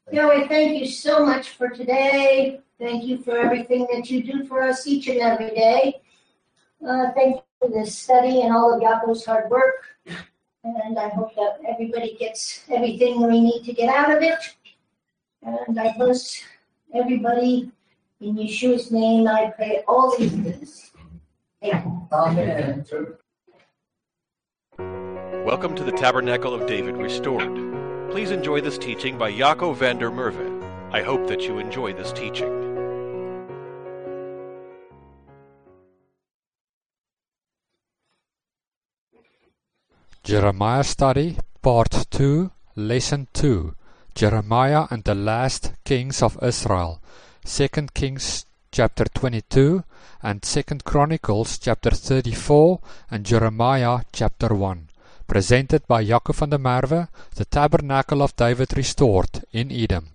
Yahweh, thank you so much for today. Thank you for everything that you do for us each and every day. Thank you for this study and all of Yaakov's hard work. And I hope that everybody gets everything we need to get out of it. And I bless everybody in Yeshua's name. I pray all these things. Amen. Welcome to the Tabernacle of David Restored. Please enjoy this teaching by Yaakov van der Merwe. I hope that you enjoy this teaching. Jeremiah Study, Part 2, Lesson 2, Jeremiah and the Last Kings of Israel, 2 Kings chapter 22, and 2 Chronicles chapter 34, and Jeremiah chapter 1. Presented by Yaakov van der Merwe, the Tabernacle of David Restored in Edom.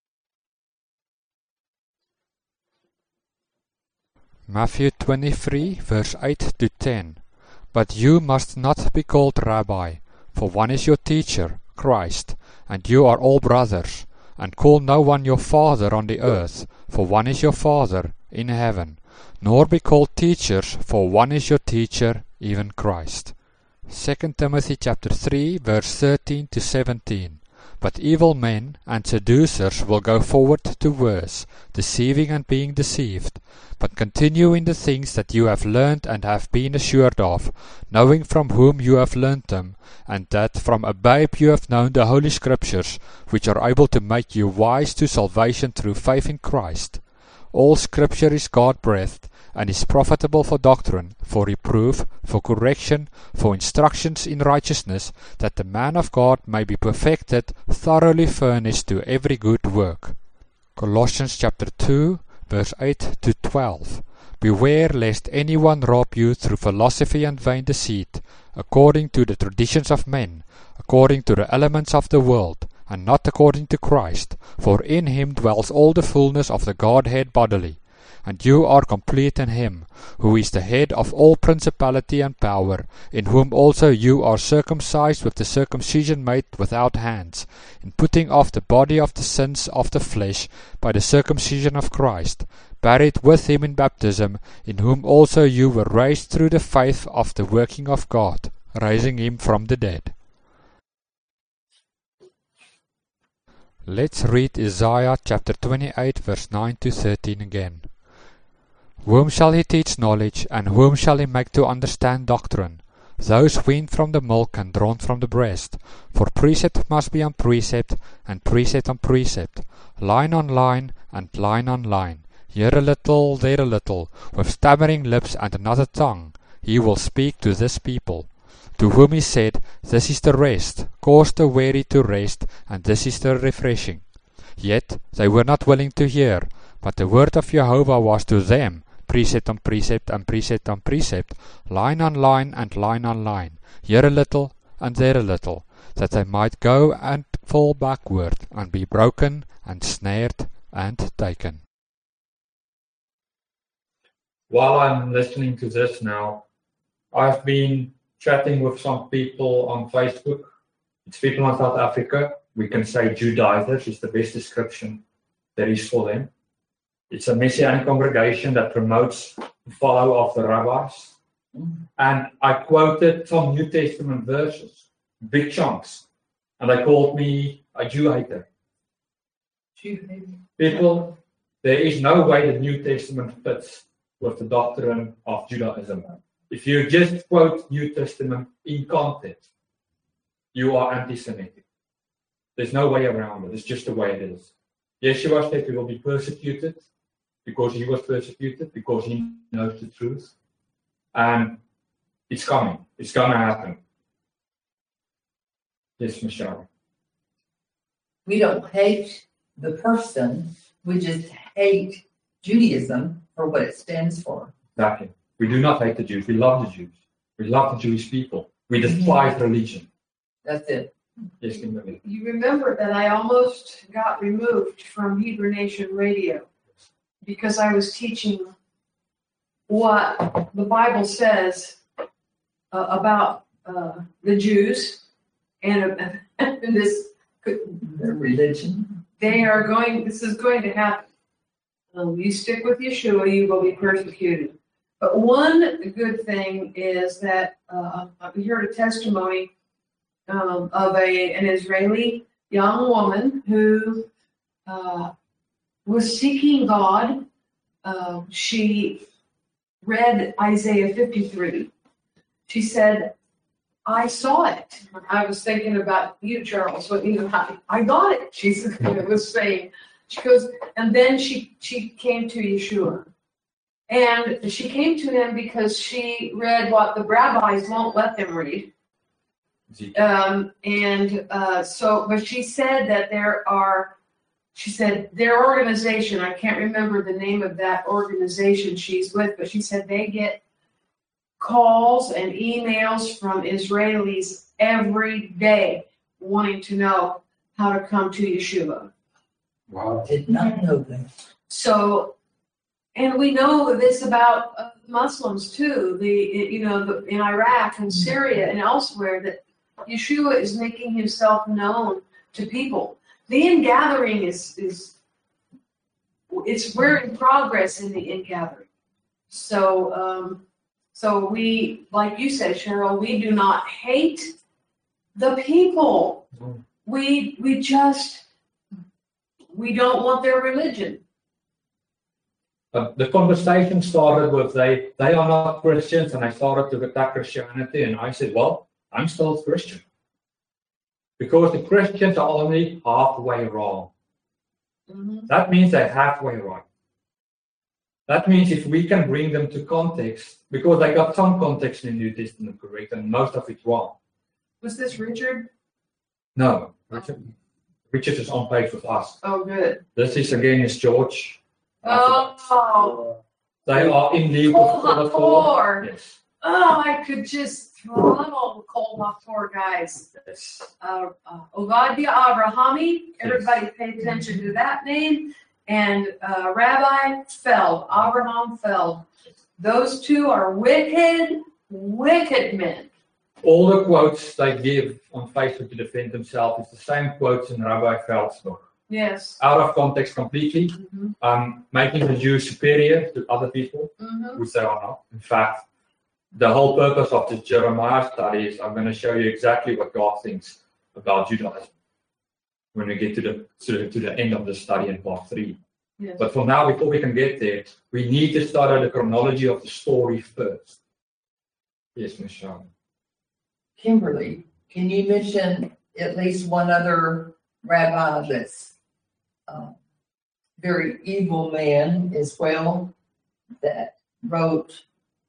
Matthew 23, verse 8 to 10. But you must not be called Rabbi, for one is your teacher, Christ, and you are all brothers. And call no one your father on the earth, for one is your Father in heaven. Nor be called teachers, for one is your teacher, even Christ. 2 Timothy chapter 3, verse 13 to 17. But evil men and seducers will go forward to worse, deceiving and being deceived. But continue in the things that you have learned and have been assured of, knowing from whom you have learned them, and that from a babe you have known the Holy Scriptures, which are able to make you wise to salvation through faith in Christ. All Scripture is God-breathed, and is profitable for doctrine, for reproof, for correction, for instructions in righteousness, that the man of God may be perfected, thoroughly furnished to every good work. Colossians chapter 2, verse 8 to 12. Beware lest anyone rob you through philosophy and vain deceit, according to the traditions of men, according to the elements of the world, and not according to Christ, for in him dwells all the fullness of the Godhead bodily. And you are complete in him, who is the head of all principality and power, in whom also you are circumcised with the circumcision made without hands, in putting off the body of the sins of the flesh by the circumcision of Christ, buried with him in baptism, in whom also you were raised through the faith of the working of God, raising him from the dead. Let's read Isaiah chapter 28, verse 9 to 13 again. Whom shall he teach knowledge, and whom shall he make to understand doctrine? Those weaned from the milk and drawn from the breast. For precept must be on precept, and precept on precept, line on line, and line on line. Here a little, there a little, with stammering lips and another tongue, he will speak to this people. To whom he said, This is the rest, cause the weary to rest, and this is the refreshing. Yet they were not willing to hear, but the word of Jehovah was to them, precept on precept and precept on precept, line on line and line on line, here a little and there a little, that they might go and fall backward, and be broken and snared and taken. While I'm listening to this now, I've been chatting with some people on Facebook. It's people in South Africa. We can say Judaizers is the best description there is for them. It's a Messianic congregation that promotes the follow of the rabbis. And I quoted some New Testament verses, big chunks, and they called me a Jew hater. People, there is no way the New Testament fits with the doctrine of Judaism. If you just quote New Testament in context, you are anti-Semitic. There's no way around it. It's just the way it is. Yeshua said we will be persecuted because he was persecuted, because he knows the truth. And it's coming. It's going to happen. Yes, Michelle. We don't hate the person. We just hate Judaism for what it stands for. Exactly. We do not hate the Jews. We love the Jews. We love the Jewish people. We despise religion. That's it. Yes, Kimberly. You remember that I almost got removed from Hebrew Nation Radio because I was teaching what the Bible says about the Jews and this Their religion. this is going to happen. You stick with Yeshua, you will be persecuted. But one good thing is that we heard a testimony of an Israeli young woman who was seeking God. She read Isaiah 53. She said, I saw it. I was thinking about you, Charles. What I got it. She was saying. She goes, and then she came to Yeshua. And she came to him because she read what the rabbis won't let them read. But she said that their organization, I can't remember the name of that organization she's with, but she said they get calls and emails from Israelis every day wanting to know how to come to Yeshua. Wow. Did not know that. So, and we know this about Muslims too. In Iraq and Syria and elsewhere, that Yeshua is making himself known to people. The ingathering we're in progress in the ingathering. So we, like you said, Cheryl, we do not hate the people. We don't want their religion. The conversation started with they are not Christians, and I started to attack Christianity, and I said, well, I'm still Christian. Because the Christians are only halfway wrong. Mm-hmm. That means they're halfway right. That means if we can bring them to context, because they got some context in the New Testament correct, and most of it's wrong. Was this Richard? No, Richard is on page with us. Oh, good. This is George. Oh. They are in league with the four. Yes. Oh, I could just throw them all the Kol HaTor guys. Yes. Ovadia Avrahami, everybody pay attention to that name. And Rabbi Feld, Abraham Feld. Those two are wicked, wicked men. All the quotes they give on Facebook to defend themselves is the same quotes in Rabbi Feld's book. Yes. Out of context completely, making the Jews superior to other people, which they are not. In fact, the whole purpose of this Jeremiah study is I'm going to show you exactly what God thinks about Judaism when we get to the end of the study in part 3. Yes. But for now, before we can get there, we need to study the chronology of the story first. Yes, Ms. Sharon. Kimberly, can you mention at least one other rabbi that's very evil man as well, that wrote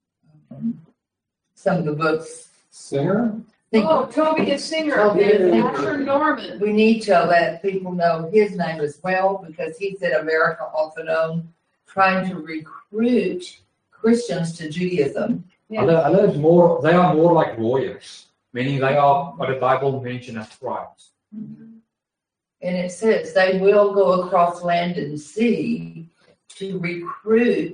some of the books? Singer? Toby Singer, Asher Norman. We need to let people know his name as well, because he's in America off and on trying to recruit Christians to Judaism. Yeah. They are more like warriors, meaning they are what the Bible mentions as tribes. And it says they will go across land and sea to recruit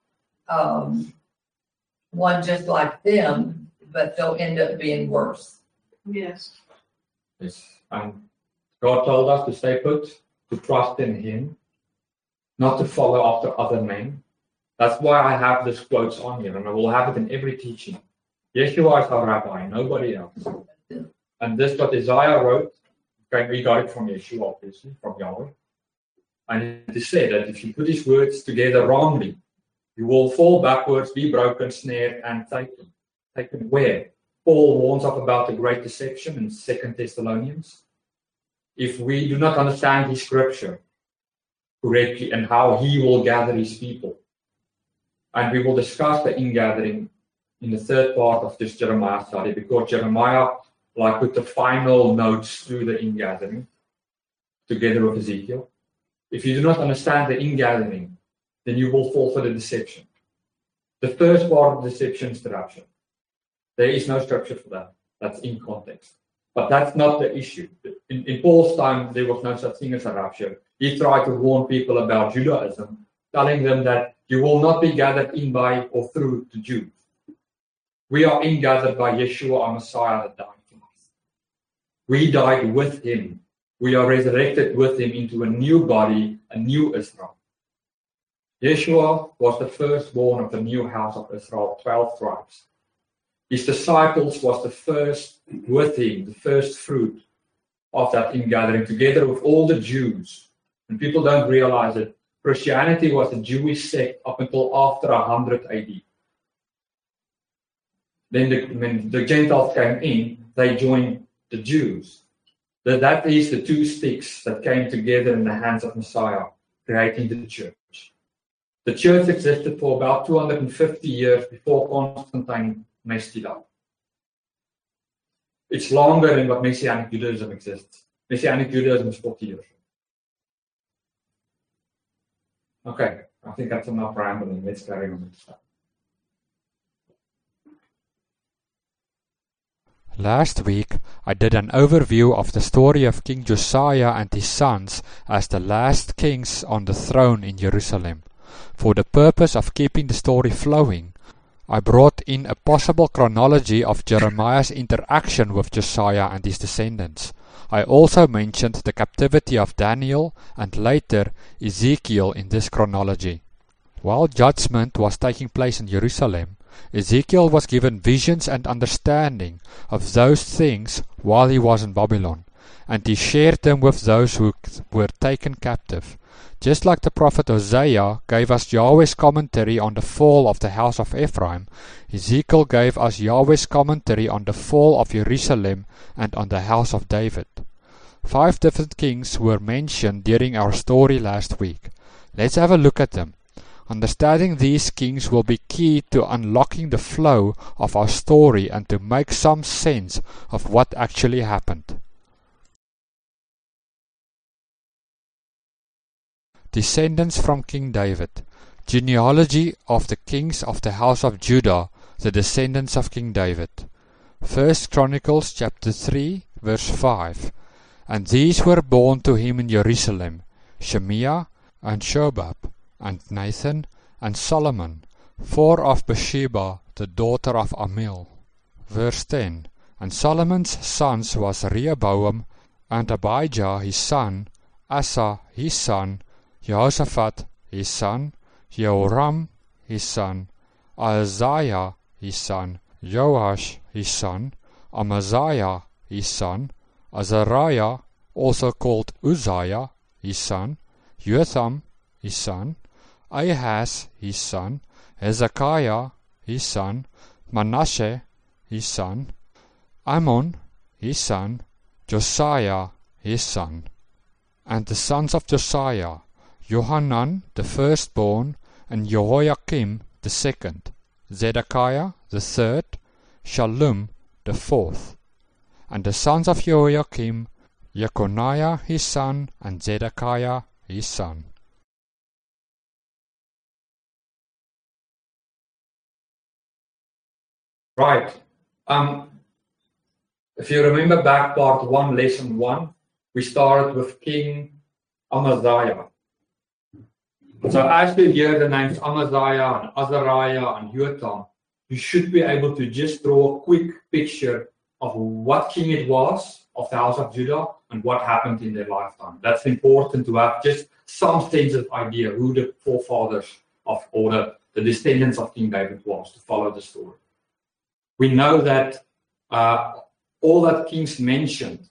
one just like them, but they'll end up being worse. Yes. Yes. And God told us to stay put, to trust in Him, not to follow after other men. That's why I have these quotes on here, and I will have it in every teaching. Yeshua is our rabbi, nobody else. And this what Isaiah wrote. Okay, we got it from Yeshua, obviously, from Yahweh. And it is said that if you put his words together wrongly, you will fall backwards, be broken, snared, and taken. Taken where? Paul warns us about the great deception in 2 Thessalonians. If we do not understand his scripture correctly and how he will gather his people. And we will discuss the ingathering in the third part of this Jeremiah study, because Jeremiah put the final notes to the ingathering together with Ezekiel. If you do not understand the ingathering, then you will fall for the deception. The first part of the deception is the rapture. There is no scripture for that. That's in context. But that's not the issue. In Paul's time, there was no such thing as a rapture. He tried to warn people about Judaism, telling them that you will not be gathered in by or through the Jews. We are ingathered by Yeshua, our Messiah, that died for us. We died with him we are resurrected with him into a new body, a new Israel. Yeshua was the firstborn of the new house of Israel, 12 tribes. His disciples was the first with him, the first fruit of that ingathering, together with all the Jews. And people don't realize it. Christianity was a Jewish sect up until after 100 AD. Then when the Gentiles came in, they joined the Jews. That is the two sticks that came together in the hands of Messiah, creating the church. The church existed for about 250 years before Constantine messed it up. It's longer than what Messianic Judaism exists. Messianic Judaism is 40 years. Okay, I think that's enough rambling. Let's carry on with stuff. Last week, I did an overview of the story of King Josiah and his sons as the last kings on the throne in Jerusalem. For the purpose of keeping the story flowing, I brought in a possible chronology of Jeremiah's interaction with Josiah and his descendants. I also mentioned the captivity of Daniel and later Ezekiel in this chronology. While judgment was taking place in Jerusalem, Ezekiel was given visions and understanding of those things while he was in Babylon, and he shared them with those who were taken captive. Just like the prophet Hosea gave us Yahweh's commentary on the fall of the house of Ephraim, Ezekiel gave us Yahweh's commentary on the fall of Jerusalem and on the house of David. 5 different kings were mentioned during our story last week. Let's have a look at them. Understanding these kings will be key to unlocking the flow of our story and to make some sense of what actually happened. Descendants from King David. Genealogy of the kings of the house of Judah, the descendants of King David. 1 Chronicles chapter 3 verse 5. And these were born to him in Jerusalem, Shemiah and Shobab, and Nathan and Solomon, 4 of Bathsheba, the daughter of Amil. Verse 10. And Solomon's sons was Rehoboam, and Abijah his son, Asa his son, Jehoshaphat his son, Jehoram his son, Ahaziah his son, Joash his son, Amaziah his son, Azariah, also called Uzziah his son, Jotham his son, Ahaz his son, Hezekiah his son, Manasseh his son, Ammon his son, Josiah his son. And the sons of Josiah, Johanan the firstborn, and Jehoiakim the second, Zedekiah the third, Shallum the fourth. And the sons of Jehoiakim, Jeconiah his son, and Zedekiah his son. Right. If you remember back part 1, lesson 1, we started with King Amaziah. So as you hear the names Amaziah and Azariah and Jotham, you should be able to just draw a quick picture of what king it was of the house of Judah and what happened in their lifetime. That's important to have just some sense of idea who the forefathers of or the descendants of King David was to follow the story. We know that all that kings mentioned,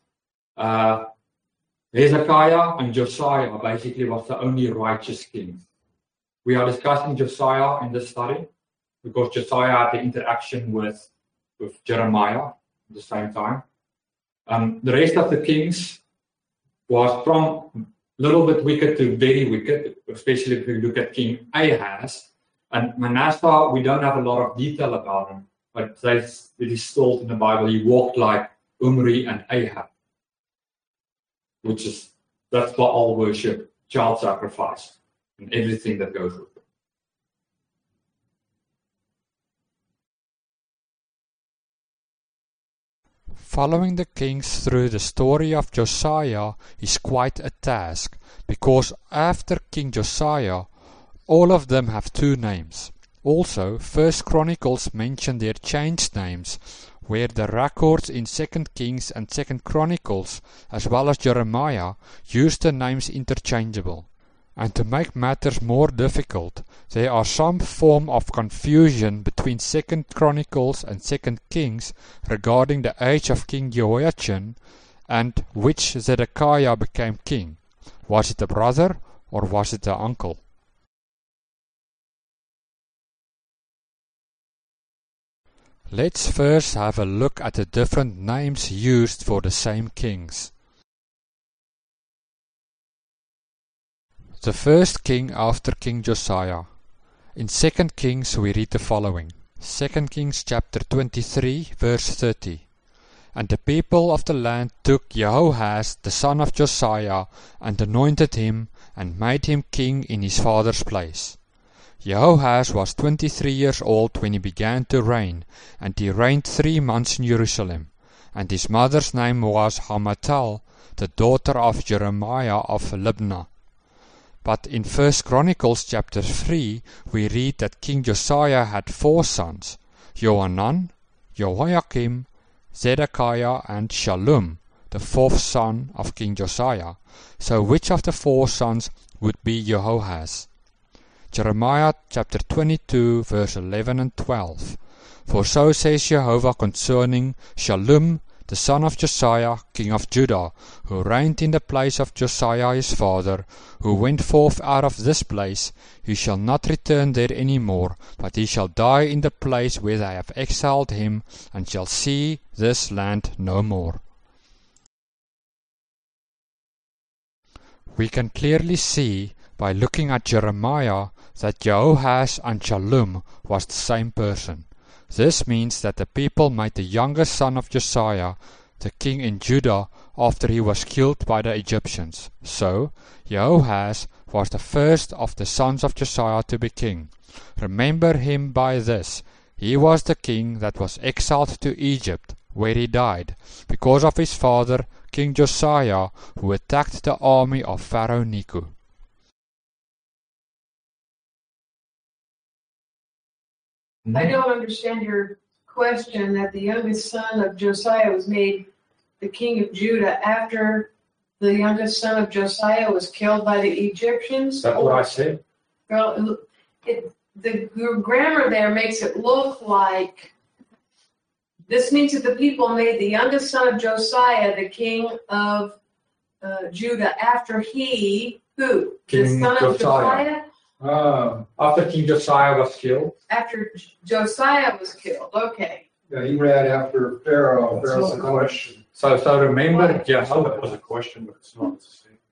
Hezekiah and Josiah basically was the only righteous king. We are discussing Josiah in this study because Josiah had the interaction with Jeremiah at the same time. The rest of the kings was from a little bit wicked to very wicked, especially if you look at King Ahaz. And Manasseh, we don't have a lot of detail about him, but it is told in the Bible he walked like Omri and Ahab, that's Baal worship, child sacrifice, and everything that goes with it. Following the kings through the story of Josiah is quite a task, because after King Josiah, all of them have 2 names. Also, 1 Chronicles mention their changed names, where the records in 2 Kings and 2 Chronicles, as well as Jeremiah, use the names interchangeable. And to make matters more difficult, there are some form of confusion between 2 Chronicles and 2 Kings regarding the age of King Jehoiachin and which Zedekiah became king. Was it a brother or was it an uncle? Let's first have a look at the different names used for the same kings. The first king after King Josiah. In 2 Kings we read the following. 2 Kings chapter 23 verse 30. And the people of the land took Jehoahaz the son of Josiah and anointed him and made him king in his father's place. Jehoahaz was 23 years old when he began to reign, and he reigned 3 months in Jerusalem. And his mother's name was Hamutal, the daughter of Jeremiah of Libnah. But in 1 Chronicles chapter 3, we read that King Josiah had 4 sons, Johanan, Jehoiakim, Zedekiah, and Shallum, the 4th son of King Josiah. So which of the 4 sons would be Jehoahaz? Jeremiah chapter 22 verse 11 and 12. For so says Jehovah concerning Shallum, the son of Josiah, king of Judah, who reigned in the place of Josiah his father, who went forth out of this place, he shall not return there any more, but he shall die in the place where they have exiled him, and shall see this land no more. We can clearly see by looking at Jeremiah that Jehoahaz and Shallum was the same person. This means that the people made the youngest son of Josiah the king in Judah after he was killed by the Egyptians. So, Jehoahaz was the first of the sons of Josiah to be king. Remember him by this. He was the king that was exiled to Egypt, where he died, because of his father, King Josiah, who attacked the army of Pharaoh Necho. I don't understand your question that the youngest son of Josiah was made the king of Judah after the youngest son of Josiah was killed by the Egyptians. That's what I said. Well, the grammar there makes it look like this means that the people made the youngest son of Josiah the king of Judah after he, who? King the son of Josiah. Josiah? After King Josiah was killed. After Josiah was killed, okay. Yeah, he ran after Pharaoh. That's not a question. So remember That was a Jehoahaz. question, but it's not.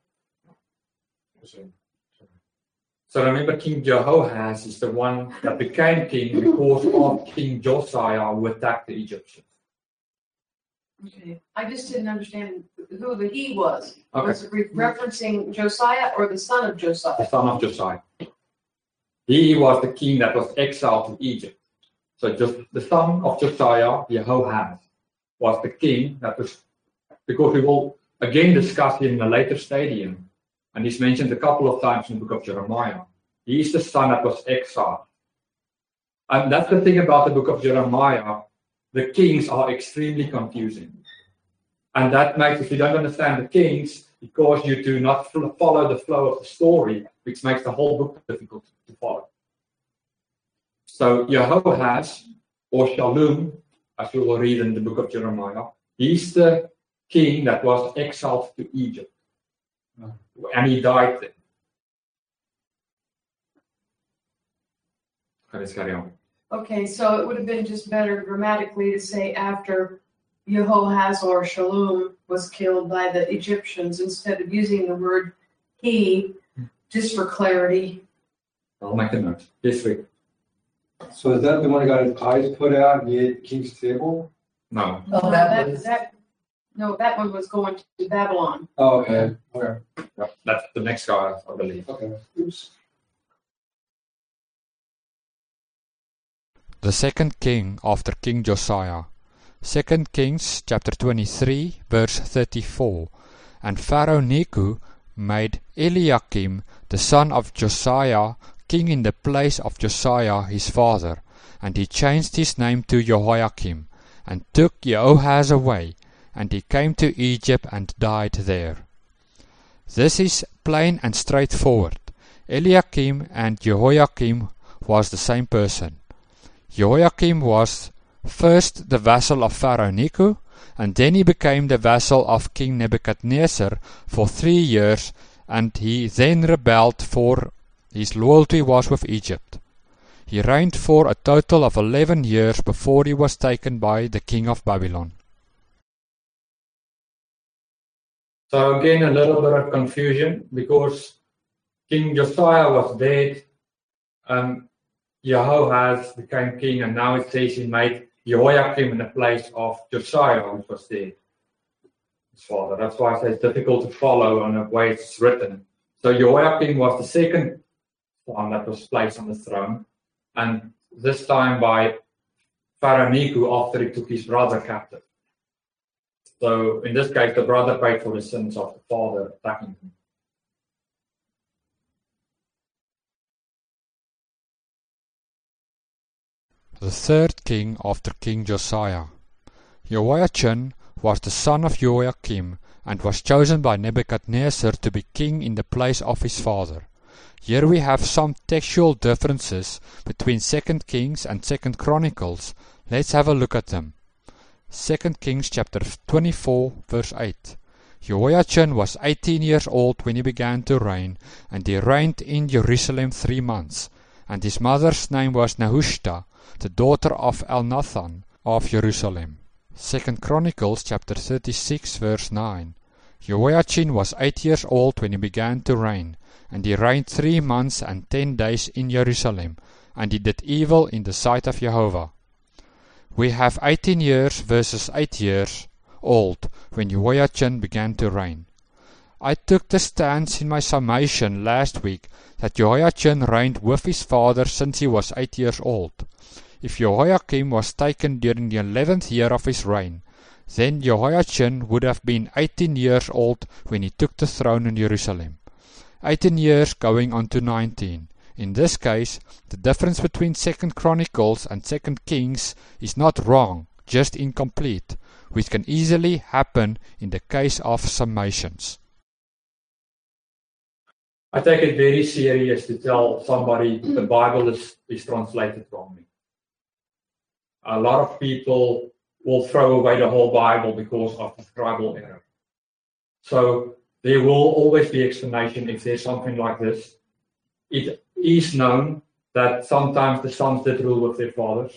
So remember King Jehoahaz is the one that became king because of King Josiah who attacked the Egyptians. Okay. I just didn't understand who the he was. Okay. Was it referencing Josiah or the son of The Josiah? son of Josiah. He was the king that was exiled to Egypt. So just the son of Josiah, Jehoahaz, was the king that was, because we will again discuss him in a later stadium, and he's mentioned a couple of times in the book of Jeremiah. He is the son that was exiled. And that's the thing about the book of Jeremiah. The kings are extremely confusing. And that makes, if you don't understand the kings, it causes you to not follow the flow of the story, which makes the whole book difficult to follow. So Jehoahaz, or Shallum, as we will read in the book of Jeremiah, he's the king that was exiled to Egypt. And he died there. Okay, let's carry on. Okay, so it would have been just better grammatically to say after Jehoahaz or Shallum was killed by the Egyptians instead of using the word he, just for clarity. I'll make a note. Yes, Rick. So is that the one that got his eyes put out and he ate King's table? No. Oh, that was, that one was going to Babylon. Oh, okay. Okay. That's the next guy, I believe. Okay. Oops. The second king after King Josiah. 2 Kings chapter 23 verse 34. And Pharaoh Necho made Eliakim the son of Josiah king in the place of Josiah his father, and he changed his name to Jehoiakim, and took Jehoahaz away, and he came to Egypt and died there. This is plain and straightforward. Eliakim and Jehoiakim was the same person. Jehoiakim was first the vassal of Pharaoh Necho, and then he became the vassal of King Nebuchadnezzar for 3 years, and he then rebelled, for his loyalty was with Egypt. He reigned for a total of 11 years before he was taken by the king of Babylon. So again, a little bit of confusion because King Josiah was dead. Jehoahaz became king, and now it says he made Jehoiakim in the place of Josiah, which was dead. His father. That's why I say it's difficult to follow on the way it's written. So Jehoiakim was the second one that was placed on the throne, and this time by Pharaoh Necho after he took his brother captive. So in this case, the brother paid for the sins of the father attacking him. The third king after King Josiah. Jehoiachin was the son of Jehoiakim, and was chosen by Nebuchadnezzar to be king in the place of his father. Here we have some textual differences between 2 Kings and 2 Chronicles. Let's have a look at them. 2 Kings chapter 24 verse 8. Jehoiachin was 18 years old when he began to reign, and he reigned in Jerusalem 3 months. And his mother's name was Nehushta, the daughter of Elnathan of Jerusalem. 2 Chronicles chapter 36 verse 9. Jehoiachin was 8 years old when he began to reign, and he reigned 3 months and 10 days in Jerusalem, and he did evil in the sight of Jehovah. We have 18 years versus 8 years old when Jehoiachin began to reign. I took the stance in my summation last week that Jehoiachin reigned with his father since he was 8 years old. If Jehoiakim was taken during the 11th year of his reign, then Jehoiachin would have been 18 years old when he took the throne in Jerusalem. 18 years going on to 19. In this case, the difference between 2 Chronicles and 2 Kings is not wrong, just incomplete, which can easily happen in the case of summations. I take it very serious to tell somebody the Bible is translated wrongly. A lot of people will throw away the whole Bible because of the scribal error. So there will always be explanation if there's something like this. It is known that sometimes the sons did rule with their fathers.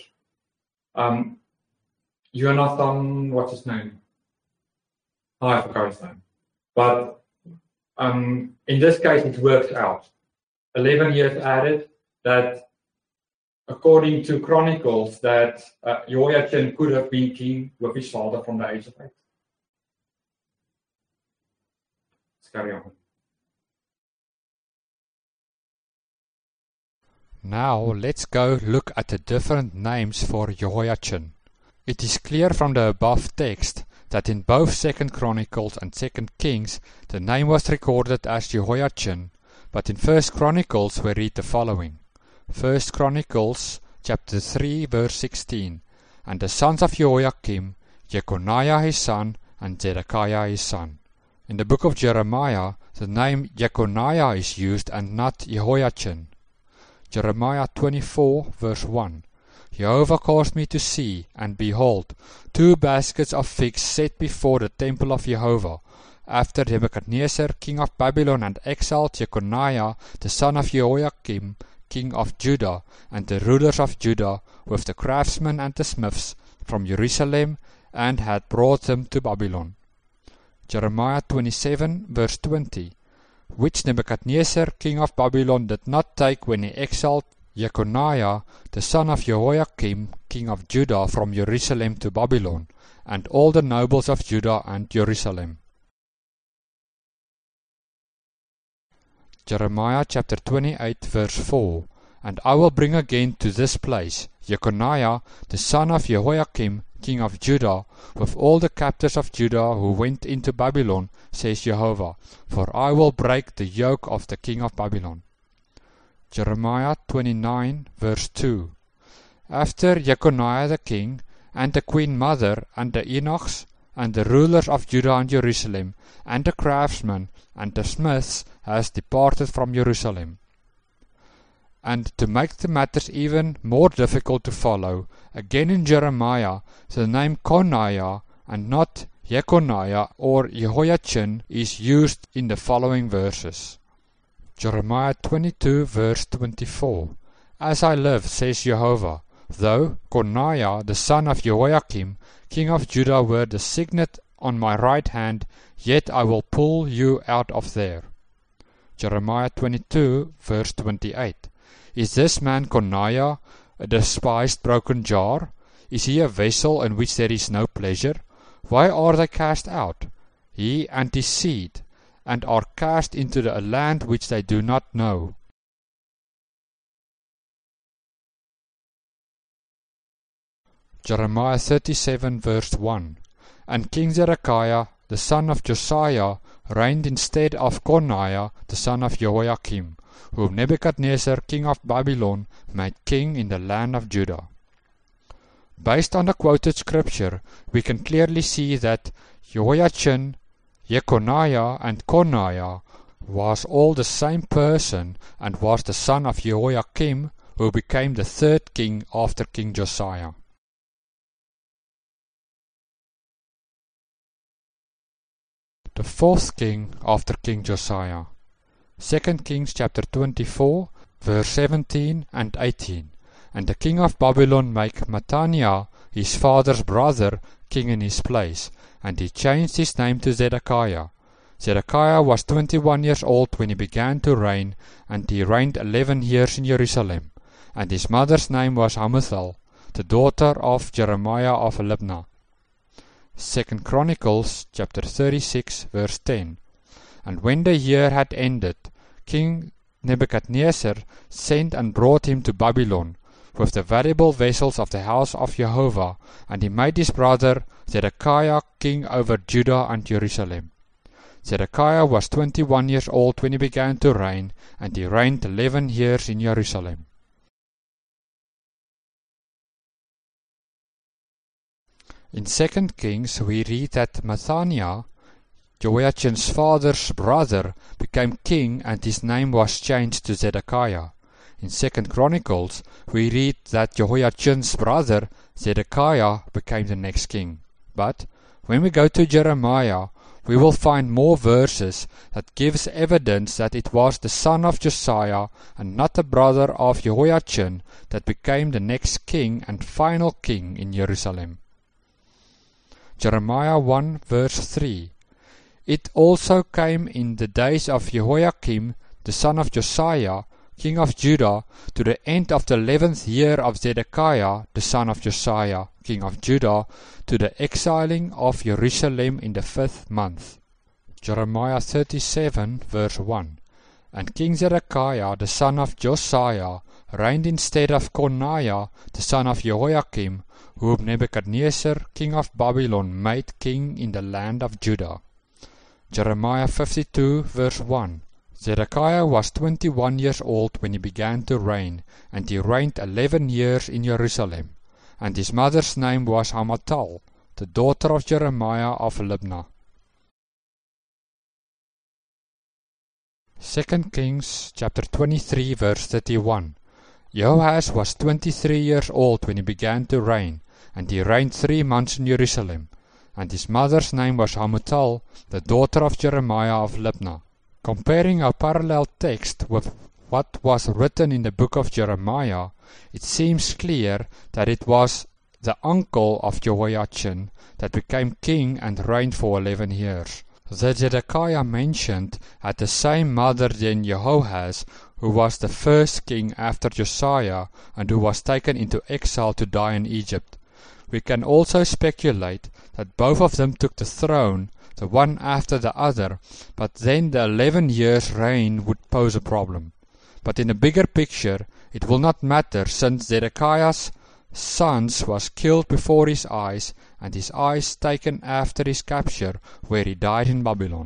Jonathan, what's his name? I forgot his name. But in this case, it works out. 11 years added, that according to Chronicles, that Jehoiachin could have been king with his father from the age of 8. Let's carry on. Now let's go look at the different names for Jehoiachin. It is clear from the above text that in both 2 Chronicles and 2 Kings the name was recorded as Jehoiachin, but in 1 Chronicles we read the following. 1 Chronicles chapter 3 verse 16. And the sons of Jehoiakim, Jeconiah his son, and Zedekiah his son. In the book of Jeremiah, the name Jeconiah is used and not Jehoiachin. Jeremiah 24 verse 1. Jehovah caused me to see, and behold, 2 baskets of figs set before the temple of Jehovah, after Nebuchadnezzar king of Babylon had exiled Jeconiah the son of Jehoiakim king of Judah, and the rulers of Judah, with the craftsmen and the smiths, from Jerusalem, and had brought them to Babylon. Jeremiah 27 verse 20. Which Nebuchadnezzar king of Babylon did not take when he exiled Jeconiah the son of Jehoiakim king of Judah from Jerusalem to Babylon, and all the nobles of Judah and Jerusalem. Jeremiah chapter 28 verse 4. And I will bring again to this place Jeconiah the son of Jehoiakim king of Judah, with all the captives of Judah who went into Babylon, says Jehovah, for I will break the yoke of the king of Babylon. Jeremiah 29 verse 2. After Jeconiah the king, and the queen mother, and the eunuchs, and the rulers of Judah and Jerusalem, and the craftsmen, and the smiths, has departed from Jerusalem. And to make the matters even more difficult to follow, again in Jeremiah, the name Coniah, and not Jeconiah or Jehoiachin, is used in the following verses. Jeremiah 22 verse 24. As I live, says Jehovah, though Coniah the son of Jehoiakim, king of Judah, were the signet on my right hand, yet I will pull you out of there. Jeremiah 22 verse 28. Is this man Coniah a despised broken jar? Is he a vessel in which there is no pleasure? Why are they cast out, he and his seed, and are cast into a land which they do not know? Jeremiah 37 verse 1. And King Zedekiah, the son of Josiah, reigned instead of Coniah, the son of Jehoiakim, whom Nebuchadnezzar, king of Babylon, made king in the land of Judah. Based on the quoted scripture, we can clearly see that Jehoiachin, Jeconiah, and Coniah was all the same person and was the son of Jehoiakim, who became the third king after King Josiah. The fourth king after King Josiah. 2 Kings chapter 24, verse 17 and 18. And the king of Babylon made Mattaniah, his father's brother, king in his place, and he changed his name to Zedekiah. Zedekiah was 21 years old when he began to reign, and he reigned 11 years in Jerusalem. And his mother's name was Hamutal, the daughter of Jeremiah of Libnah. 2 Chronicles chapter 36 verse 10. And when the year had ended, King Nebuchadnezzar sent and brought him to Babylon, with the valuable vessels of the house of Jehovah, and he made his brother Zedekiah king over Judah and Jerusalem. Zedekiah was 21 years old when he began to reign, and he reigned 11 years in Jerusalem. In 2 Kings we read that Mattaniah, Jehoiachin's father's brother, became king, and his name was changed to Zedekiah. In 2 Chronicles we read that Jehoiachin's brother Zedekiah became the next king. But when we go to Jeremiah, we will find more verses that gives evidence that it was the son of Josiah and not the brother of Jehoiachin that became the next king and final king in Jerusalem. Jeremiah 1 verse 3. It also came in the days of Jehoiakim, the son of Josiah, king of Judah, to the end of the 11th year of Zedekiah, the son of Josiah, king of Judah, to the exiling of Jerusalem in the 5th month. Jeremiah 37 verse 1. And King Zedekiah, the son of Josiah, reigned instead of Coniah, the son of Jehoiakim, whom Nebuchadnezzar, king of Babylon, made king in the land of Judah. Jeremiah 52 verse 1. Zedekiah was 21 years old when he began to reign, and he reigned 11 years in Jerusalem. And his mother's name was Hamutal, the daughter of Jeremiah of Libnah. 2 Kings chapter 23 verse 31. Jehoahaz was 23 years old when he began to reign, and he reigned 3 months in Jerusalem. And his mother's name was Hamutal, the daughter of Jeremiah of Libnah. Comparing our parallel text with what was written in the book of Jeremiah, it seems clear that it was the uncle of Jehoiachin that became king and reigned for 11 years. The Zedekiah mentioned had the same mother than Jehoahaz, who was the first king after Josiah and who was taken into exile to die in Egypt. We can also speculate that both of them took the throne, the one after the other, but then the 11 years reign would pose a problem. But in a bigger picture, it will not matter, since Zedekiah's sons was killed before his eyes, and his eyes taken after his capture, where he died in Babylon.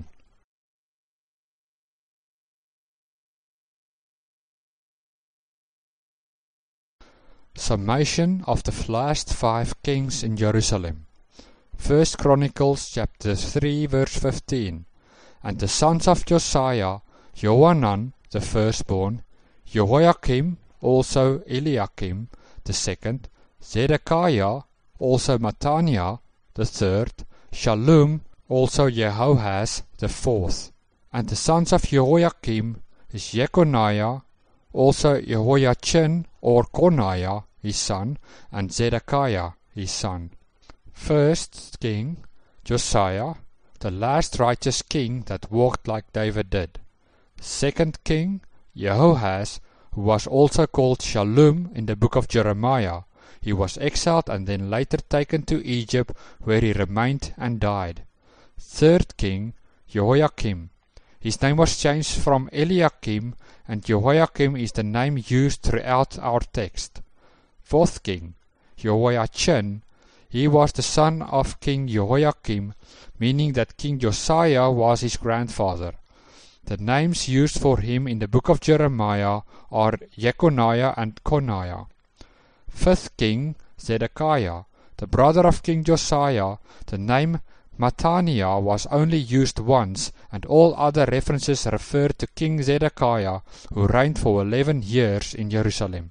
Summation of the last 5 kings in Jerusalem. 1 Chronicles chapter 3 verse 15. And the sons of Josiah, Johanan the firstborn, Jehoiakim, also Eliakim the second, Zedekiah, also Mattaniah the third, Shallum, also Jehoahaz the fourth. And the sons of Jehoiakim is Jeconiah, also Jehoiachin or Coniah his son, and Zedekiah his son. First king, Josiah, the last righteous king that walked like David did. Second king, Jehoahaz, who was also called Shallum in the book of Jeremiah. He was exiled and then later taken to Egypt, where he remained and died. Third king, Jehoiakim. His name was changed from Eliakim, and Jehoiakim is the name used throughout our text. Fourth king, Jehoiachin. He was the son of King Jehoiakim, meaning that King Josiah was his grandfather. The names used for him in the book of Jeremiah are Jeconiah and Coniah. Fifth king, Zedekiah, the brother of King Josiah. The name Mattaniah was only used once, and all other references refer to King Zedekiah, who reigned for 11 years in Jerusalem.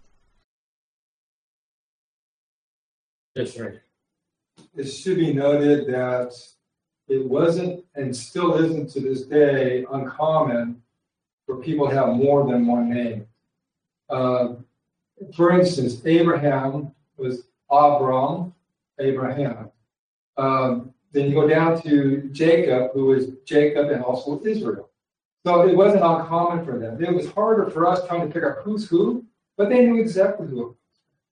Yes, right. It should be noted that it wasn't and still isn't to this day uncommon for people to have more than one name. For instance, Abraham was Abraham. Then you go down to Jacob, who was Jacob and also Israel. So it wasn't uncommon for them. It was harder for us trying to figure out who's who, but they knew exactly who it was.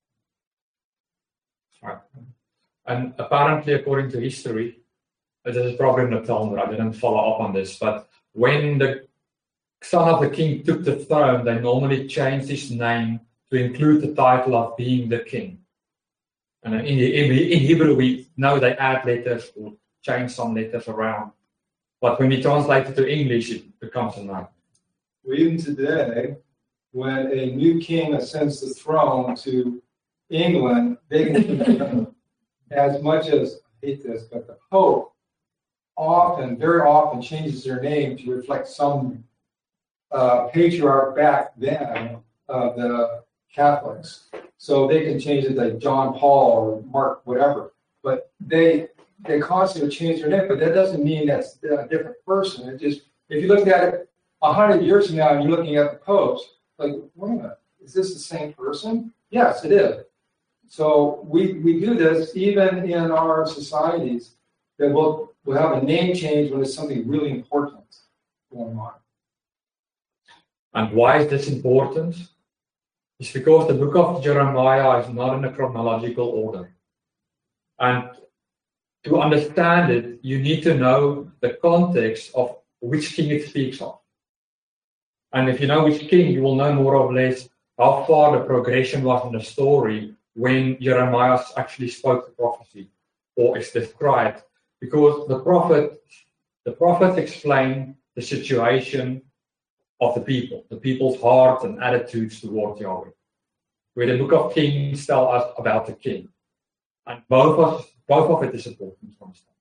Right. And apparently, according to history, this is probably in the Talmud, I didn't follow up on this, but when the son of the king took the throne, they normally changed his name to include the title of being the king. And in Hebrew, we know they add letters or change some letters around. But when we translate it to English, it becomes a name. Well, even today, when a new king ascends the throne to England, they can, as much as, I hate this, but the Pope very often changes their name to reflect some patriarch back then of the Catholics. So they can change it like John Paul or Mark, whatever. But they constantly change their name, but that doesn't mean that's a different person. It just, if you look at it 100 years from now and you're looking at the popes, like, wait a minute, is this the same person? Yes, it is. So we do this even in our societies, that we'll have a name change when it's something really important going on. And why is this important? It's because the book of Jeremiah is not in a chronological order. And to understand it, you need to know the context of which king it speaks of. And if you know which king, you will know more or less how far the progression was in the story when Jeremiah actually spoke the prophecy or is described. Because the prophets explain the situation of the people's hearts and attitudes towards Yahweh. Where the book of Kings tell us about the king. And both of it is important to understand.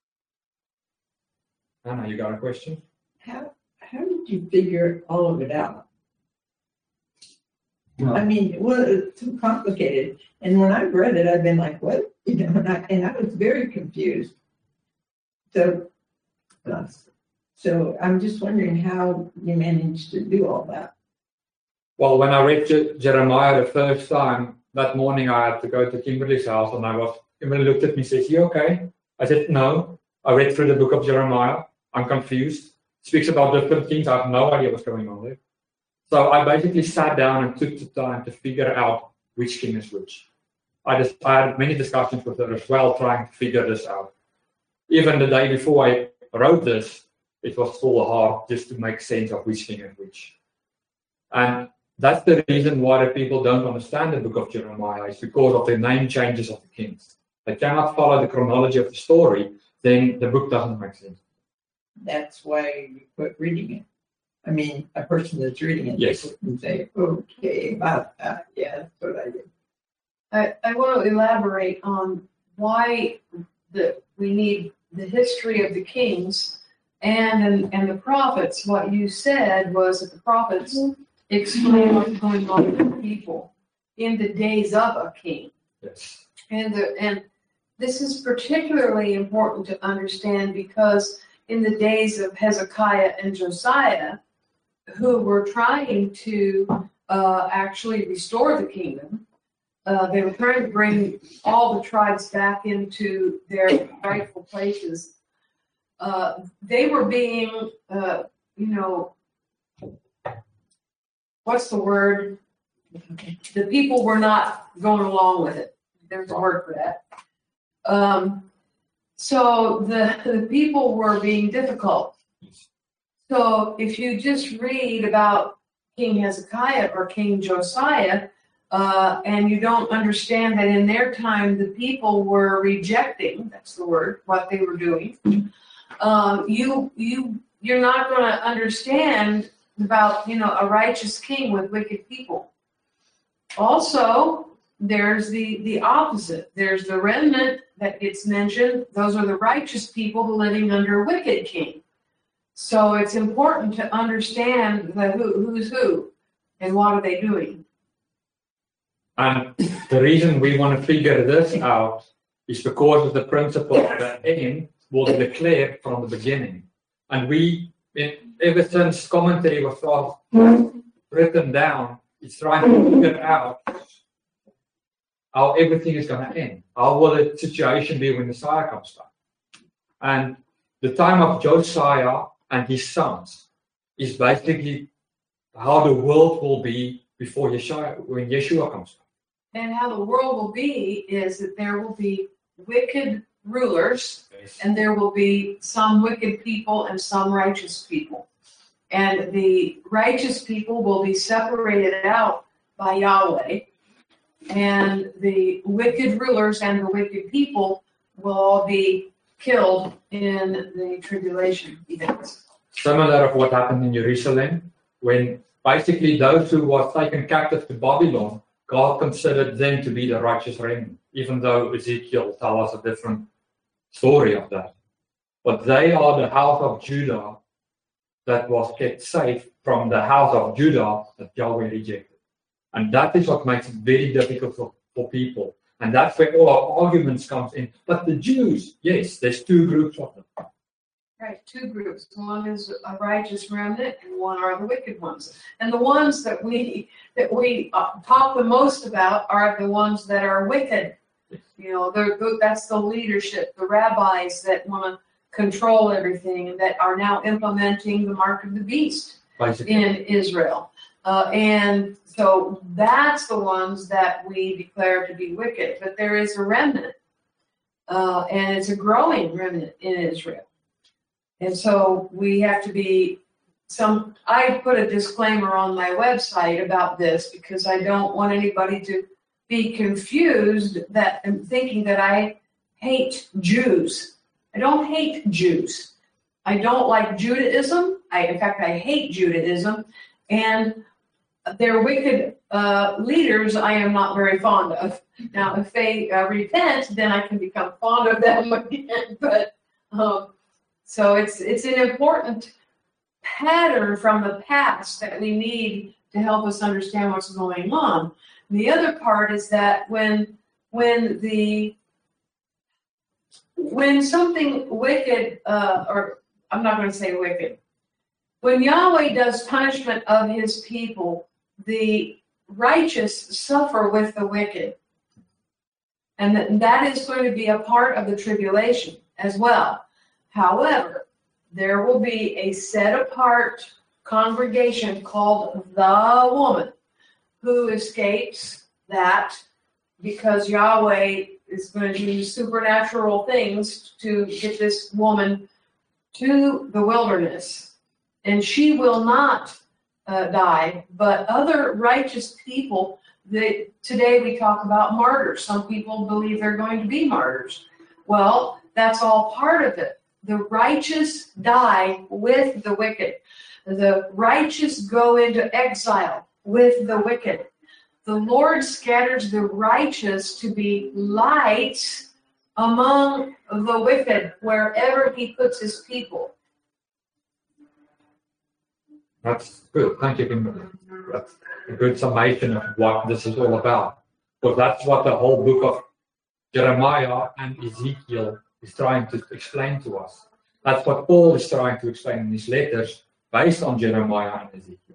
Anna, you got a question? How did you figure all of it out? No. I mean, well, it's too complicated. And when I've read it, I've been like, what? You know, and I was very confused. So I'm just wondering how you managed to do all that. Well, when I read Jeremiah the first time, that morning I had to go to Kimberly's house, and Kimberly looked at me and said, "You okay?" I said, "No. I read through the book of Jeremiah. I'm confused. It speaks about different things. I have no idea what's going on there." So I basically sat down and took the time to figure out which king is which. I had many discussions with her as well, trying to figure this out. Even the day before I wrote this, it was still hard just to make sense of which king is which. And that's the reason why the people don't understand the book of Jeremiah, is because of the name changes of the kings. They cannot follow the chronology of the story, then the book doesn't make sense. That's why you quit reading it. I mean, a person that's reading it, Yes. they can say, okay, about that. Yeah, that's what I did. I want to elaborate on why we need the history of the kings and the prophets. What you said was that the prophets explain what's going on with the people in the days of a king. Yes. And this is particularly important to understand because in the days of Hezekiah and Josiah, who were trying to actually restore the kingdom, they were trying to bring all the tribes back into their rightful places. They were being, what's the word? The people were not going along with it. There's a word for that. So the people were being difficult. So if you just read about King Hezekiah or King Josiah, and you don't understand that in their time the people were rejecting, that's the word, what they were doing, you're not going to understand about, a righteous king with wicked people. Also, there's the opposite. There's the remnant that gets mentioned. Those are the righteous people living under a wicked king. So it's important to understand the who's who and what are they doing. And the reason we want to figure this out is because of the principle that end was declared from the beginning. And ever since commentary was written down, it's trying to figure out how everything is going to end. How will the situation be when Messiah comes back? And the time of Josiah and his sons is basically how the world will be before when Yeshua comes back. And how the world will be is that there will be wicked rulers, and there will be some wicked people and some righteous people. And the righteous people will be separated out by Yahweh, and the wicked rulers and the wicked people will all be killed in the tribulation events. Similar of what happened in Jerusalem, when basically those who were taken captive to Babylon, God considered them to be the righteous remnant, even though Ezekiel tells us a different story of that. But they are the house of Judah that was kept safe from the house of Judah that Yahweh rejected. And that is what makes it very difficult for people. And that's where all our arguments comes in. But the Jews, yes, there's two groups of them. Right, two groups. One is a righteous remnant, and one are the wicked ones. And the ones that we talk the most about are the ones that are wicked. That's the leadership, the rabbis that want to control everything, and that are now implementing the mark of the beast in Israel. And so that's the ones that we declare to be wicked. But there is a remnant, and it's a growing remnant in Israel. And so we have to be I put a disclaimer on my website about this because I don't want anybody to be confused and thinking that I hate Jews. I don't hate Jews. I don't like Judaism. In fact, I hate Judaism. And their wicked leaders I am not very fond of. Now, if they repent, then I can become fond of them again. But so it's an important pattern from the past that we need to help us understand what's going on. And the other part is that when something wicked, or I'm not going to say wicked, when Yahweh does punishment of his people, the righteous suffer with the wicked. And that is going to be a part of the tribulation as well. However, there will be a set-apart congregation called the woman who escapes that because Yahweh is going to do supernatural things to get this woman to the wilderness. And she will not die, but other righteous people, today we talk about martyrs. Some people believe they're going to be martyrs. Well, that's all part of it. The righteous die with the wicked. The righteous go into exile with the wicked. the Lord scatters the righteous to be lights among the wicked wherever he puts his people. That's good. Thank you, Kimberly. That's a good summation of what this is all about. Because that's what the whole book of Jeremiah and Ezekiel is trying to explain to us. That's what Paul is trying to explain in his letters based on Jeremiah and Ezekiel.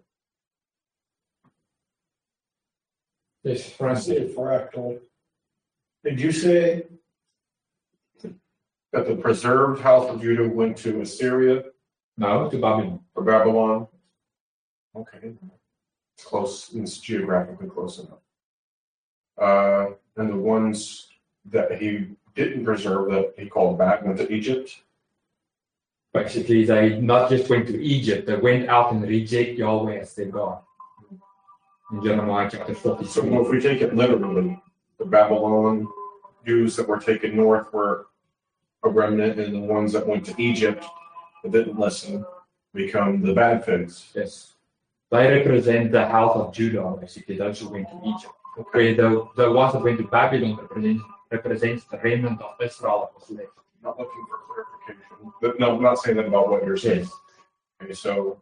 Yes, Francis. Fractal. Did you say that the preserved house of Judah went to Assyria No, to Babylon. or Babylon? Okay. It's close, it's geographically close enough. And the ones that he didn't preserve that he called back went to Egypt. Basically, they not just went to Egypt, they went out and reject Yahweh as their God. In Jeremiah chapter So 43. if we take it literally, the Babylon Jews that were taken north were a remnant, and the ones that went to Egypt that didn't listen become the bad figs. Yes. They represent the house of Judah, basically, those who went to Egypt. Okay, the ones that went to Babylon represents the remnant of Israel that was left. Not looking for clarification. But no, I'm not saying that about what you're saying. Yes. Okay, so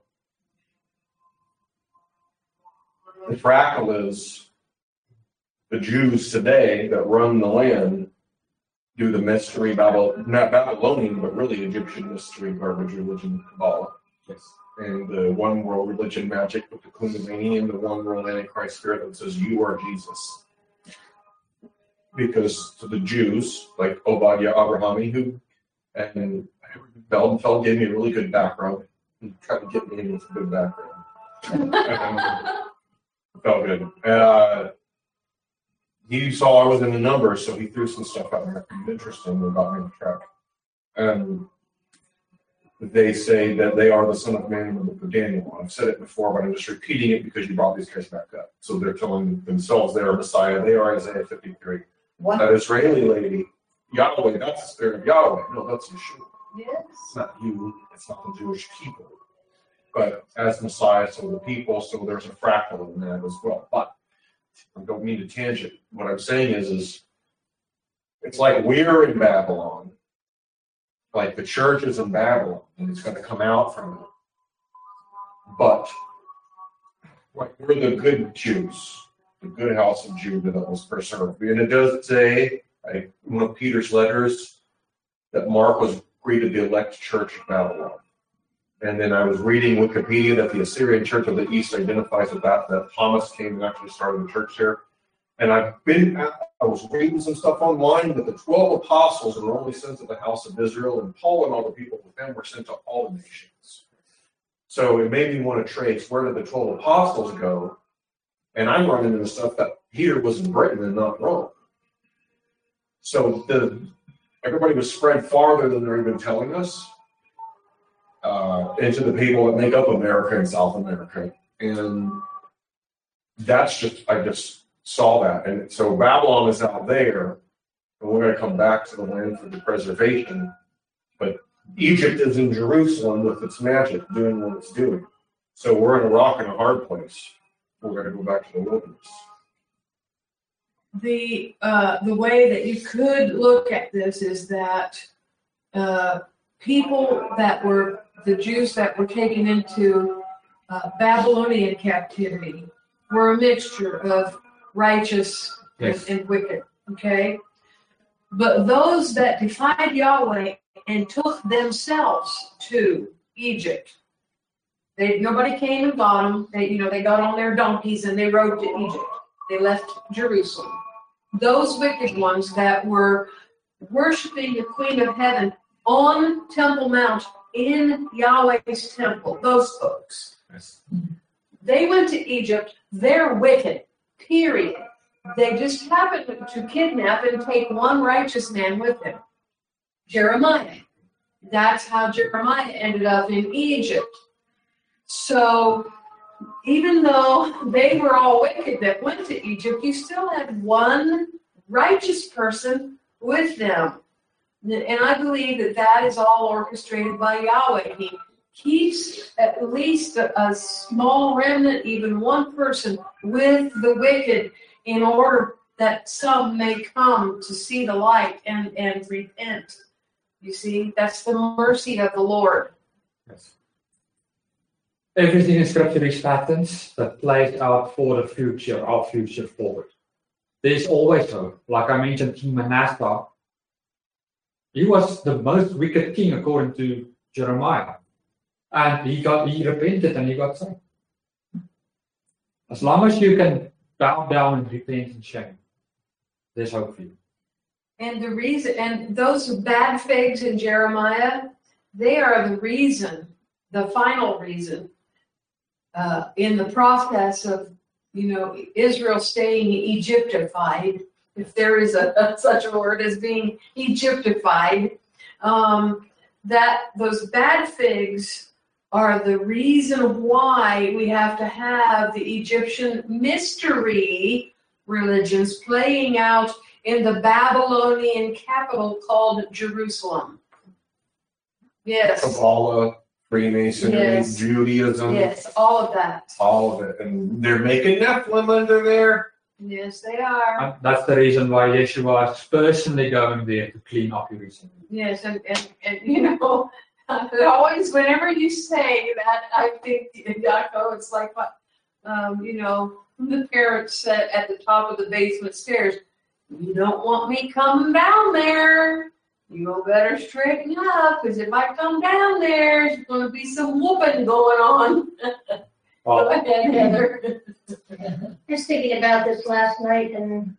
the fractal is the Jews today that run the land do the mystery not Babylonian, but really Egyptian mystery, garbage religion, Kabbalah. Yes. And the one world religion magic with the Kundalini and the one world Antichrist spirit that says you are Jesus. Because to the Jews, like Obadiah Abrahami, and Feldenfeld gave me a really good background. He tried to get me with a good background. Felt good. He saw I was in the numbers, so he threw some stuff out there. Interesting about me to track. They say that they are the Son of Man in the book of Daniel. I've said it before, but I'm just repeating it because you brought these guys back up. So they're telling themselves they are Messiah. They are Isaiah 53. What? That Israeli lady, Yahweh, that's the spirit of Yahweh. No, that's Yeshua. Yes. It's not you. It's not the Jewish people. But as Messiah, so the people, so there's a fractal in that as well. But I don't mean to tangent. What I'm saying is it's like we're in Babylon, like the church is in Babylon, and it's going to come out from it. But like we're the good Jews, the good house of Judah that was preserved. And it does say, like one of Peter's letters, that Mark was greeted the elect church of Babylon. And then I was reading Wikipedia that the Assyrian Church of the East identifies with that Thomas came and actually started the church there. And I was reading some stuff online that the 12 apostles were only sent to the house of Israel, and Paul and all the people with them were sent to all the nations. So it made me want to trace where did the 12 apostles go? And I'm running into stuff that Peter was in Britain and not Rome. So everybody was spread farther than they're even telling us. Into the people that make up America and South America. And that's I just saw that. And so Babylon is out there, and we're going to come back to the land for the preservation. But Egypt is in Jerusalem with its magic, doing what it's doing. So we're in a rock and a hard place. We're going to go back to the wilderness. The way that you could look at this is that people that were the Jews that were taken into Babylonian captivity were a mixture of righteous and wicked, okay? But those that defied Yahweh and took themselves to Egypt, nobody came and got them. They got on their donkeys and they rode to Egypt. They left Jerusalem. Those wicked ones that were worshiping the Queen of Heaven on Temple Mount in Yahweh's temple, those folks. Yes. They went to Egypt. They're wicked, period. They just happened to kidnap and take one righteous man with them, Jeremiah. That's how Jeremiah ended up in Egypt. So even though they were all wicked that went to Egypt, you still had one righteous person with them. And I believe that is all orchestrated by Yahweh. keeps at least a small remnant, even one person, with the wicked in order that some may come to see the light and repent. You see, that's the mercy of the Lord. Yes. Everything in Scripture is patterns that plays out for the future, our future forward. There's always hope. Like I mentioned, King Manasseh, he was the most wicked king according to Jeremiah. And he repented and he got saved. As long as you can bow down and repent in shame, there's hope for you. And the reason, and those bad figs in Jeremiah, they are the reason, the final reason, in the process of, Israel staying Egyptified, if there is such a word as being Egyptified, that those bad figs are the reason why we have to have the Egyptian mystery religions playing out in the Babylonian capital called Jerusalem. Yes. Kabbalah, Freemasonry, Yes. Judaism, Yes, all of that. all of it. And they're making Nephilim under there. Yes, they are. And that's the reason why Yeshua is personally going there to clean up Jerusalem. Yes, and always whenever you say that, I think, Yaakov, it's like what, the parents said at the top of the basement stairs, you don't want me coming down there. You better straighten up, because if I come down there, there's going to be some whooping going on. Go ahead, Heather. Just thinking about this last night, and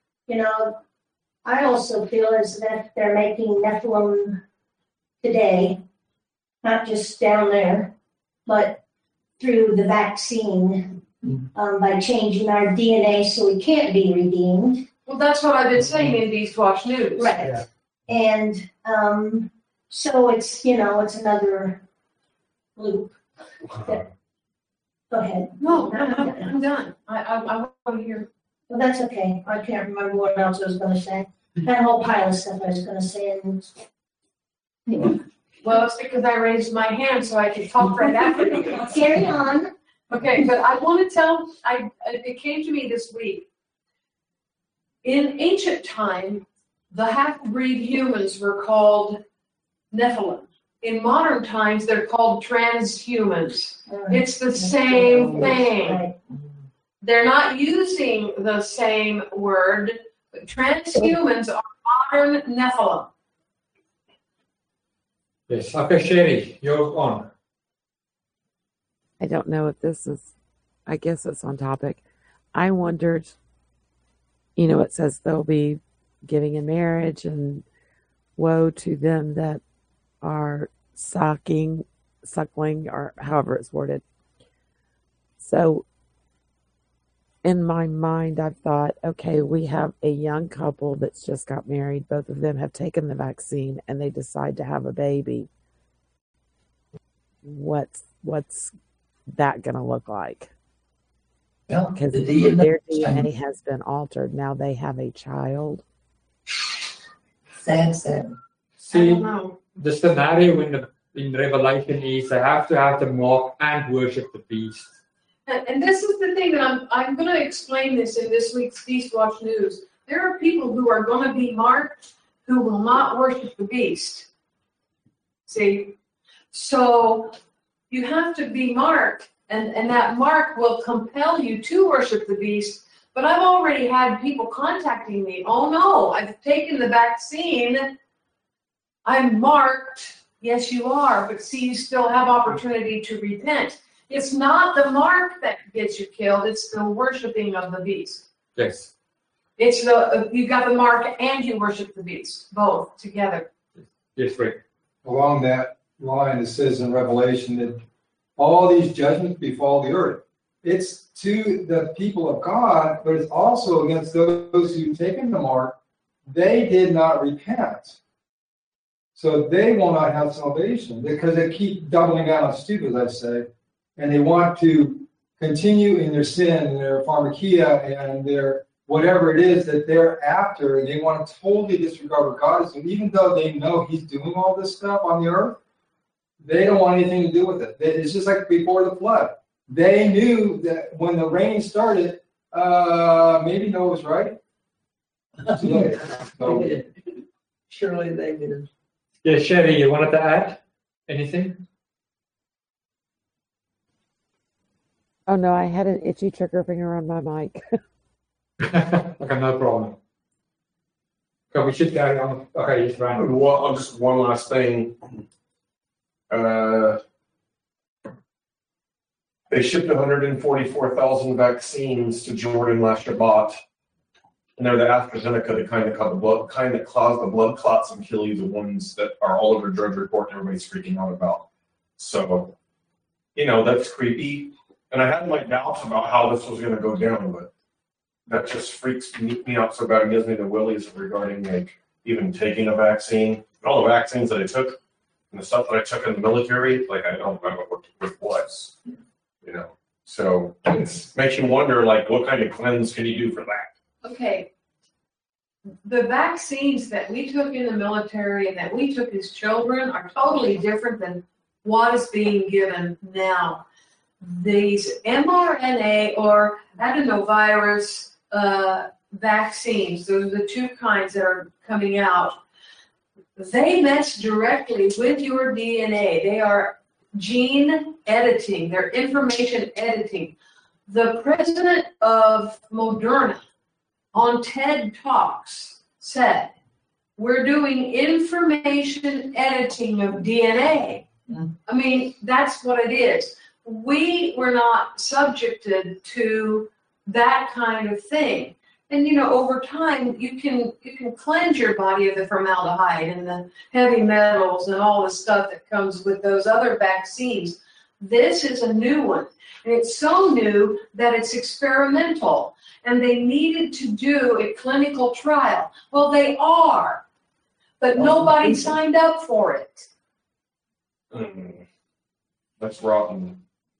I also feel as if they're making Nephilim today, not just down there, but through the vaccine, by changing our DNA so we can't be redeemed. Well, that's what I've been saying in Beast Watch News. Right. Yeah. And so it's it's another loop. Go ahead. No, I'm done. I want to hear. Well, that's okay. I can't remember what else I was going to say. That whole pile of stuff I was going to say. Well, it's because I raised my hand so I could talk right after you. Carry on. Okay, but I want to tell, it came to me this week. In ancient time, the half-breed humans were called Nephilim. In modern times, they're called transhumans. It's the same thing. Right. They're not using the same word, but transhumans are modern Nephilim. Yes. Okay, Sherry, you're on. I don't know if this is, I guess it's on topic. I wondered, it says they'll be giving in marriage, and woe to them that are suckling, or however it's worded. So in my mind, I've thought, okay, we have a young couple that's just got married. Both of them have taken the vaccine and they decide to have a baby. What's that going to look like? Well, Because the their DNA, DNA has been altered. Now they have a child. sad. I See, don't know. the scenario in Revelation is they have to have the mark and worship the beast. And this is the thing that I'm going to explain this in this week's Beast Watch News. There are people who are going to be marked who will not worship the beast. See? So you have to be marked, and that mark will compel you to worship the beast. But I've already had people contacting me. Oh no, I've taken the vaccine. I'm marked. Yes, you are. But see, you still have opportunity to repent. It's not the mark that gets you killed. It's the worshiping of the beast. Yes. It's you got the mark and you worship the beast, both together. Yes, Rick. Along that line, it says in Revelation that all these judgments befall the earth. It's to the people of God, but it's also against those who've taken the mark. They did not repent. So they will not have salvation because they keep doubling down on stupid, as I say. And they want to continue in their sin and their pharmakia and their whatever it is that they're after. And they want to totally disregard what God is doing, even though they know He's doing all this stuff on the earth. They don't want anything to do with it. It's just like before the flood. They knew that when the rain started, maybe Noah was right. So, Surely they did. Yes, Sherry, you wanted to add anything? Oh no, I had an itchy trigger finger on my mic. Okay, no problem. Okay, we should carry on. Okay, yes, Ryan. Well, just one last thing. They shipped 144,000 vaccines to Jordan last Shabbat, and they're the AstraZeneca that kind of cause the blood clots and kill you, the ones that are all over drug report and everybody's freaking out about. So, that's creepy. And I had my doubts about how this was going to go down, but that just freaks me out so bad. It gives me the willies regarding even taking a vaccine. And all the vaccines that I took and the stuff that I took in the military, I don't remember what it was. So it makes you wonder, what kind of cleanse can you do for that? Okay. The vaccines that we took in the military and that we took as children are totally different than what is being given now. These mRNA or adenovirus vaccines, those are the two kinds that are coming out. They mess directly with your DNA. They are gene editing. They're information editing. The president of Moderna on TED Talks said, we're doing information editing of DNA. I mean, that's what it is. We were not subjected to that kind of thing. And over time, you can cleanse your body of the formaldehyde and the heavy metals and all the stuff that comes with those other vaccines. This is a new one, and it's so new that it's experimental, and they needed to do a clinical trial. Well, they are, but nobody signed up for it. That's rotten.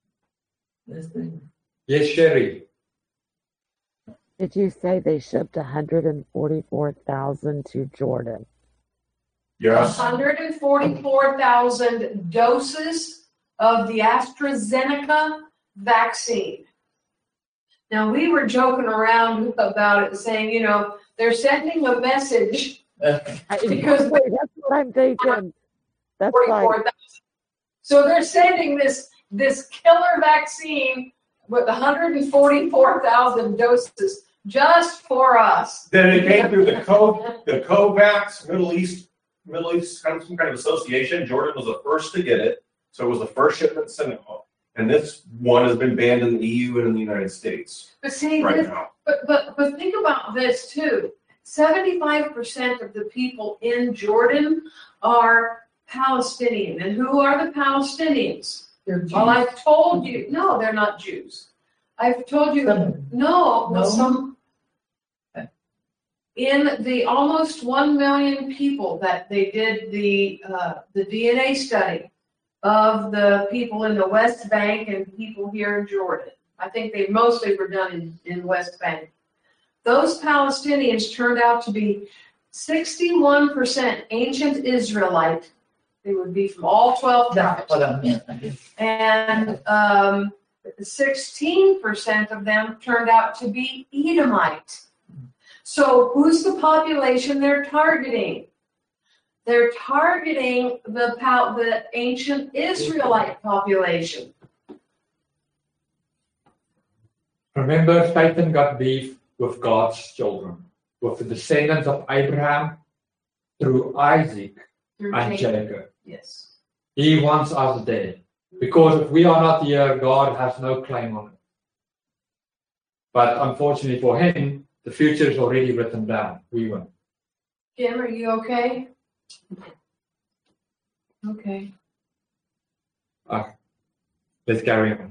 Yes, Sherry. Did you say they shipped 144,000 to Jordan? Yes. 144,000 doses of the AstraZeneca vaccine. Now, we were joking around about it, saying, they're sending a message because That's what I'm thinking. That's right. 44,000. So they're sending this killer vaccine with 144,000 doses just for us. Then it came through the COVAX Middle East some kind of association. Jordan was the first to get it, so it was the first shipment sent out. And this one has been banned in the EU and in the United States. But see, now. But think about this too. 75% of the people in Jordan are Palestinian. And who are the Palestinians? They're Jews. Well, I've told you, no, they're not Jews. I've told you, some. In the almost 1 million people that they did the DNA study of the people in the West Bank and people here in Jordan. I think they mostly were done in West Bank. Those Palestinians turned out to be 61% ancient Israelite. They would be from all 12 tribes. That's what I meant. And 16% of them turned out to be Edomite. So who's the population they're targeting? They're targeting the ancient Israelite population. Remember, Satan got beef with God's children, with the descendants of Abraham through Isaac and Jacob. Yes. He wants us dead. Because if we are not here, God has no claim on it. But unfortunately for him, the future is already written down. We win. Kim, are you okay? Okay. Let's carry on.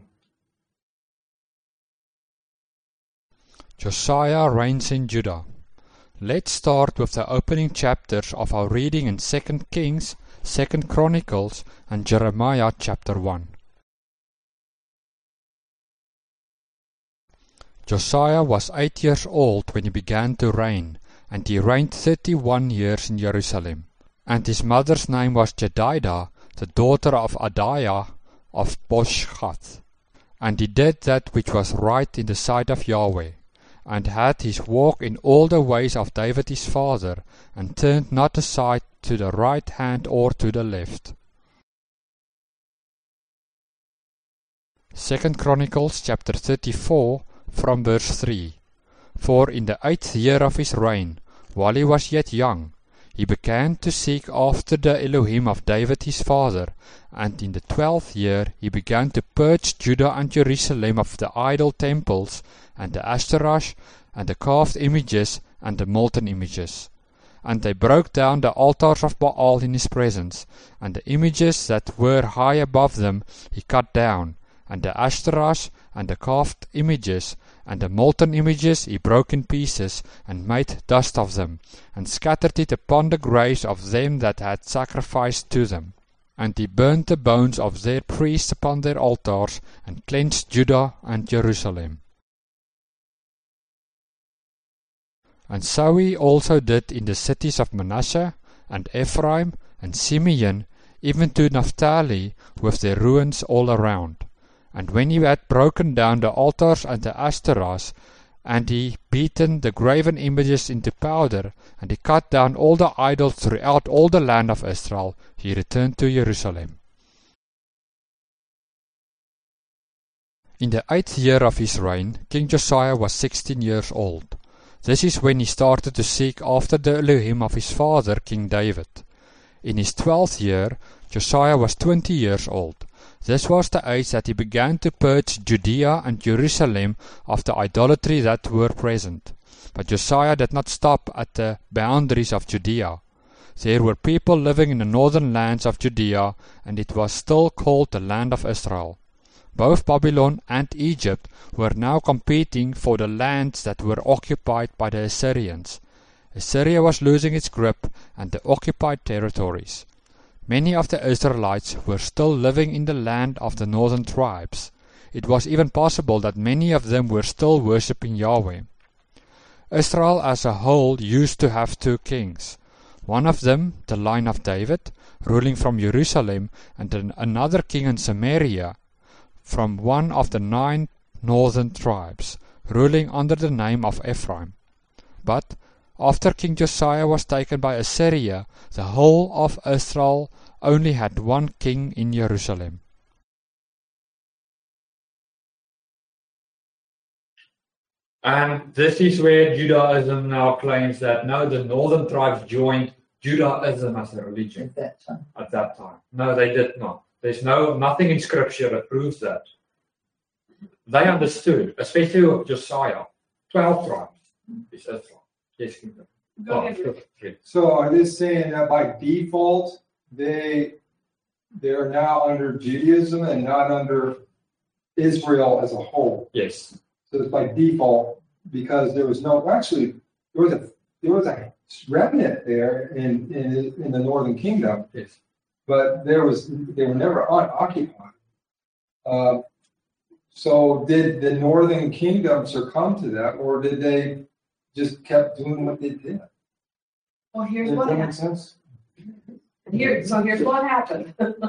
Josiah reigns in Judah. Let's start with the opening chapters of our reading in 2 Kings, 2 Chronicles, and Jeremiah chapter 1. Josiah was 8 years old when he began to reign, and he reigned 31 years in Jerusalem. And his mother's name was Jedidah, the daughter of Adiah of Boshgath. And he did that which was right in the sight of Yahweh, and had his walk in all the ways of David his father, and turned not aside to the right hand or to the left. 2 Chronicles chapter 34 from verse 3. For in the 8th year of his reign, while he was yet young, he began to seek after the Elohim of David his father, and in the 12th year he began to purge Judah and Jerusalem of the idol temples, and the Ashtaroth, and the carved images, and the molten images. And they broke down the altars of Baal in his presence, and the images that were high above them he cut down, and the Ashtaroth, and the carved images, and the molten images he broke in pieces, and made dust of them, and scattered it upon the graves of them that had sacrificed to them. And he burnt the bones of their priests upon their altars, and cleansed Judah and Jerusalem. And so he also did in the cities of Manasseh, and Ephraim, and Simeon, even to Naphtali, with their ruins all around. And when he had broken down the altars and the Ashtaroth, and he beaten the graven images into powder, and he cut down all the idols throughout all the land of Israel, he returned to Jerusalem. In the 8th year of his reign, King Josiah was 16 years old. This is when he started to seek after the Elohim of his father, King David. In his 12th year, Josiah was 20 years old. This was the age that he began to purge Judea and Jerusalem of the idolatry that were present. But Josiah did not stop at the boundaries of Judea. There were people living in the northern lands of Judea, and it was still called the land of Israel. Both Babylon and Egypt were now competing for the lands that were occupied by the Assyrians. Assyria was losing its grip and the occupied territories. Many of the Israelites were still living in the land of the northern tribes. It was even possible that many of them were still worshipping Yahweh. Israel as a whole used to have 2 kings. One of them, the line of David, ruling from Jerusalem, and then another king in Samaria, from one of the 9 northern tribes, ruling under the name of Ephraim. But after King Josiah was taken by Assyria, the whole of Israel only had 1 king in Jerusalem. And this is where Judaism now claims that no, the northern tribes joined Judaism as a religion at that time. No, they did not. There's nothing in scripture that proves that. They understood, especially with Josiah, 12 tribes is Israel. Yes, Kingdom. Go ahead. So are they saying that by default they're now under Judaism and not under Israel as a whole? Yes. So it's by default because there was a remnant there in the northern kingdom. Yes. But they were never unoccupied. So did the northern kingdom succumb to that, or did they just kept doing what they did? Well, here's Does what that make happened. sense? Here's what happened.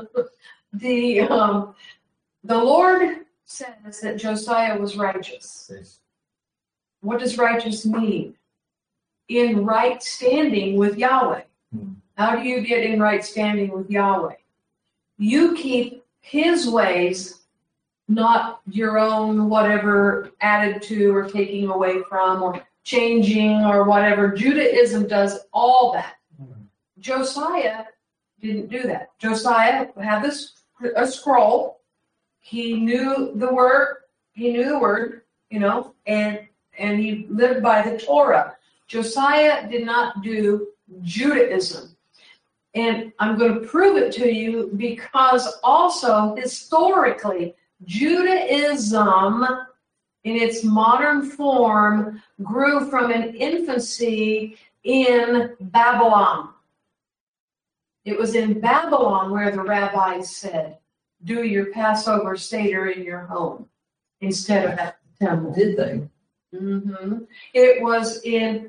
The Lord says that Josiah was righteous. Yes. What does righteous mean? In right standing with Yahweh. How do you get in right standing with Yahweh? You keep His ways, not your own whatever added to or taking away from or changing or whatever. Judaism does all that. Josiah didn't do that. Josiah had a scroll. He knew the word. And he lived by the Torah. Josiah did not do Judaism. And I'm going to prove it to you because also historically, Judaism in its modern form grew from an infancy in Babylon. It was in Babylon where the rabbis said, do your Passover Seder in your home instead of at the temple. Did they? Mm-hmm. It was in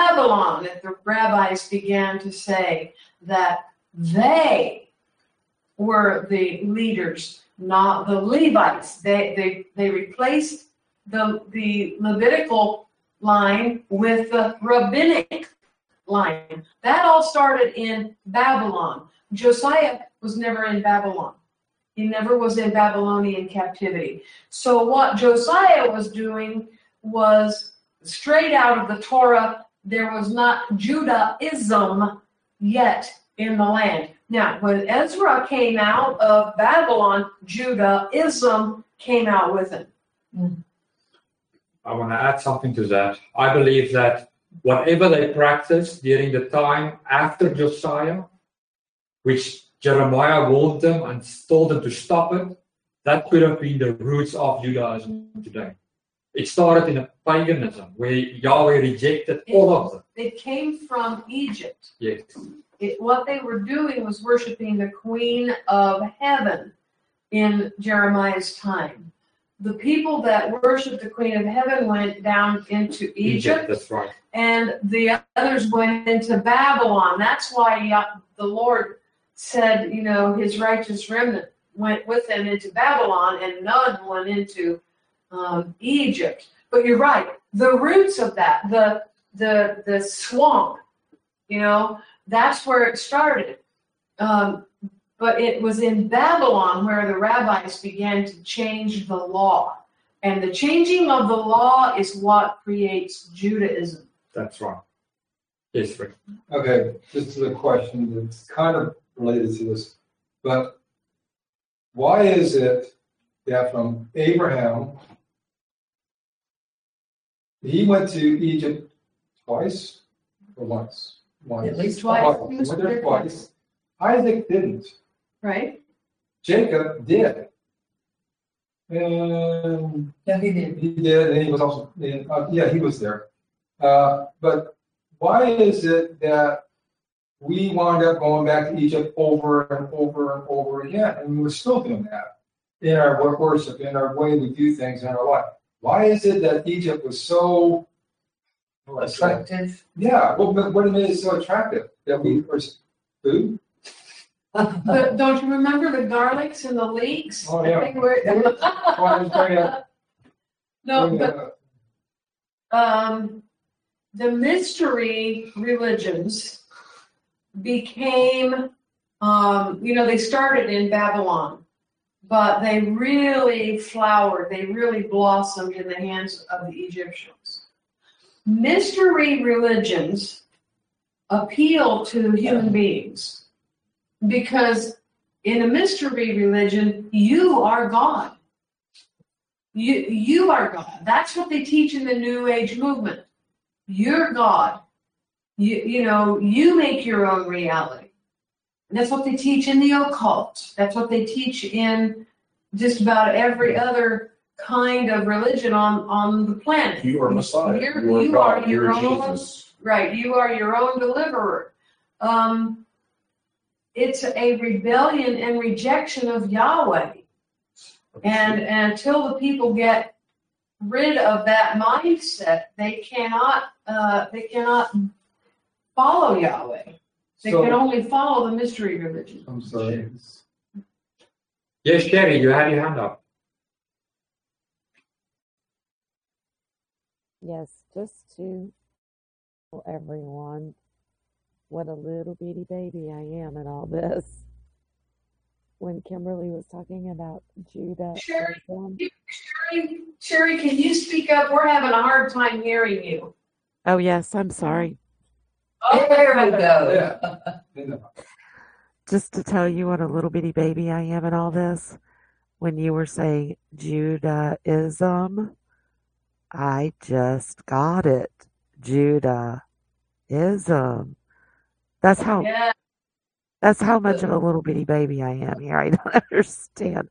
Babylon that the rabbis began to say that they were the leaders, not the Levites. They replaced the Levitical line with the rabbinic line. That all started in Babylon. Josiah was never in Babylon. He never was in Babylonian captivity. So what Josiah was doing was straight out of the Torah. There was not Judaism yet in the land. Now, when Ezra came out of Babylon, Judaism came out with him. I want to add something to that. I believe that whatever they practiced during the time after Josiah, which Jeremiah warned them and told them to stop it, that could have been the roots of Judaism today. It started in a paganism where Yahweh rejected all of them. It came from Egypt. Yes. What they were doing was worshiping the Queen of Heaven in Jeremiah's time. The people that worshiped the Queen of Heaven went down into Egypt. That's right. And the others went into Babylon. That's why the Lord said, his righteous remnant went with him into Babylon, and none went into Egypt. But you're right. The roots of that, the swamp, that's where it started. But it was in Babylon where the rabbis began to change the law. And the changing of the law is what creates Judaism. That's right. Yes, Rick. Okay, this is a question that's kind of related to this. But why is it that from Abraham, he went to Egypt twice or once? Once. At least twice. He went there twice. Isaac didn't. Right? Jacob did. And No, he didn't. he did, and he was also, he was there. But why is it that we wound up going back to Egypt over and over and over again, and we're still doing that in our worship, in our way we do things in our life? Why is it that Egypt was so Attractive. Yeah, what made it so attractive? That we were food? But don't you remember the garlics and the leeks? Oh, yeah. I think we're- No, but the mystery religions became, they started in Babylon, but they really flowered, they really blossomed in the hands of the Egyptians. Mystery religions appeal to human beings because in a mystery religion, you are God. You are God. That's what they teach in the New Age movement. You're God. You make your own reality. And that's what they teach in the occult. That's what they teach in just about every other kind of religion on the planet. You are Messiah. You God. are your You're own, Jesus. right? You are your own deliverer. It's a rebellion and rejection of Yahweh. And until the people get rid of that mindset, they cannot follow Yahweh. They can only follow the mystery religion. I'm sorry. Yes, Sherry, you had your hand up. Yes, just to tell everyone what a little bitty baby I am in all this. When Kimberly was talking about Judah, Sherry, can you speak up? We're having a hard time hearing you. oh yes, I'm sorry. Oh, There we go. Yeah. Just to tell you what a little bitty baby I am in all this. When you were saying Judaism, I just got it. Judaism. That's how Yeah. That's how much of a little bitty baby I am here. I don't understand.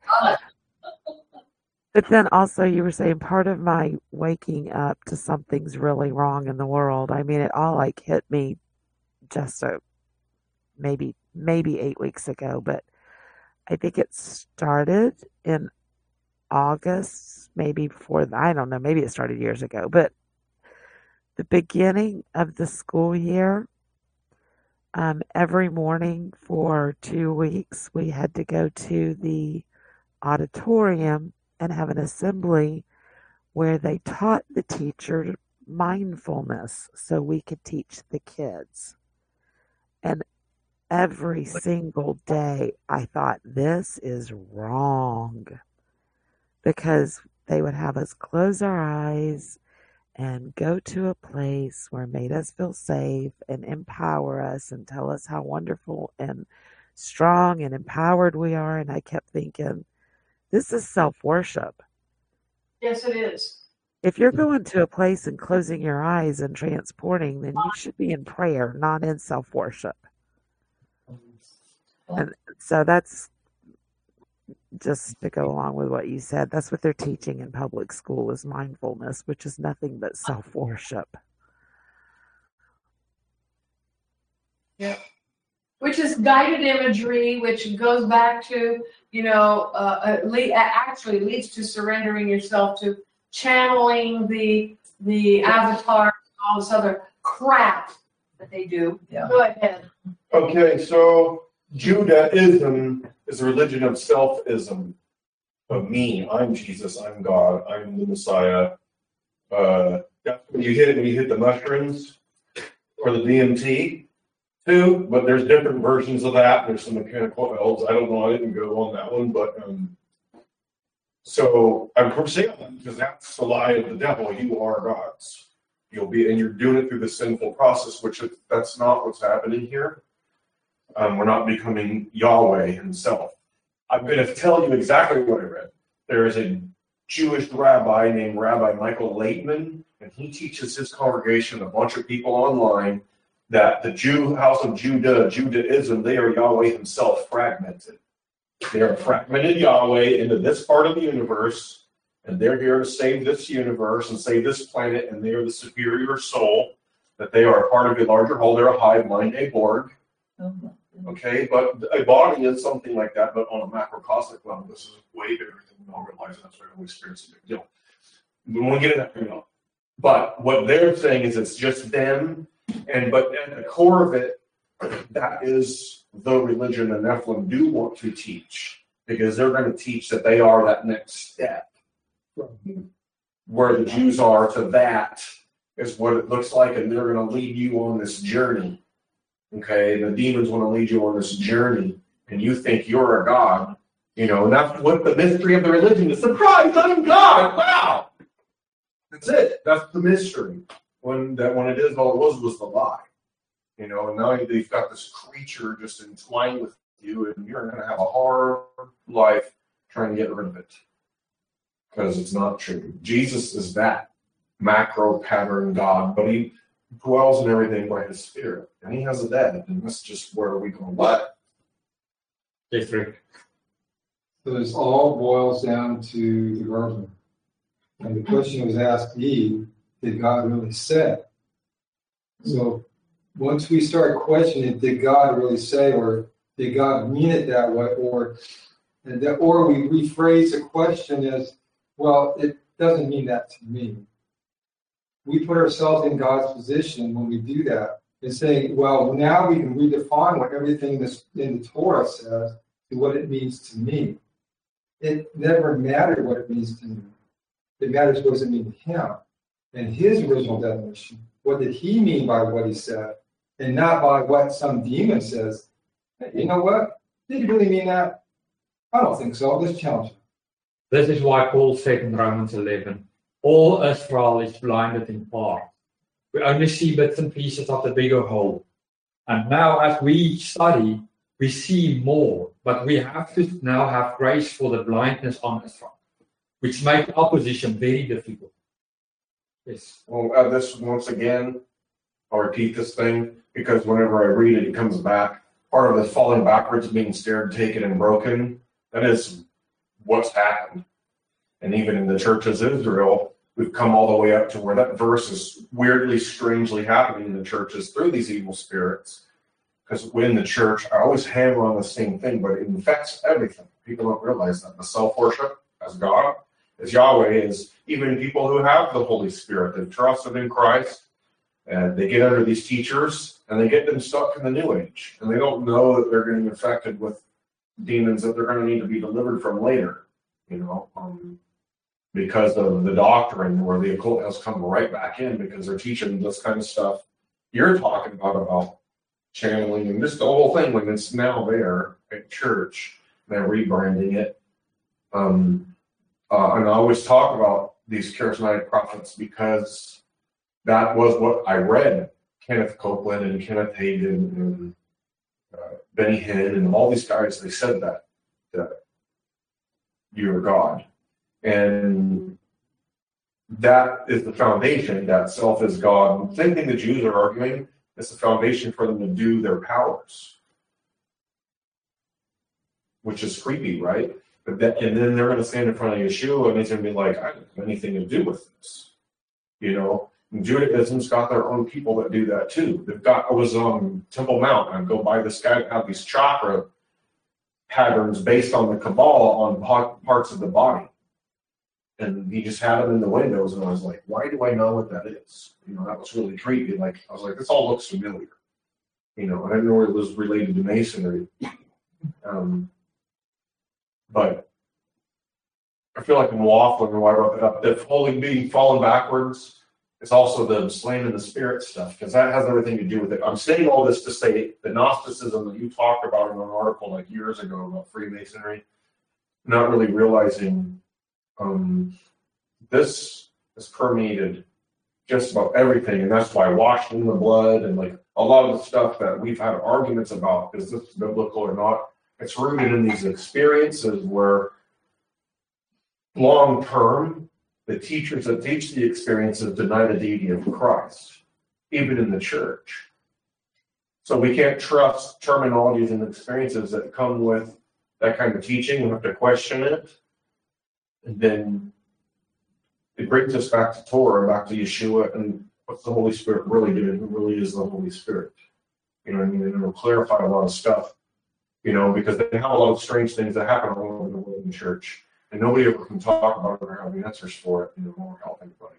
But then also you were saying part of my waking up to something's really wrong in the world. I mean, it all like hit me just maybe 8 weeks ago, but I think it started in August, maybe before, I don't know, maybe it started years ago, but the beginning of the school year, every morning for 2 weeks, we had to go to the auditorium and have an assembly where they taught the teacher mindfulness so we could teach the kids. And every single day I thought, this is wrong, because they would have us close our eyes and go to a place where it made us feel safe and empower us and tell us how wonderful and strong and empowered we are. And I kept thinking, this is self-worship. Yes, it is. If you're going to a place and closing your eyes and transporting, then you should be in prayer, not in self-worship. And so that's just to go along with what you said. That's what they're teaching in public school is mindfulness, which is nothing but self-worship. Yeah. Which is guided imagery, which goes back to, actually leads to surrendering yourself to channeling the avatar, all this other crap that they do. Yeah. Go ahead. Okay, so Judaism is a religion of selfism, of me. I'm Jesus. I'm God. I'm the Messiah. That's when you hit it when you hit the mushrooms or the DMT too. But there's different versions of that. There's some mechanical oils. I don't know. I didn't go on that one, but so I'm saying that because that's the lie of the devil. You are gods. You'll be, and you're doing it through the sinful process, that's not what's happening here. We're not becoming Yahweh himself. I'm going to tell you exactly what I read. There is a Jewish rabbi named Rabbi Michael Laitman, and he teaches his congregation, a bunch of people online, that the house of Judaism, they are Yahweh himself fragmented. They are fragmented Yahweh into this part of the universe, and they're here to save this universe and save this planet, and they are the superior soul, that they are a part of a larger whole. They're a hive mind, a Borg. Okay, but a body is something like that, but on a macrocosmic level, this is way bigger than we all realize. That's why we experience a big deal. We won't get into that. But what they're saying is it's just them, but at the core of it, that is the religion the Nephilim do want to teach, because they're going to teach that they are that next step. Where the Jews are to that is what it looks like, and they're going to lead you on this journey. Okay, the demons want to lead you on this journey, and you think you're a god, and that's what the mystery of the religion is. Surprise, I'm God! Wow! That's it. That's the mystery. When it is, all it was the lie. And now you've got this creature just entwined with you, and you're going to have a hard life trying to get rid of it. Because it's not true. Jesus is that macro pattern God, but he dwells in everything by his spirit. And he has a dad, and that's just where we go. What? Yes, Rick. So this all boils down to the garden. And the question was asked Eve, did God really say? So once we start questioning, did God really say, or did God mean it that way, or we rephrase the question as, well, it doesn't mean that to me. We put ourselves in God's position when we do that and say, well, now we can redefine what everything that's in the Torah says to what it means to me. It never mattered what it means to me. It matters what does it mean to him and his original definition. What did he mean by what he said, and not by what some demon says? Hey, you know what? Did he really mean that? I don't think so. Let's challenge him. This is why Paul said in Romans 11, all Israel is blinded in part. We only see bits and pieces of the bigger whole. And now as we study, we see more. But we have to now have grace for the blindness on Israel, which makes our position very difficult. Yes. Well, this once again, I'll repeat this thing, because whenever I read it, it comes back. Part of the falling backwards, being stared, taken, and broken, that is what's happened. And even in the churches of Israel, we've come all the way up to where that verse is weirdly, strangely happening in the churches through these evil spirits. Because when the church, I always hammer on the same thing, but it infects everything. People don't realize that. The self-worship as God, as Yahweh, is even people who have the Holy Spirit, they've trusted in Christ, And they get under these teachers and they get them stuck in the new age. And they don't know that they're getting infected with demons that they're going to need to be delivered from later, because of the doctrine where the occult has come right back in because they're teaching this kind of stuff you're talking about channeling and just the whole thing when it's now there at church. They're rebranding it. And I always talk about these charismatic prophets because that was what I read. Kenneth Copeland and Kenneth Hagin and Benny Hinn and all these guys, they said that you're God. And that is the foundation, that self is God. Same thing the Jews are arguing, it's the foundation for them to do their powers. Which is creepy, right? And then they're going to stand in front of Yeshua and he's going to be like, I don't have anything to do with this. And Judaism's got their own people that do that too. I was on Temple Mount and I go by this guy that had these chakra patterns based on the Kabbalah on parts of the body. And he just had them in the windows and I was like, why do I know what that is? That was really creepy. I was like, this all looks familiar. I didn't know it was related to masonry. But I feel like I'm waffling why I brought that up. The being fallen backwards is also the slain in the spirit stuff, because that has everything to do with it. I'm saying all this to say the Gnosticism that you talked about in an article years ago about Freemasonry, not really realizing this has permeated just about everything, and that's why washing in the blood and a lot of the stuff that we've had arguments about, is this biblical or not? It's rooted in these experiences where long term, the teachers that teach the experiences deny the deity of Christ, even in the church. So we can't trust terminologies and experiences that come with that kind of teaching. We have to question it. And then it brings us back to Torah, back to Yeshua, and what's the Holy Spirit really doing? Who really is the Holy Spirit? And it'll clarify a lot of stuff. Because they have a lot of strange things that happen all over the world in the church. And nobody ever can talk about it or have the answers for it, or help anybody.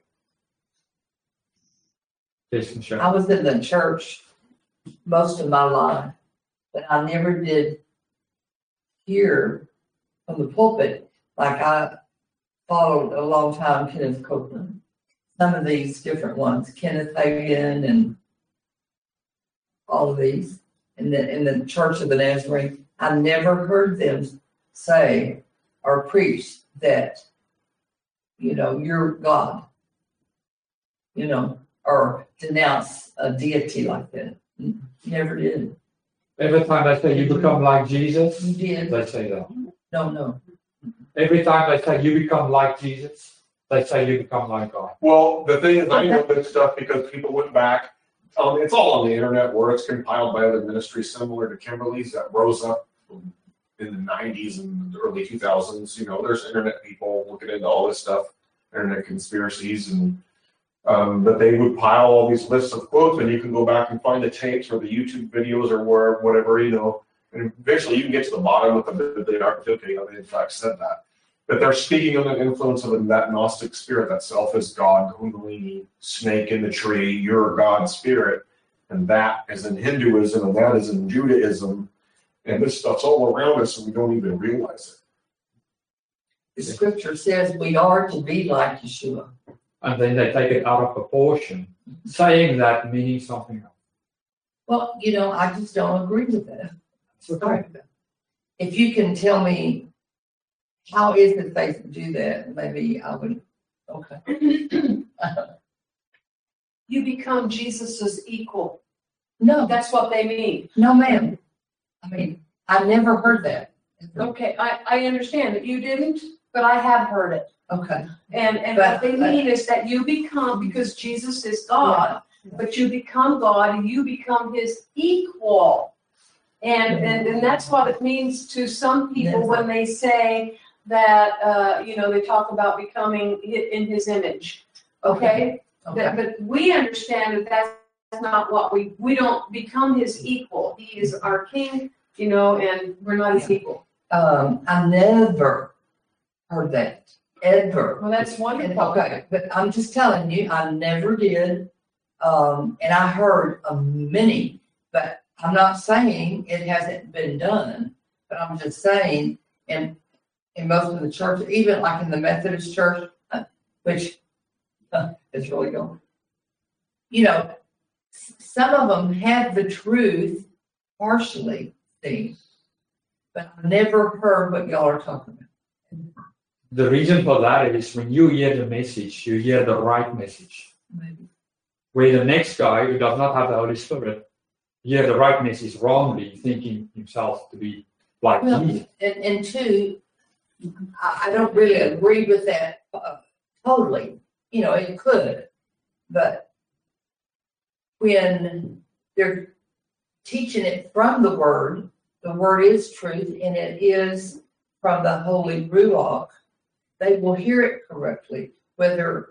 I was in the church most of my life, but I never did hear from the pulpit I followed a long time Kenneth Copeland. Some of these different ones, Kenneth Hagin and all of these. In the Church of the Nazarene, I never heard them say or preach that, you're God, or denounce a deity like that. Never did. Every time they say you become like Jesus, You did? they say that. No. Every time they say you become like Jesus, they say you become like God. Well, the thing is, I know this stuff because people went back. It's all on the internet where it's compiled by other ministries similar to Kimberly's that rose up in the 90s and the early 2000s. There's internet people looking into all this stuff, internet conspiracies, and that they would pile all these lists of quotes, and you can go back and find the tapes or the YouTube videos or whatever, and eventually you can get to the bottom of the they in fact said that. But they're speaking of the influence of that Gnostic spirit, that self is God, Kundalini, snake in the tree, you're God spirit. And that is in Hinduism, and that is in Judaism. And this stuff's all around us, and we don't even realize it. The scripture says we are to be like Yeshua. And then they take it out of proportion, saying that meaning something else. Well, I just don't agree with that. Okay. If you can tell me how is it they can do that, maybe I would. Okay. You become Jesus's equal. No, That's what they mean. no, ma'am. I never heard that. Okay, I understand that you didn't, but I have heard it. Okay. And what they mean is that you become, because Jesus is God, but you become God and you become his equal. And that's what it means to some people when they say that, they talk about becoming in his image. Okay? But we understand that that's not what we don't become his equal. He is our king, and we're not his equal. I never heard that. Ever. Well, that's wonderful. Okay, but I'm just telling you, I never did. And I heard many, but I'm not saying it hasn't been done, but I'm just saying in most of the churches, even like in the Methodist church, which is really going, some of them have the truth partially seen, but I've never heard what y'all are talking about. The reason for that is when you hear the message, you hear the right message. Maybe. Where the next guy who does not have the Holy Spirit hear the right message wrongly, thinking himself to be like Jesus. And two, I don't really agree with that totally. It could, but when they're teaching it from the Word is truth, and it is from the Holy Ruach, they will hear it correctly. Whether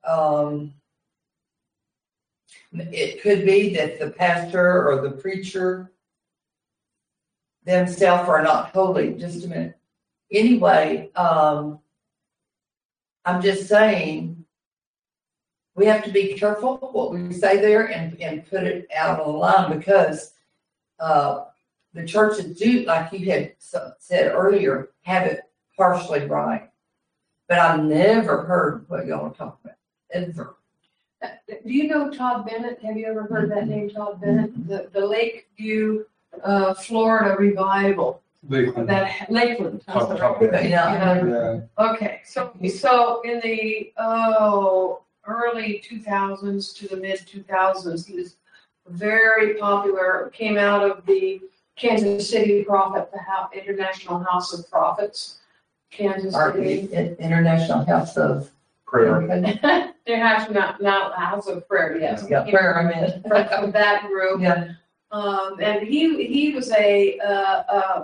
it could be that the pastor or the preacher themselves are not holy. Just a minute. Anyway, I'm just saying we have to be careful what we say there and put it out on the line, because the churches do, like you had said earlier, have it partially right. But I've never heard what y'all are talking about, ever. Do you know Todd Bennett? Have you ever heard that name, Todd Bennett? The Lakeview, Florida revival. Lakeland. That Lakeland. Yeah. Okay, so in the early 2000s to the mid 2000s, he was very popular. Came out of the Kansas City Prophet, the International House of Prophets, Kansas City. International House of Prayer. International House of Prayer. Yes, Yeah, prayer. I mean, from that group. yeah. And he was a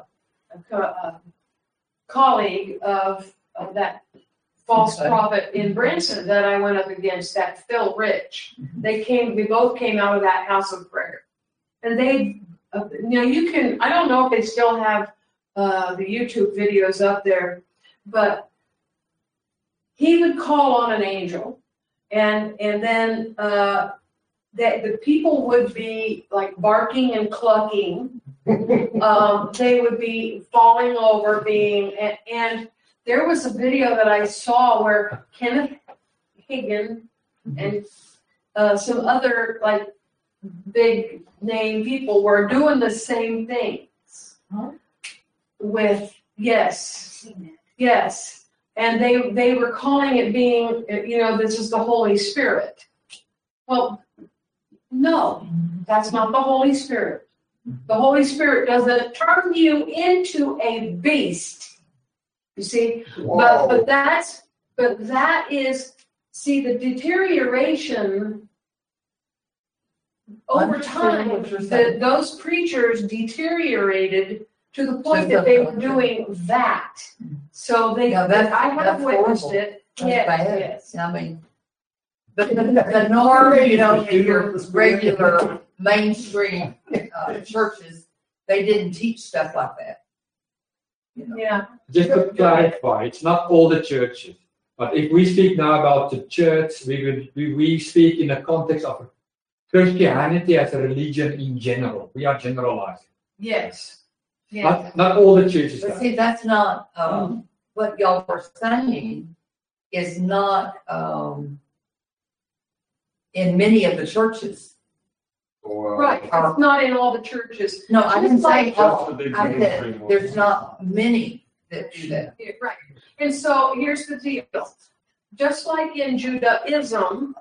colleague of that false Okay. prophet in Branson that I went up against, that Phil Rich. We both came out of that house of prayer. And they, I don't know if they still have the YouTube videos up there, but he would call on an angel, and then the people would be like barking and clucking. They would be falling over, and there was a video that I saw where Kenneth Hagin and some other like big name people were doing the same things with yes, and they were calling it being, this is the Holy Spirit. Well, no, that's not the Holy Spirit. The Holy Spirit doesn't turn you into a beast. You see, but that is, see, the deterioration over time. Those preachers deteriorated to the point that they were doing that. So I have witnessed it. Yes. I mean, the norm, in your regular mainstream churches, they didn't teach stuff like that. Yeah. Just to clarify, it's not all the churches. But if we speak now about the church, we speak in the context of Christianity as a religion in general. We are generalizing. Yes. Yes. Not all the churches. But see, that's not what y'all were saying is not in many of the churches. Right. It's not in all the churches. No, I didn't say Just all. the big I said mainstream ones. there's not many that do that. Yeah, right. And so here's the deal. Just like in Judaism,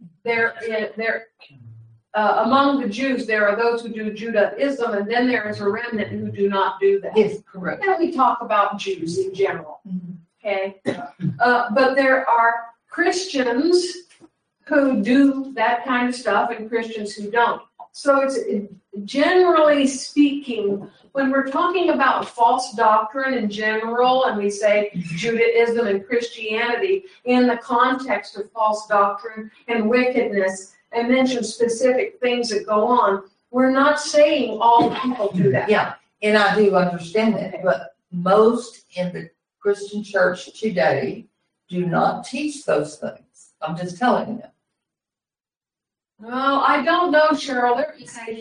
among the Jews, there are those who do Judaism, and then there is a remnant who do not do that. Yes, correct. And we talk about Jews in general, okay? But there are Christians who do that kind of stuff and Christians who don't. So it's generally speaking, when we're talking about false doctrine in general, and we say Judaism and Christianity in the context of false doctrine and wickedness, and mention specific things that go on, we're not saying all people do that. Yeah, and I do understand that, but most in the Christian church today do not teach those things. I'm just telling you. Well, I don't know, Cheryl. There is a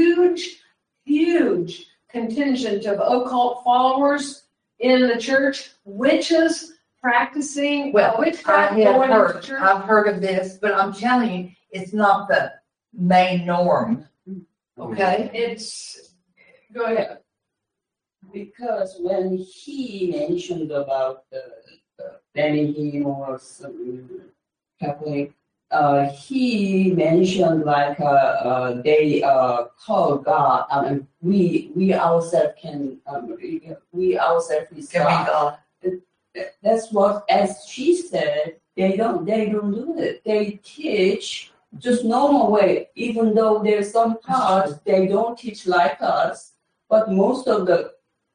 huge contingent of occult followers in the church, witches practicing Well, witchcraft I have going into heard, church. I've heard of this, but I'm telling you, it's not the main norm. Okay? It's, go ahead. Because when he mentioned about the banning him or some Catholic, he mentioned like they call God. I mean, we ourselves can we ourselves is Can be God. God. That's what, as she said, they don't do it. They teach just normal way, even though there's some parts they don't teach like us, but most of the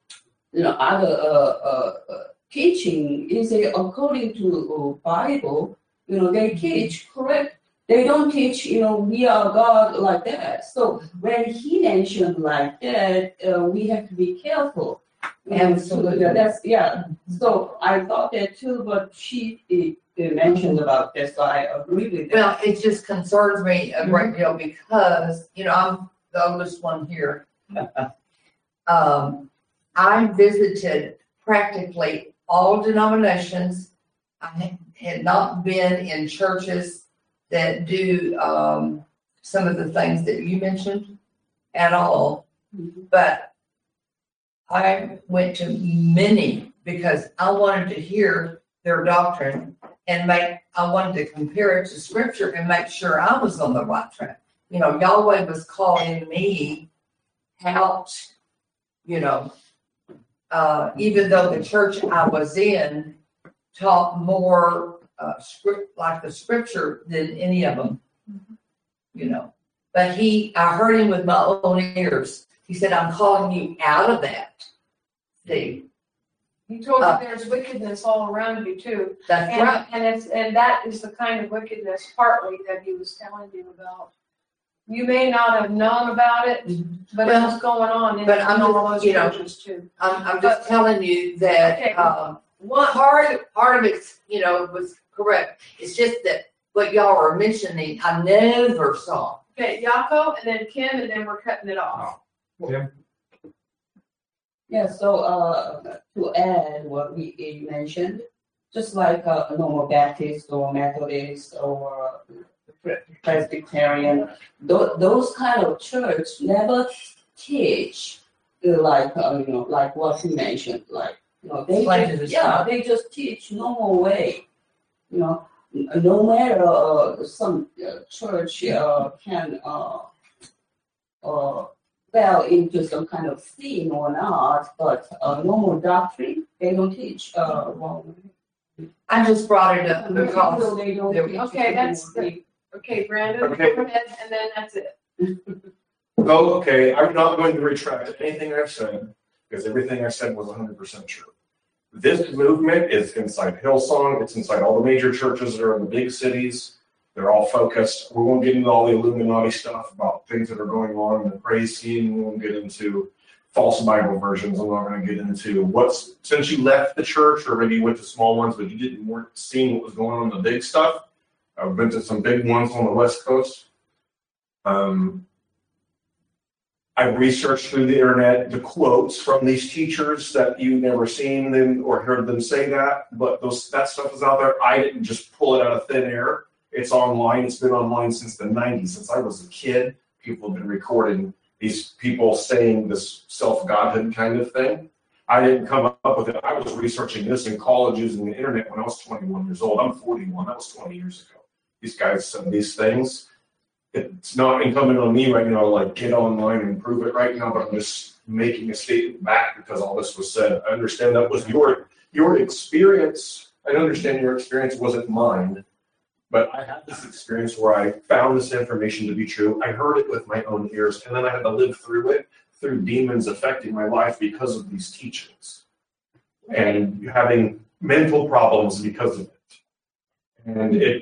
other teaching is according to Bible. They teach correct. They don't teach, we are God like that. So when he mentioned like that, we have to be careful. Absolutely. So I thought that too, but she mentioned about this, so I agree with that. Well, it just concerns me a great deal because, I'm the oldest one here. I visited practically all denominations. I had not been in churches that do some of the things that you mentioned at all. But I went to many because I wanted to hear their doctrine and I wanted to compare it to scripture and make sure I was on the right track. Yahweh was calling me out, even though the church I was in taught more like the scripture than any of them, But I heard him with my own ears. He said, I'm calling you out of that. See? He told you there's wickedness all around you too. That's right. And that is the kind of wickedness partly that he was telling you about. You may not have known about it, but it was going on in all those churches too. I'm just telling you that Okay. part of it, was correct. It's just that what y'all are mentioning, I never saw. Okay, Yako, and then Kim, and then we're cutting it off. Yeah, so to add what you mentioned, just like a normal Baptist or Methodist or Presbyterian, those kind of church never teach like what you mentioned, they just teach normal way, no matter some church can fell into some kind of sin or not, but normal doctrine they don't teach. I just brought it up because they don't. Okay, that's good. Okay, Brandon, Okay. go ahead, and then that's it. Oh, okay, I'm not going to retract anything I've said, because everything I said was 100% true. This movement is inside Hillsong, it's inside all the major churches that are in the big cities. They're all focused. We won't get into all the Illuminati stuff about things that are going on in the praise scene. We won't get into false Bible versions. I'm not going to get into since you left the church, or maybe you went to small ones, but you weren't seeing what was going on in the big stuff. I've been to some big ones on the West Coast. I researched through the internet the quotes from these teachers that you never seen them or heard them say that, but that stuff is out there. I didn't just pull it out of thin air. It's online. It's been online since the 90s. Since I was a kid, people have been recording these people saying this self-godhood kind of thing. I didn't come up with it. I was researching this in college using the internet when I was 21 years old. I'm 41. That was 20 years ago. These guys said these things. It's not incumbent on me right now to like get online and prove it right now, but I'm just making a statement back because all this was said. I understand that was your experience. I understand your experience wasn't mine, but I had this experience where I found this information to be true. I heard it with my own ears, and then I had to live through it, through demons affecting my life because of these teachings and having mental problems because of it. And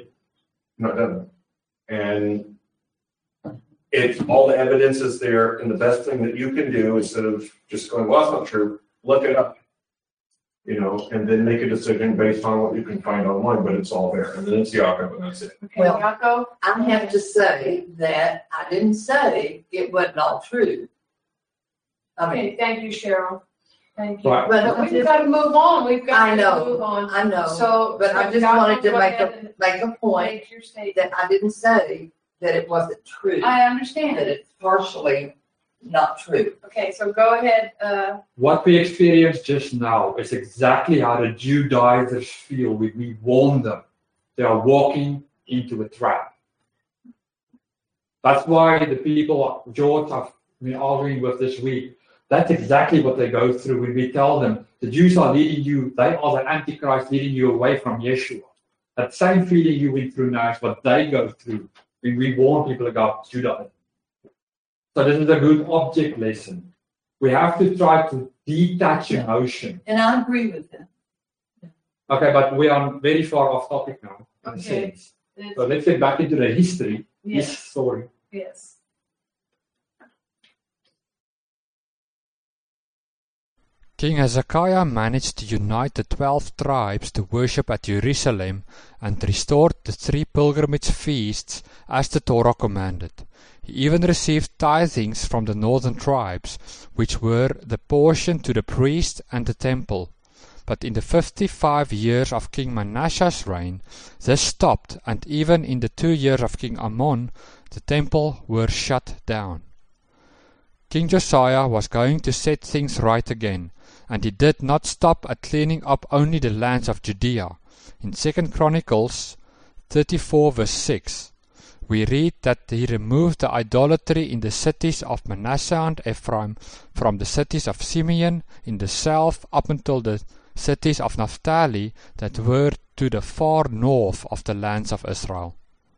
it's all the evidence is there, and the best thing that you can do instead of just going, well, that's not true, look it up. and then make a decision based on what you can find online, but it's all there. And then it's Yaakov, and that's it. Okay, Well, Yaakov? I have to say that I didn't say it wasn't all true. I mean, Okay, thank you, Cheryl. Thank you. Right. but We've got to move on. We've got I to know, move on. I know, So. but I just Yaakov, wanted to go make ahead and make a point Make your statement. that I didn't say that it wasn't true, I understand. that it's partially not true. Okay, so go ahead, What we experienced just now is exactly how the Judaizers feel when we warn them. They are walking into a trap. That's why the people George have been arguing with this week, that's exactly what they go through when we tell them the Jews are leading you, they are the Antichrist leading you away from Yeshua. That same feeling you went through now is what they go through when we warn people about Judaism. So this is a good object lesson. We have to try to detach emotion. And I agree with them. Okay, but we are very far off topic now, in a Okay. sense. So let's get back into the history, this yes, story. yes. King Hezekiah managed to unite the 12 tribes to worship at Jerusalem and restored the 3 pilgrimage feasts as the Torah commanded. He even received tithings from the northern tribes, which were the portion to the priest and the temple. But in the 55 years of King Manasseh's reign, this stopped, and even in the 2 years of King Amon, the temple were shut down. King Josiah was going to set things right again, and he did not stop at cleaning up only the lands of Judea. In 2 Chronicles 34 verse 6, we read that he removed the idolatry in the cities of Manasseh and Ephraim from the cities of Simeon in the south up until the cities of Naphtali that were to the far north of the lands of Israel.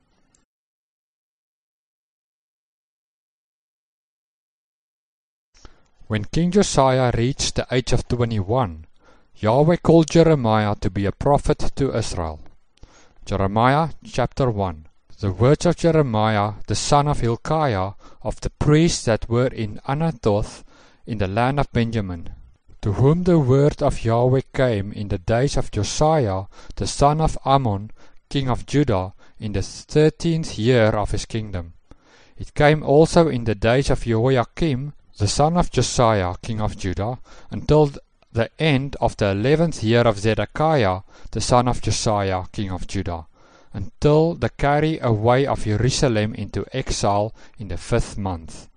When King Josiah reached the age of 21, Yahweh called Jeremiah to be a prophet to Israel. Jeremiah chapter 1. The words of Jeremiah, the son of Hilkiah, of the priests that were in Anathoth, in the land of Benjamin, to whom the word of Yahweh came in the days of Josiah, the son of Ammon, king of Judah, in the 13th year of his kingdom. It came also in the days of Jehoiakim, the son of Josiah, king of Judah, until the end of the 11th year of Zedekiah, the son of Josiah, king of Judah, until the carry away of Jerusalem into exile in the 5th month.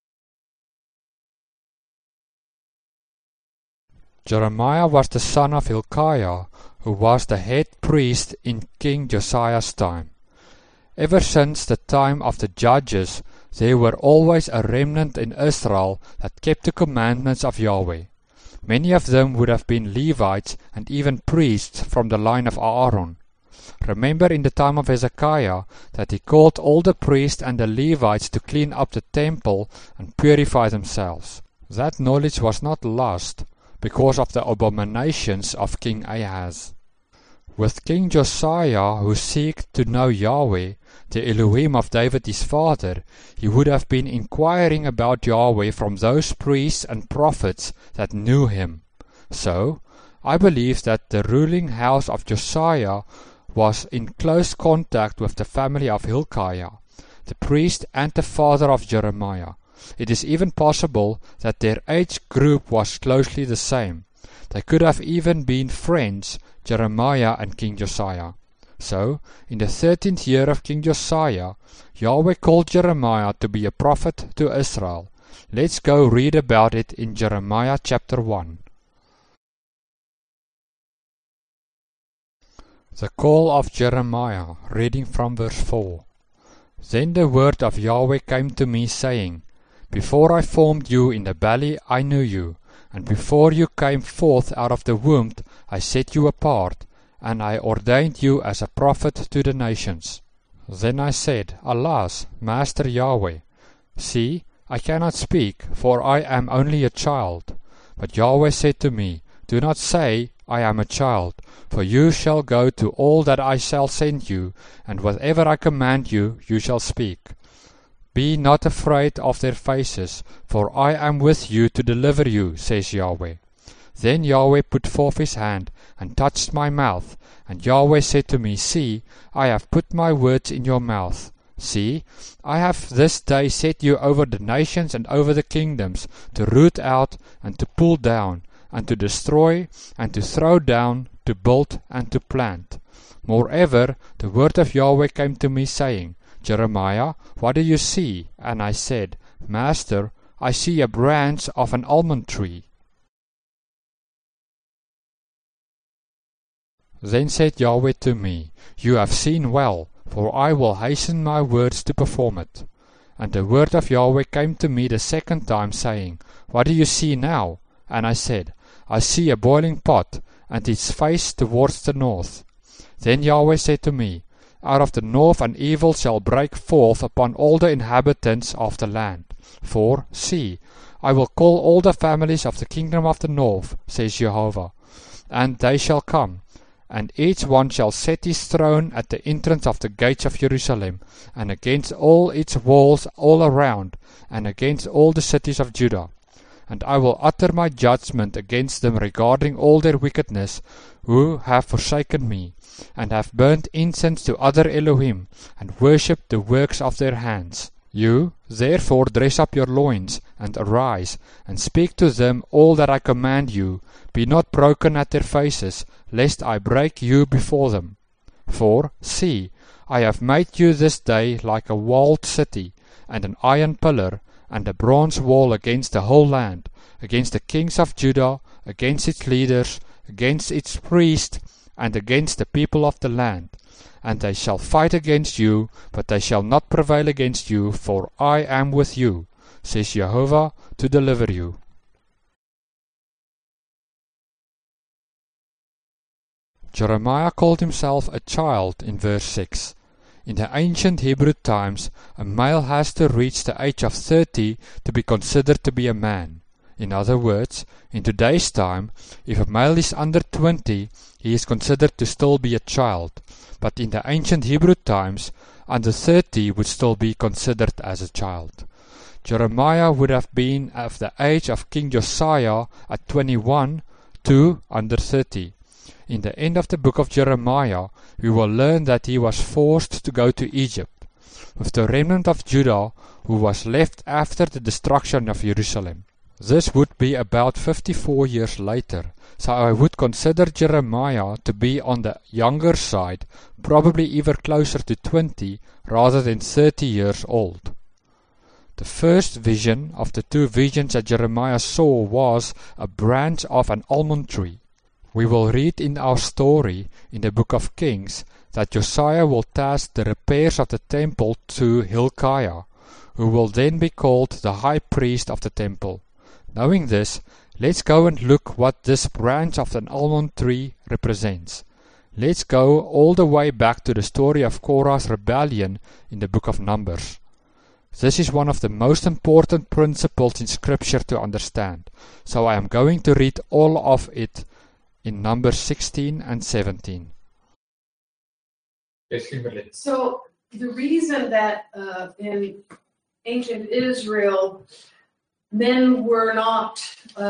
Jeremiah was the son of Hilkiah, who was the head priest in King Josiah's time. Ever since the time of the judges, there were always a remnant in Israel that kept the commandments of Yahweh. Many of them would have been Levites and even priests from the line of Aaron. Remember in the time of Hezekiah that he called all the priests and the Levites to clean up the temple and purify themselves. That knowledge was not lost because of the abominations of King Ahaz. With King Josiah, who seeked to know Yahweh, the Elohim of David his father, he would have been inquiring about Yahweh from those priests and prophets that knew him. So, I believe that the ruling house of Josiah was in close contact with the family of Hilkiah, the priest and the father of Jeremiah. It is even possible that their age group was closely the same. They could have even been friends, Jeremiah and King Josiah. So, in the 13th year of King Josiah, Yahweh called Jeremiah to be a prophet to Israel. Let's go read about it in Jeremiah chapter 1. The call of Jeremiah, reading from verse 4. Then the word of Yahweh came to me, saying, Before I formed you in the belly I knew you, and before you came forth out of the womb I set you apart, and I ordained you as a prophet to the nations. Then I said, Alas, Master Yahweh, see, I cannot speak, for I am only a child. But Yahweh said to me, Do not say, I am a child, for you shall go to all that I shall send you, and whatever I command you, you shall speak. Be not afraid of their faces, for I am with you to deliver you, says Yahweh. Then Yahweh put forth his hand and touched my mouth, and Yahweh said to me, See, I have put my words in your mouth. See, I have this day set you over the nations and over the kingdoms, to root out and to pull down, and to destroy and to throw down, to build and to plant. Moreover, the word of Yahweh came to me, saying, Jeremiah, what do you see? And I said, Master, I see a branch of an almond tree. Then said Yahweh to me, You have seen well, for I will hasten my words to perform it. And the word of Yahweh came to me the second time, saying, What do you see now? And I said, I see a boiling pot, and its face towards the north. Then Yahweh said to me, Out of the north an evil shall break forth upon all the inhabitants of the land. For, see, I will call all the families of the kingdom of the north, says Jehovah, and they shall come, and each one shall set his throne at the entrance of the gates of Jerusalem, and against all its walls all around, and against all the cities of Judah. And I will utter my judgment against them regarding all their wickedness, who have forsaken me, and have burnt incense to other Elohim, and worshipped the works of their hands. You, therefore, dress up your loins, and arise, and speak to them all that I command you. Be not broken at their faces, lest I break you before them. For, see, I have made you this day like a walled city, and an iron pillar, and a bronze wall against the whole land, against the kings of Judah, against its leaders, against its priests, and against the people of the land. And they shall fight against you, but they shall not prevail against you, for I am with you, says Jehovah, to deliver you. Jeremiah called himself a child in verse 6. In the ancient Hebrew times, a male has to reach the age of 30 to be considered to be a man. In other words, in today's time, if a male is under 20, he is considered to still be a child. But in the ancient Hebrew times, under 30 would still be considered as a child. Jeremiah would have been of the age of King Josiah at 21 to under 30. In the end of the book of Jeremiah, we will learn that he was forced to go to Egypt, with the remnant of Judah who was left after the destruction of Jerusalem. This would be about 54 years later, so I would consider Jeremiah to be on the younger side, probably even closer to 20 rather than 30 years old. The first vision of the two visions that Jeremiah saw was a branch of an almond tree. We will read in our story in the book of Kings that Josiah will task the repairs of the temple to Hilkiah, who will then be called the high priest of the temple. Knowing this, let's go and look what this branch of an almond tree represents. Let's go all the way back to the story of Korah's rebellion in the book of Numbers. This is one of the most important principles in Scripture to understand, so I am going to read all of it in Numbers 16 and 17. So the reason that in ancient Israel men were not,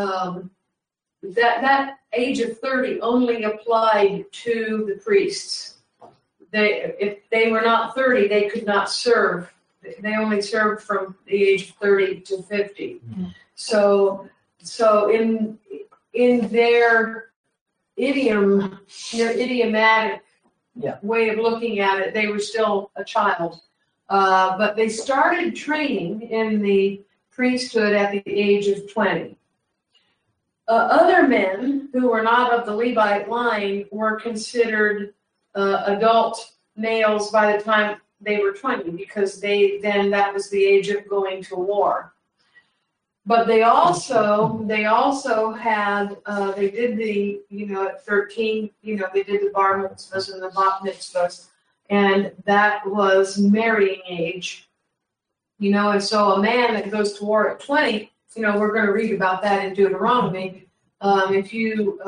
that age of 30 only applied to the priests. If they were not 30, they could not serve. They only served from the age of 30 to 50. Mm-hmm. So in their idiomatic way of looking at it, they were still a child. But they started training in the priesthood at the age of 20. Other men who were not of the Levite line were considered adult males by the time they were 20, because that was the age of going to war. But they also had they did the at 13 they did the bar mitzvahs and the bat mitzvahs, and that was marrying age. And so a man that goes to war at 20, we're going to read about that in Deuteronomy. If you,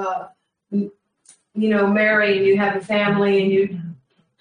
marry and you have a family and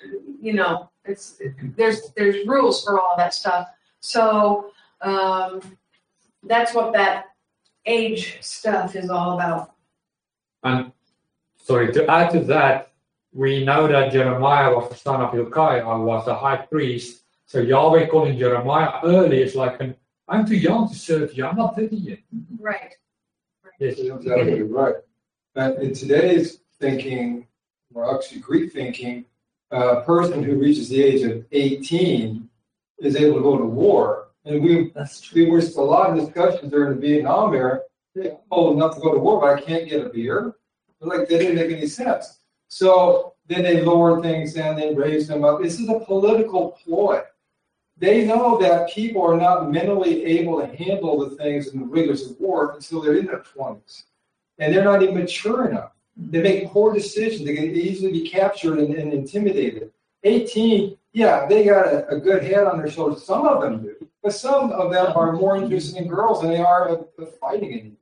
there's rules for all that stuff. So that's what that age stuff is all about. And sorry, to add to that, we know that Jeremiah was the son of Hilkiah, was the high priest. So Yahweh calling Jeremiah early is like I'm too young to serve you. I'm not ready yet. Right. Yes, Exactly right. But in today's thinking, or actually Greek thinking, a person who reaches the age of 18 is able to go to war. And there was a lot of discussions during the Vietnam era. Hey, I'm old enough to go to war, but I can't get a beer. Like, that didn't make any sense. So then they lowered things and they raised them up. This is a political ploy. They know that people are not mentally able to handle the things and the rigors of war until they're in their 20s. And they're not even mature enough. They make poor decisions. They can easily be captured and intimidated. 18, yeah, they got a good head on their shoulders. Some of them do. But some of them are more interested in girls than they are of fighting anything.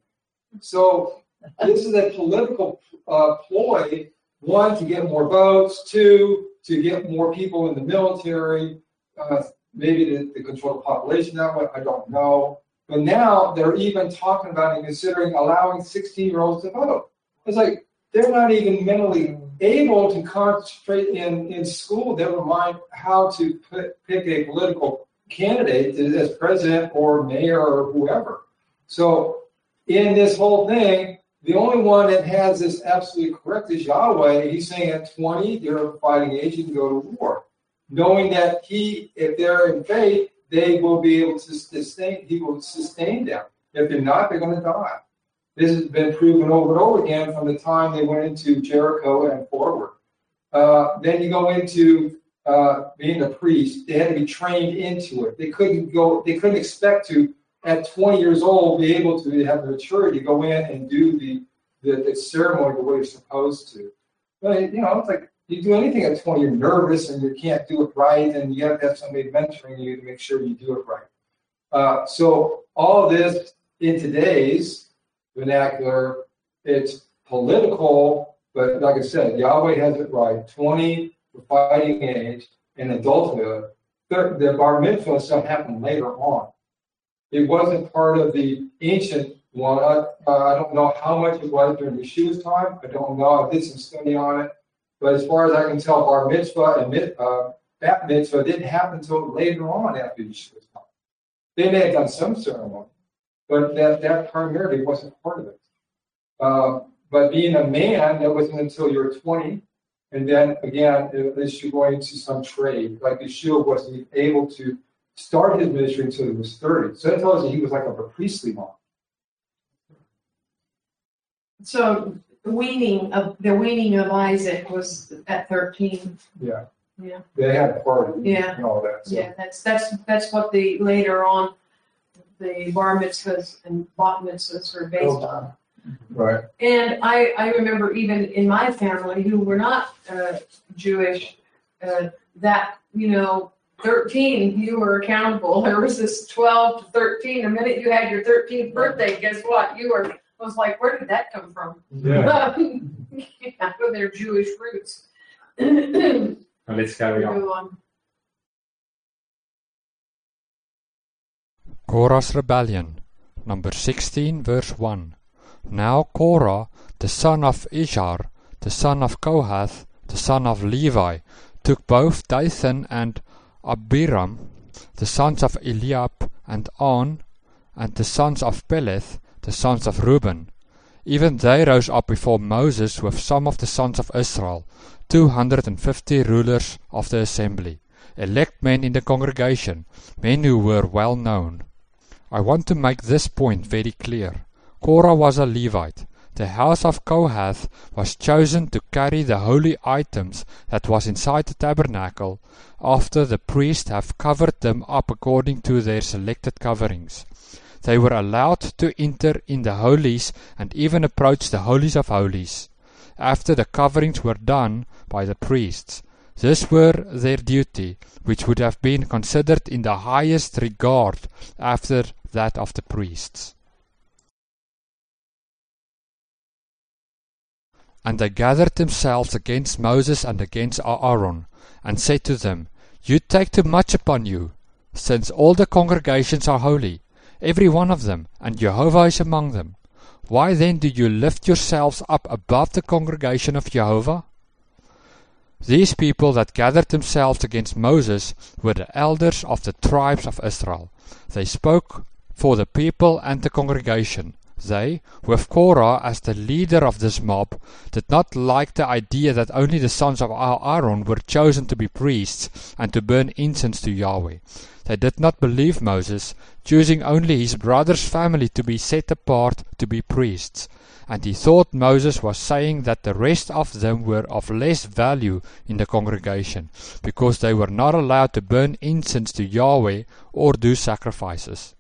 So this is a political ploy. One, to get more votes. Two, to get more people in the military. Maybe to control the population that way. I don't know. But now they're even talking about and considering allowing 16-year-olds to vote. It's like they're not even mentally able to concentrate in school, never mind how to pick a political candidate as president or mayor or whoever. So in this whole thing, the only one that has this absolutely correct is Yahweh. He's saying at 20, they're fighting age, you can go to war. Knowing that if they're in faith, they will be able to he will sustain them. If they're not, they're going to die. This has been proven over and over again from the time they went into Jericho and forward. Then you go into being a priest. They had to be trained into it. They couldn't expect to, at 20 years old, be able to have the maturity to go in and do the ceremony the way you're supposed to. But, it's like you do anything at 20, you're nervous and you can't do it right, and you have to have somebody mentoring you to make sure you do it right. So all of this in today's vernacular, it's political, but like I said, Yahweh has it right. 20 for fighting age and adulthood. The bar mitzvah and stuff happened later on. It wasn't part of the ancient one. I don't know how much it was during Yeshua's time. I don't know. I did some study on it. But as far as I can tell, bar mitzvah and bat mitzvah didn't happen until later on after Yeshua's time. They may have done some ceremony, but that primarily wasn't part of it. But being a man, that wasn't until you were 20. And then again, unless you go into some trade, like Yeshua wasn't able to start his ministry until he was 30. So that tells you he was like a priestly monk. So the weaning of Isaac was at 13. Yeah. Yeah. They had parties Yeah. and all that. So. Yeah, that's what the later on the bar mitzvahs and bat mitzvahs are based on. Right. And I remember even in my family who were not Jewish, that 13 you were accountable. There was this 12 to 13. The minute you had your 13th birthday, guess what? I was like, where did that come from? Yeah. With their Jewish roots. Let's carry on. Korah's rebellion, number 16, verse 1. Now Korah, the son of Ishar, the son of Kohath, the son of Levi, took both Dathan and Abiram, the sons of Eliab, and On, and the sons of Peleth, the sons of Reuben. Even they rose up before Moses with some of the sons of Israel, 250 rulers of the assembly, elect men in the congregation, men who were well known. I want to make this point very clear. Korah was a Levite. The house of Kohath was chosen to carry the holy items that was inside the tabernacle after the priests have covered them up according to their selected coverings. They were allowed to enter in the holies and even approach the holies of holies after the coverings were done by the priests. This were their duty, which would have been considered in the highest regard after that of the priests. And they gathered themselves against Moses and against Aaron, and said to them, You take too much upon you, since all the congregations are holy, every one of them, and Jehovah is among them. Why then do you lift yourselves up above the congregation of Jehovah? These people that gathered themselves against Moses were the elders of the tribes of Israel. They spoke for the people and the congregation. They, with Korah as the leader of this mob, did not like the idea that only the sons of Aaron were chosen to be priests and to burn incense to Yahweh. They did not believe Moses, choosing only his brother's family to be set apart to be priests. And he thought Moses was saying that the rest of them were of less value in the congregation, because they were not allowed to burn incense to Yahweh or do sacrifices.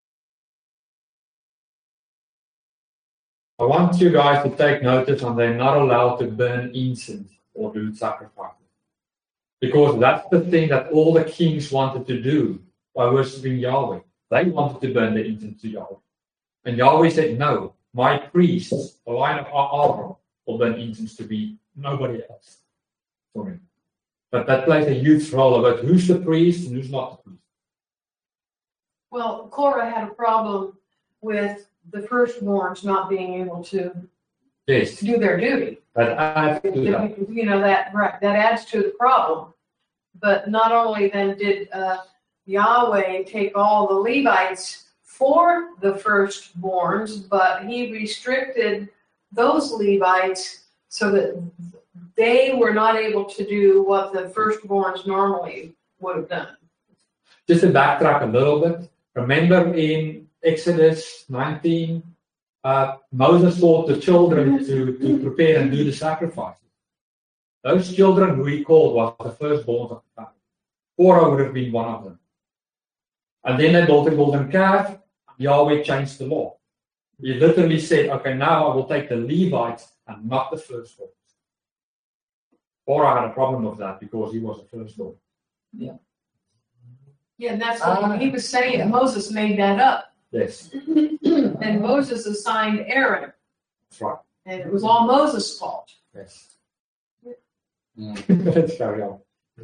I want you guys to take notice on they're not allowed to burn incense or do sacrifices. Because that's the thing that all the kings wanted to do by worshipping Yahweh. They wanted to burn the incense to Yahweh. And Yahweh said, no, my priests, the line of Aaron, will burn incense to be nobody else for me. But that plays a huge role about who's the priest and who's not the priest. Well, Korah had a problem with the firstborns not being able to Yes, do their duty. that adds to that. You know, that adds to the problem. But not only then did Yahweh take all the Levites for the firstborns, but he restricted those Levites so that they were not able to do what the firstborns normally would have done. Just to backtrack a little bit, remember in Exodus 19, Moses taught the children to prepare and do the sacrifices. Those children who he called was the firstborn of the family. Korah would have been one of them. And then they built a golden calf. Yahweh changed the law. He literally said, okay, now I will take the Levites and not the firstborn. Korah had a problem with that because he was the firstborn. Yeah, and that's what he was saying. Moses made that up. Yes, And Moses assigned Aaron. that's right. And it was all Moses' fault. Yes. Let's carry on.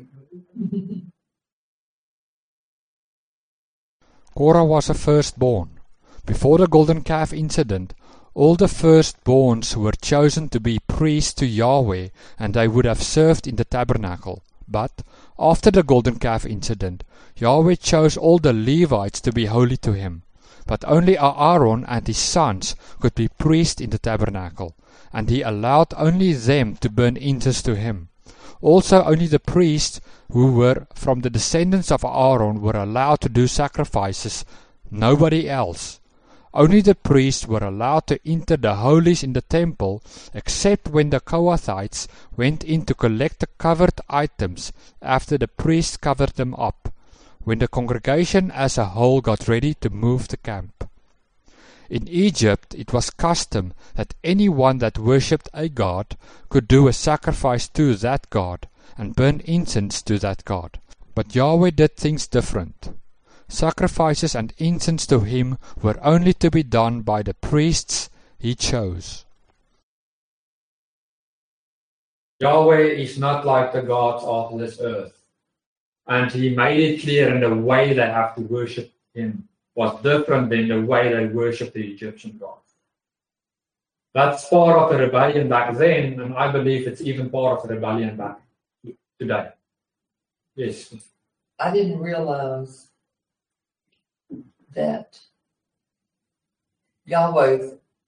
Korah was a firstborn. Before the golden calf incident, all the firstborns were chosen to be priests to Yahweh, and they would have served in the tabernacle. But after the golden calf incident, Yahweh chose all the Levites to be holy to him. But only Aaron and his sons could be priests in the tabernacle, and he allowed only them to burn incense to him. Also only the priests who were from the descendants of Aaron were allowed to do sacrifices, nobody else. Only the priests were allowed to enter the holies in the temple, except when the Kohathites went in to collect the covered items after the priests covered them up, when the congregation as a whole got ready to move the camp. In Egypt it was custom that anyone that worshipped a god could do a sacrifice to that god and burn incense to that god. But Yahweh did things different. Sacrifices and incense to him were only to be done by the priests he chose. Yahweh is not like the gods of this earth. And he made it clear in the way they have to worship him was different than the way they worship the Egyptian gods. That's part of the rebellion back then, and I believe it's even part of the rebellion back today. Yes. I didn't realize that Yahweh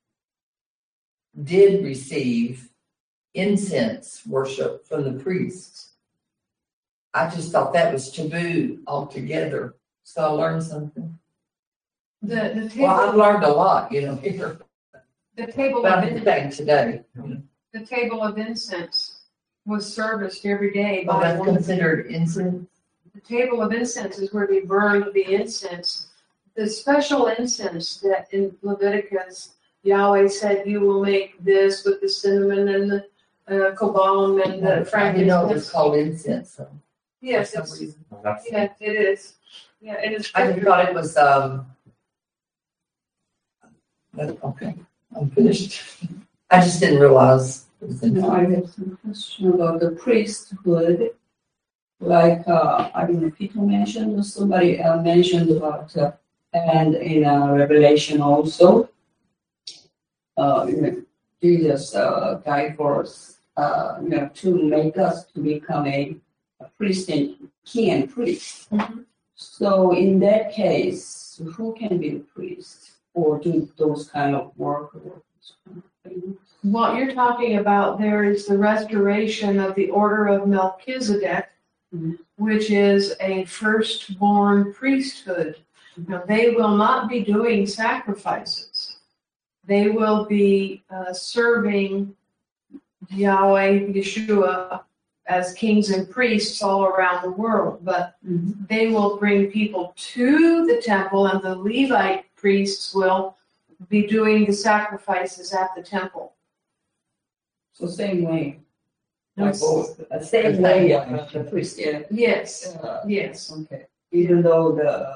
did receive incense worship from the priests. I just thought that was taboo altogether. So I learned something. The table, Well, I've learned a lot, here. the table About of anything today. the table of incense was serviced every day Well, by that's one. considered incense. The table of incense is where they burned the incense. The special incense that in Leviticus, Yahweh said, you will make this with the cinnamon and the cobalt and the I didn't know it was frankincense. called incense. So Yes, for it's, some reason. That's yeah, it is. Yeah, it is. I just thought it was, okay, I'm finished. I just didn't realize it was Now I incense. have some question about the priesthood. Like, I don't know, Peter mentioned, or somebody mentioned about, and in Revelation also, Jesus died for us, to make us to become a priest and king and priest. Mhm. So in that case, who can be the priest or do those kind of work? What you're talking about there is the restoration of the order of Melchizedek, Mhm. which is a firstborn priesthood. Now, they will not be doing sacrifices. They will be serving Yahweh, Yeshua, as kings and priests all around the world. But they will bring people to the temple, and the Levite priests will be doing the sacrifices at the temple. So same way. Yes. Both. Same way, the priest, yeah. Yes, yes. Okay. Even though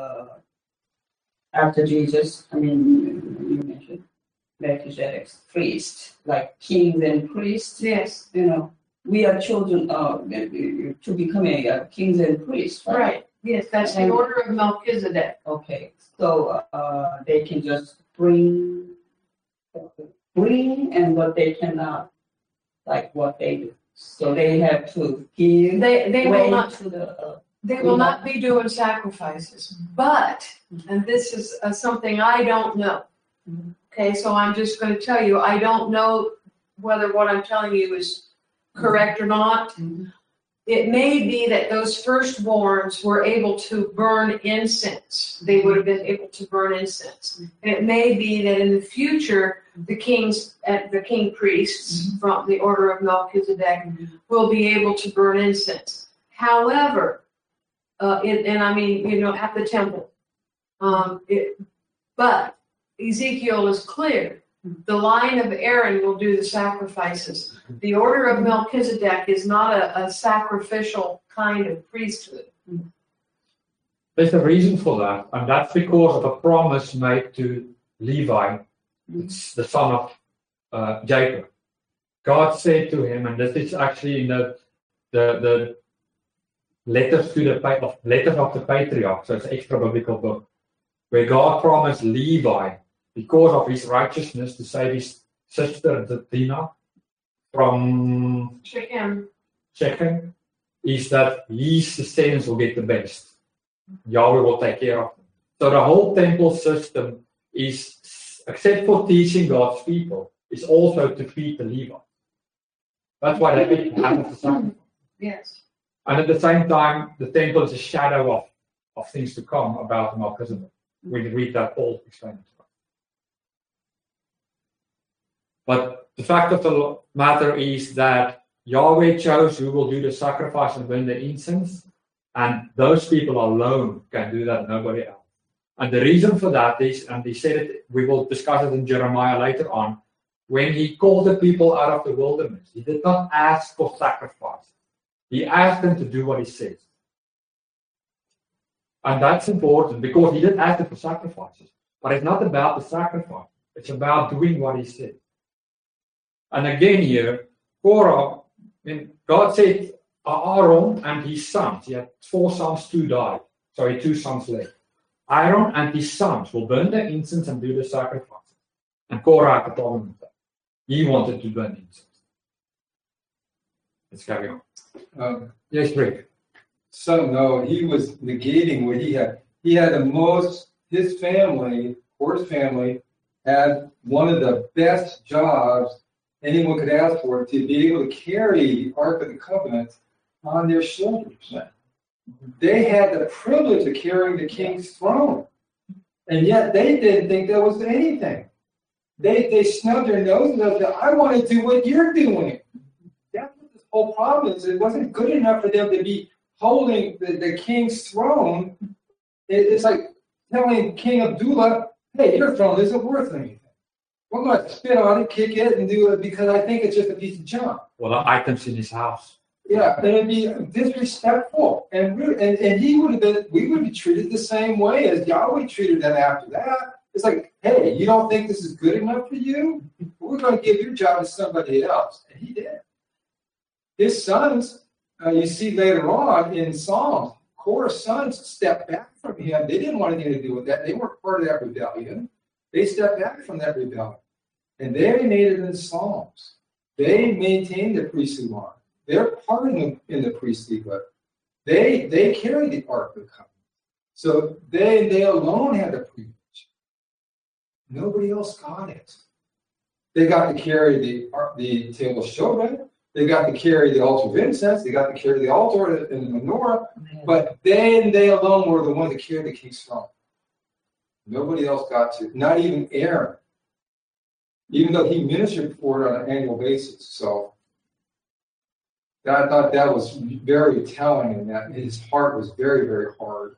after Jesus, you mentioned Melchizedek's priest, like kings and priests. Yes. We are children to become a kings and priests, right? Right. Yes, that's the order of Melchizedek. Okay. So they can just bring, and but they cannot, like what they do. So they have to give. They will not. To the. They will not be doing sacrifices, but, and this is something I don't know. Okay, so I'm just going to tell you, I don't know whether what I'm telling you is correct or not. It may be that those firstborns were able to burn incense. They would have been able to burn incense. And it may be that in the future, the king priests from the order of Melchizedek will be able to burn incense. However, at the temple. But Ezekiel is clear. The line of Aaron will do the sacrifices. The order of Melchizedek is not a sacrificial kind of priesthood. There's a reason for that, and that's because of a promise made to Levi, it's the son of Jacob. God said to him, and this is actually in the letters of the patriarchs, so it's an extra biblical book, where God promised Levi, because of his righteousness, to save his sister Dinah from Shechem, is that his descendants will get the best. Yahweh will take care of them. So the whole temple system is, except for teaching God's people, is also to feed the Levites. That's why they have the sacrifice. Yes. And at the same time, the temple is a shadow of things to come about Melchizedek. We read that Paul explained it to us. But the fact of the matter is that Yahweh chose who will do the sacrifice and burn the incense, and those people alone can do that, nobody else. And the reason for that is, and he said it, we will discuss it in Jeremiah later on, when he called the people out of the wilderness, he did not ask for sacrifice. He asked them to do what he says. And that's important because he didn't ask them for sacrifices. But it's not about the sacrifice. It's about doing what he said. And again here, Korah, God said Aaron and his sons, he had 4 sons, 2 died. Sorry, 2 sons left. Aaron and his sons will burn the incense and do the sacrifices. And Korah had a problem with that. He wanted to burn incense. Let's carry on. Yes, Rick. So no, he was negating what he had. He had the most, his family, Korah's family, had one of the best jobs anyone could ask for, to be able to carry the Ark of the Covenant on their shoulders. They had the privilege of carrying the king's throne. And yet they didn't think there was anything. They snubbed their noses up. I want to do what you're doing. That's what this whole problem is. It wasn't good enough for them to be holding the king's throne. It's like telling King Abdullah, hey, your throne isn't worth anything. We're going to spit on it, kick it, and do it because I think it's just a piece of junk. Well, the items in his house. Yeah, and it'd be disrespectful. And he would have been, we would be treated the same way as Yahweh treated them after that. It's like, hey, you don't think this is good enough for you? We're going to give your job to somebody else. And he did. His sons, you see later on in Psalms, Korah's sons stepped back from him. They didn't want anything to do with that. They weren't part of that rebellion. They stepped back from that rebellion. And they made it in Psalms. They maintained the priestly line. They're part in the priestly, but they carried the Ark of the Covenant. So they alone had the privilege. Nobody else got it. They got to carry the table of showbread. They got to carry the altar of incense. They got to carry the altar and the menorah. But they alone were the ones that carried the king's throne. Nobody else got to. Not even Aaron. Even though he ministered for it on an annual basis. So I thought that was very telling, and that his heart was very, very hard.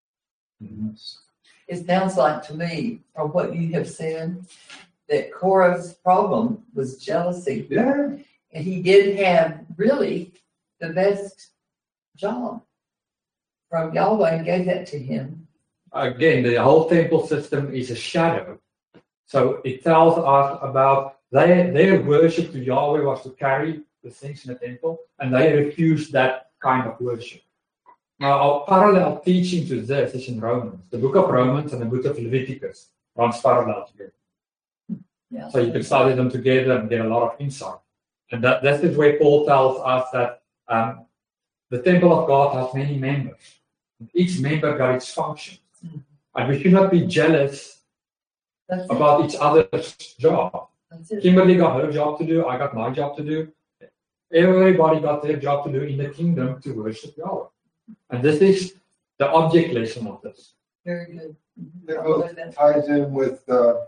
It sounds like to me, from what you have said, that Korah's problem was jealousy. Yeah. And he did have really the best job from Yahweh, gave that to him. Again, the whole temple system is a shadow. So it tells us about their worship to Yahweh was to carry the things in the temple, and they refused that kind of worship. Now, our parallel teaching to this is in Romans. The book of Romans and the book of Leviticus runs parallel together. Yeah. So you can study them together and get a lot of insight. And that is where Paul tells us that the temple of God has many members. Each member got its function. And we should not be jealous about each other's job. Kimberly got her job to do. I got my job to do. Everybody got their job to do in the kingdom to worship Yahweh. And this is the object lesson of this. Very good. That both ties in with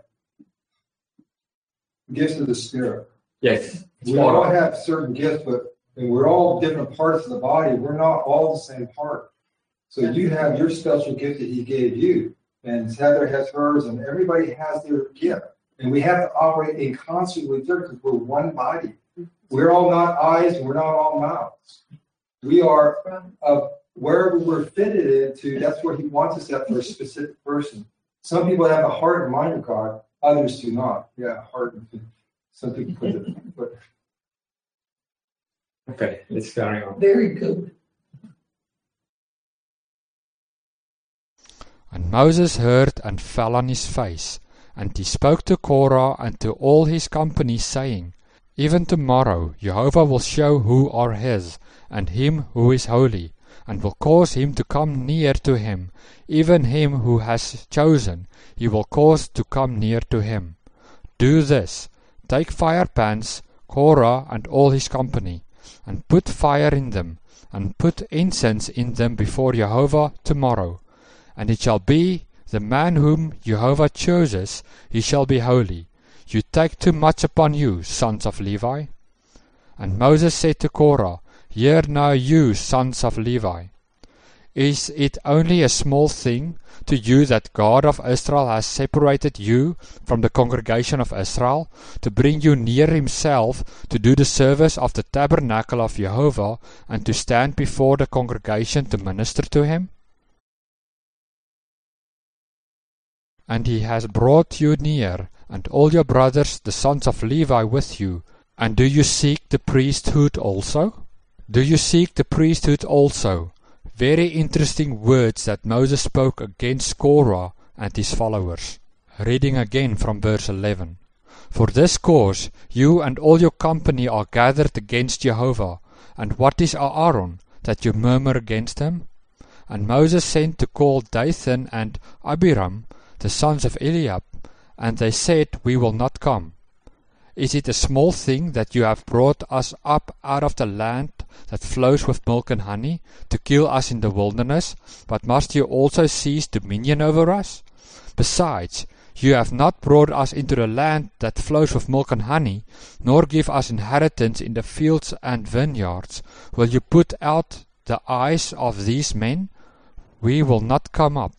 gifts of the Spirit. Yes. We all have certain gifts, and we're all different parts of the body. We're not all the same part. So you have your special gift that he gave you, and Heather has hers, and everybody has their gift. And we have to operate in concert with her because we're one body. We're all not eyes, and we're not all mouths. We are wherever we're fitted into, that's where he wants us at for a specific person. Some people have a heart and mind of God, others do not. Yeah, heart and some people put it. Okay, let's carry on. Very good. And Moses heard and fell on his face, and he spoke to Korah and to all his company, saying, Even tomorrow Jehovah will show who are his, and him who is holy, and will cause him to come near to him, even him who has chosen, he will cause to come near to him. Do this, take fire pans, Korah and all his company, and put fire in them, and put incense in them before Jehovah tomorrow. And it shall be, the man whom Jehovah chooses, he shall be holy. You take too much upon you, sons of Levi. And Moses said to Korah, Hear now you, sons of Levi. Is it only a small thing to you that God of Israel has separated you from the congregation of Israel, to bring you near himself, to do the service of the tabernacle of Jehovah, and to stand before the congregation to minister to him? And he has brought you near, and all your brothers, the sons of Levi, with you. And do you seek the priesthood also? Do you seek the priesthood also? Very interesting words that Moses spoke against Korah and his followers. Reading again from verse 11. For this cause you and all your company are gathered against Jehovah. And what is Aaron, that you murmur against him? And Moses sent to call Dathan and Abiram, the sons of Eliab, and they said, We will not come. Is it a small thing that you have brought us up out of the land that flows with milk and honey, to kill us in the wilderness? But must you also seize dominion over us? Besides, you have not brought us into the land that flows with milk and honey, nor give us inheritance in the fields and vineyards. Will you put out the eyes of these men? We will not come up.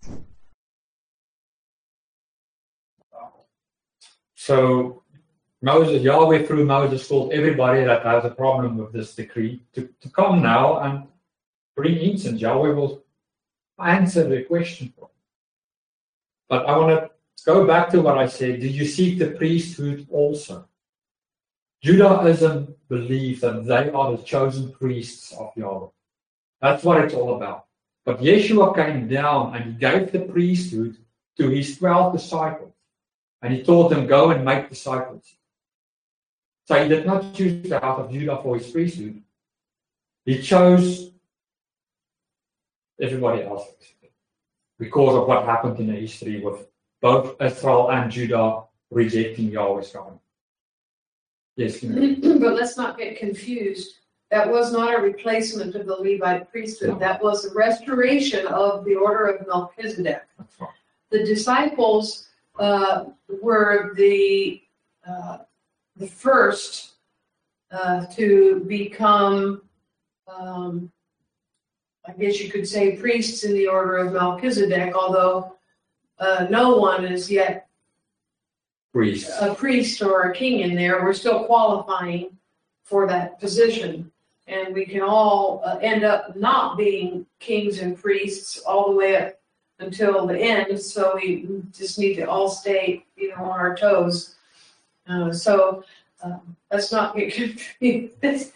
So Yahweh through Moses told everybody that has a problem with this decree to come now and bring incense. Yahweh will answer the question for them. But I want to go back to what I said. Do you seek the priesthood also? Judaism believes that they are the chosen priests of Yahweh. That's what it's all about. But Yeshua came down and he gave the priesthood to his 12 disciples. And he told them, go and make disciples. So he did not choose the house of Judah for his priesthood. He chose everybody else because of what happened in the history with both Israel and Judah rejecting Yahweh's covenant. Yes, But let's not get confused. That was not a replacement of the Levite priesthood. No. That was a restoration of the order of Melchizedek. That's right. The disciples were the first to become, I guess you could say, priests in the order of Melchizedek, although no one is yet Priests. a priest or a king in there. We're still qualifying for that position. And we can all end up not being kings and priests all the way up until the end. So we just need to all stay, on our toes. So let's not get confused.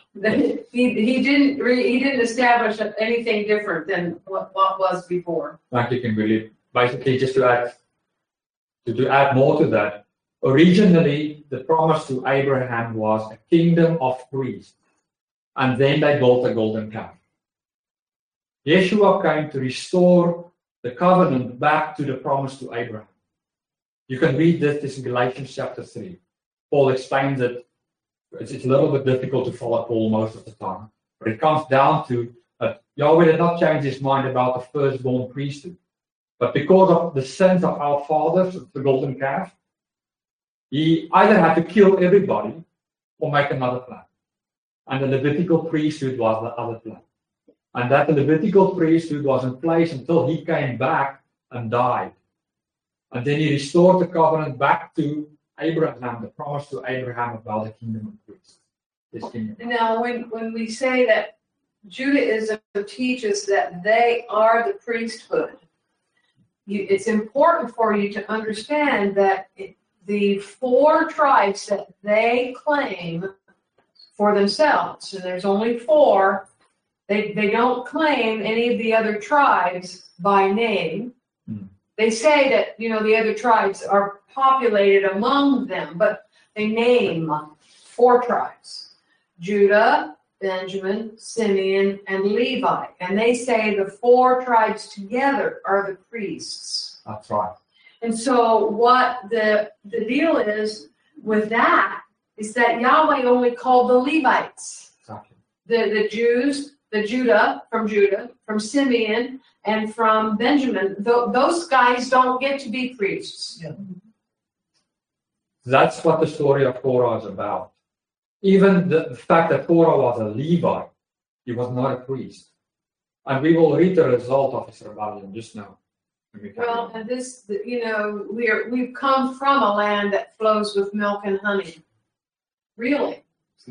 He didn't establish anything different than what was before. Thank you, Kimberly. Basically, just to add more to that, originally the promise to Abraham was a kingdom of priests, and then they built a golden calf. Yeshua came to restore the covenant back to the promise to Abraham. You can read this in Galatians chapter 3. Paul explains it. It's a little bit difficult to follow Paul most of the time, but it comes down to Yahweh did not change his mind about the firstborn priesthood. But because of the sins of our fathers, the golden calf, he either had to kill everybody or make another plan. And the Levitical priesthood was the other plan. And that the Levitical priesthood was in place until he came back and died. And then he restored the covenant back to Abraham, the promise to Abraham about the kingdom of priests. This kingdom. Now, when we say that Judaism teaches that they are the priesthood, it's important for you to understand that the 4 tribes that they claim for themselves, and there's only 4, they don't claim any of the other tribes by name. They say that, the other tribes are populated among them, but they name 4 tribes: Judah, Benjamin, Simeon, and Levi. And they say the 4 tribes together are the priests. That's right. And so what the deal is with that is that Yahweh only called the Levites. Exactly. The Jews, Judah, from Simeon, and from Benjamin. Those guys don't get to be priests. Yeah. That's what the story of Korah is about. Even the fact that Korah was a Levite, he was not a priest. And we will read the result of his rebellion just now. Well, and this, we've come from a land that flows with milk and honey. Really.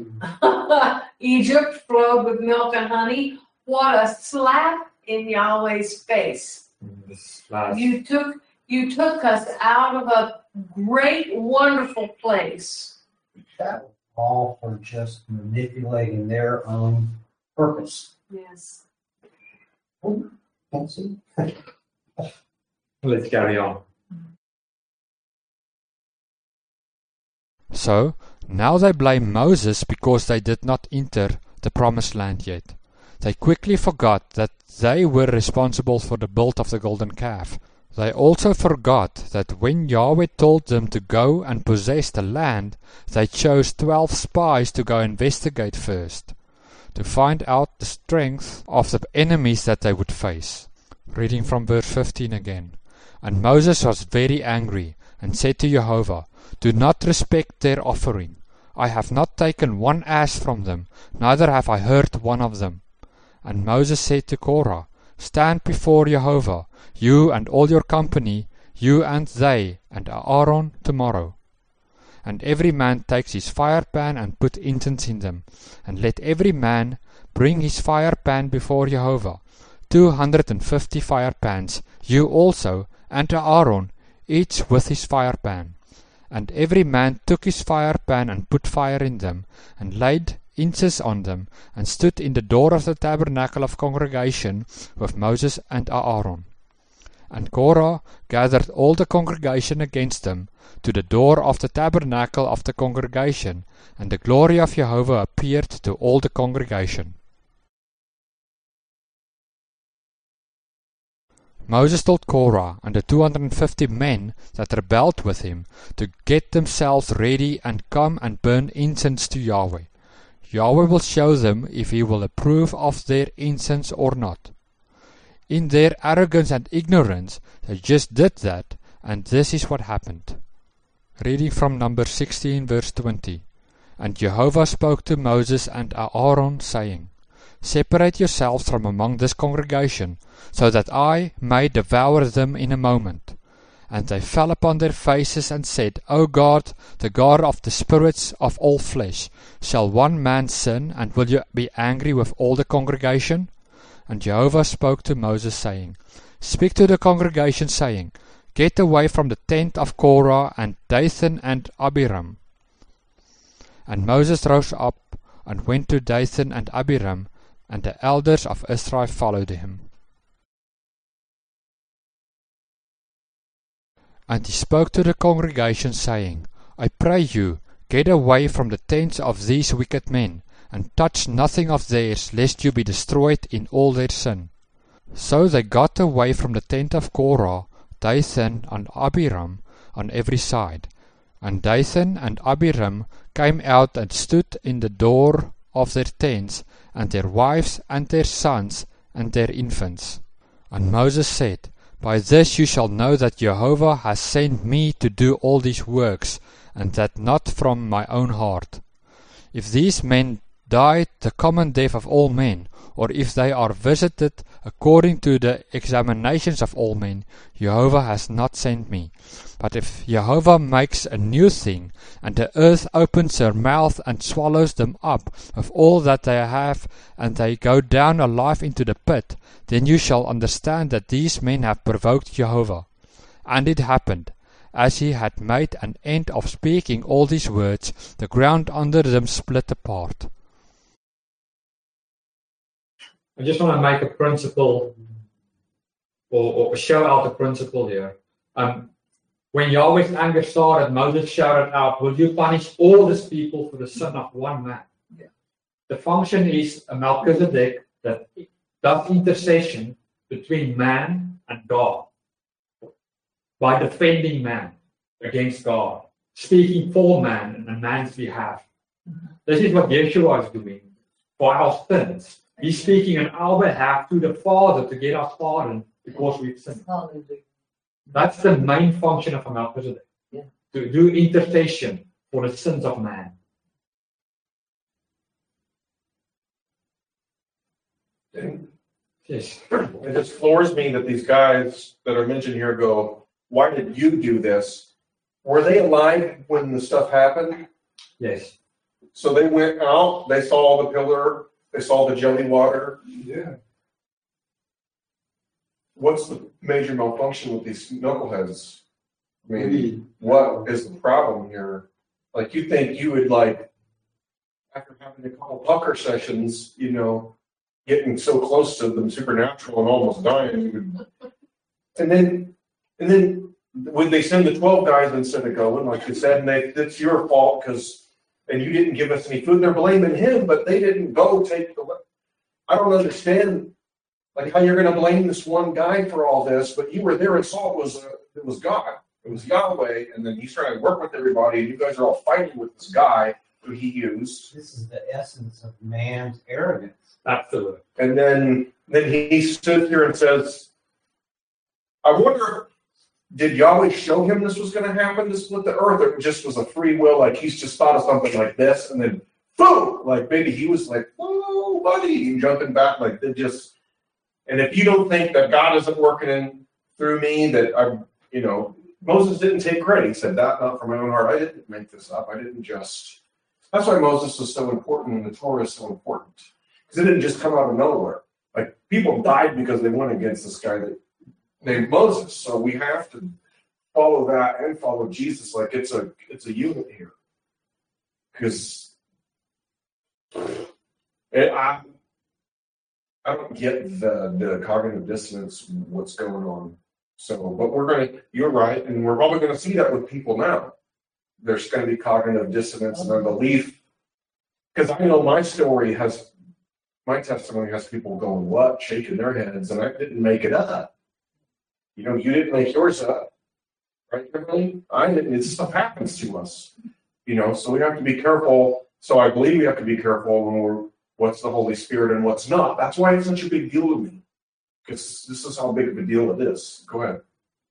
Egypt flowed with milk and honey. What a slap in Yahweh's face. You took us out of a great, wonderful place. That was all for just manipulating their own purpose. Yes. Oh, that's it. Let's carry on. So, now they blame Moses because they did not enter the promised land yet. They quickly forgot that they were responsible for the build of the golden calf. They also forgot that when Yahweh told them to go and possess the land, they chose 12 spies to go investigate first, to find out the strength of the enemies that they would face. Reading from verse 15 again. And Moses was very angry, and said to Jehovah, Do not respect their offering. I have not taken one ass from them, neither have I hurt one of them. And Moses said to Korah, Stand before Jehovah, you and all your company, you and they, and Aaron tomorrow. And every man takes his firepan and put incense in them, and let every man bring his firepan before Jehovah, 250 firepans, you also, and Aaron, each with his firepan. And every man took his firepan and put fire in them, and laid incense on them, and stood in the door of the tabernacle of congregation with Moses and Aaron. And Korah gathered all the congregation against them to the door of the tabernacle of the congregation, and the glory of Jehovah appeared to all the congregation. Moses told Korah and the 250 men that rebelled with him to get themselves ready and come and burn incense to Yahweh. Yahweh will show them if he will approve of their incense or not. In their arrogance and ignorance, they just did that, and this is what happened. Reading from Numbers 16 verse 20. And Jehovah spoke to Moses and Aaron, saying, Separate yourselves from among this congregation, so that I may devour them in a moment. And they fell upon their faces and said, O God, the God of the spirits of all flesh, shall one man sin, and will you be angry with all the congregation? And Jehovah spoke to Moses, saying, Speak to the congregation, saying, Get away from the tent of Korah and Dathan and Abiram. And Moses rose up and went to Dathan and Abiram, and the elders of Israel followed him. And he spoke to the congregation, saying, I pray you, get away from the tents of these wicked men, and touch nothing of theirs, lest you be destroyed in all their sin. So they got away from the tent of Korah, Dathan and Abiram on every side. And Dathan and Abiram came out and stood in the door of their tents, and their wives and their sons and their infants. And Moses said, By this you shall know that Jehovah has sent me to do all these works, and that not from my own heart. If these men die the common death of all men, or if they are visited according to the examinations of all men, Jehovah has not sent me. But if Jehovah makes a new thing, and the earth opens her mouth and swallows them up with all that they have, and they go down alive into the pit, then you shall understand that these men have provoked Jehovah. And it happened, as he had made an end of speaking all these words, the ground under them split apart. I just want to make a principle or show out a principle here. When Yahweh's anger started, Moses shouted out, Will you punish all these people for the sin of one man? Yeah. The function is a Melchizedek that does intercession between man and God by defending man against God, speaking for man and man's behalf. This is what Yeshua is doing for our sins. He's speaking on our behalf to the Father to get us pardoned because we've sinned. That's the main function of a Melchizedek. Yeah. To do intercession for the sins of man. Yes. It just floors me that these guys that are mentioned here go, Why did you do this? Were they alive when the stuff happened? Yes. So they went out, they saw the pillar, they saw the jelly water. Yeah. What's the major malfunction with these knuckleheads? I mean, what is the problem here? Like, you think you would, like, after having a couple pucker sessions, you know, getting so close to the supernatural and almost dying, you would, and then when they send the 12 guys instead of going, like you said, and it's your fault and you didn't give us any food. They're blaming him, but they didn't go take the. I don't understand, like, how you're going to blame this one guy for all this, but you were there and saw it was God, it was Yahweh, and then he's trying to work with everybody, and you guys are all fighting with this guy who he used. This is the essence of man's arrogance. Absolutely. And then he stood here and says, I wonder, did Yahweh show him this was going to happen, to split the earth, or it just was a free will, like he's just thought of something like this, and then boom, like maybe he was like, whoa, buddy, and jumping back, like they just, and if you don't think that God isn't working through me, that I'm, you know, Moses didn't take credit. He said, that not from my own heart. I didn't make this up. I didn't just, that's why Moses was so important and the Torah is so important. Because it didn't just come out of nowhere. Like, people died because they went against this guy named Moses. So we have to follow that and follow Jesus. Like, it's a unit here. Because I don't get the cognitive dissonance, what's going on. So, but you're right, and we're probably going to see that with people now. There's going to be cognitive dissonance and unbelief. Because I know my testimony has people going, what? Shaking their heads, and I didn't make it up. You know, you didn't make yours up. Right, Kimberly? I didn't. This stuff happens to us. You know, so we have to be careful. So I believe we have to be careful when what's the Holy Spirit and what's not. That's why it's such a big deal to me. Because this is how big of a deal it is. Go ahead.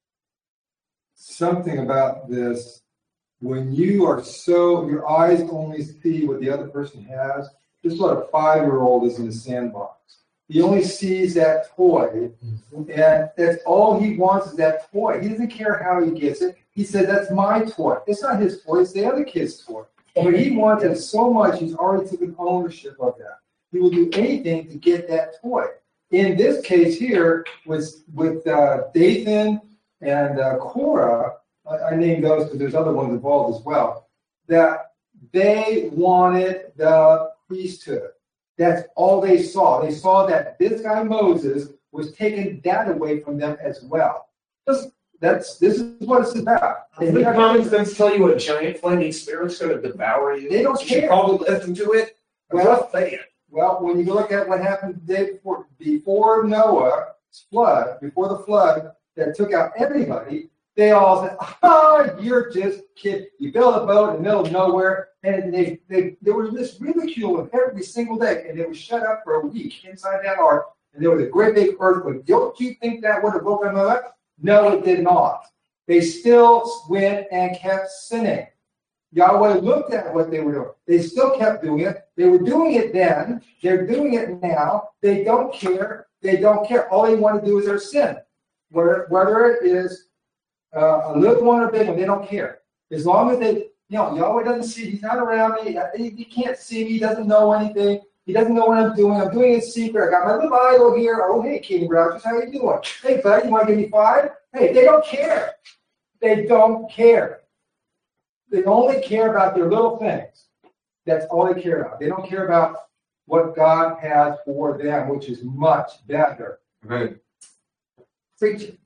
Something about this, when you are your eyes only see what the other person has, this is what a 5-year-old is in a sandbox. He only sees that toy, and that's all he wants is that toy. He doesn't care how he gets it. He said, that's my toy. It's not his toy, it's the other kid's toy. But he wants it so much, he's already taken ownership of that. He will do anything to get that toy. In this case here, with Dathan and Korah, I named those because there's other ones involved as well, that they wanted the priesthood. That's all they saw. They saw that this guy Moses was taking that away from them as well. This is what it's about. Doesn't common sense tell you a giant flaming spirit's going to devour you? They don't care. You should probably listen to it. Well, when you look at what happened the day before Noah's flood, before the flood that took out everybody, they all said, you're just kidding. You build a boat in the middle of nowhere, and there was this ridicule every single day, and it was shut up for a week inside that ark, and there was a great big earthquake. Don't you think that would have woken them up? No, it did not. They still went and kept sinning. Yahweh looked at what they were doing. They still kept doing it. They were doing it then. They're doing it now. They don't care. They don't care. All they want to do is their sin. Whether it is a little one or a big one, they don't care. As long as Yahweh doesn't see, he's not around me. He can't see me. He doesn't know anything. He doesn't know what I'm doing. I'm doing it in secret. I got my little idol here. Oh, hey, King Rogers, how you doing? Hey, bud, you want to give me 5? Hey, they don't care. They don't care. They only care about their little things. That's all they care about. They don't care about what God has for them, which is much better. Right. Preach it.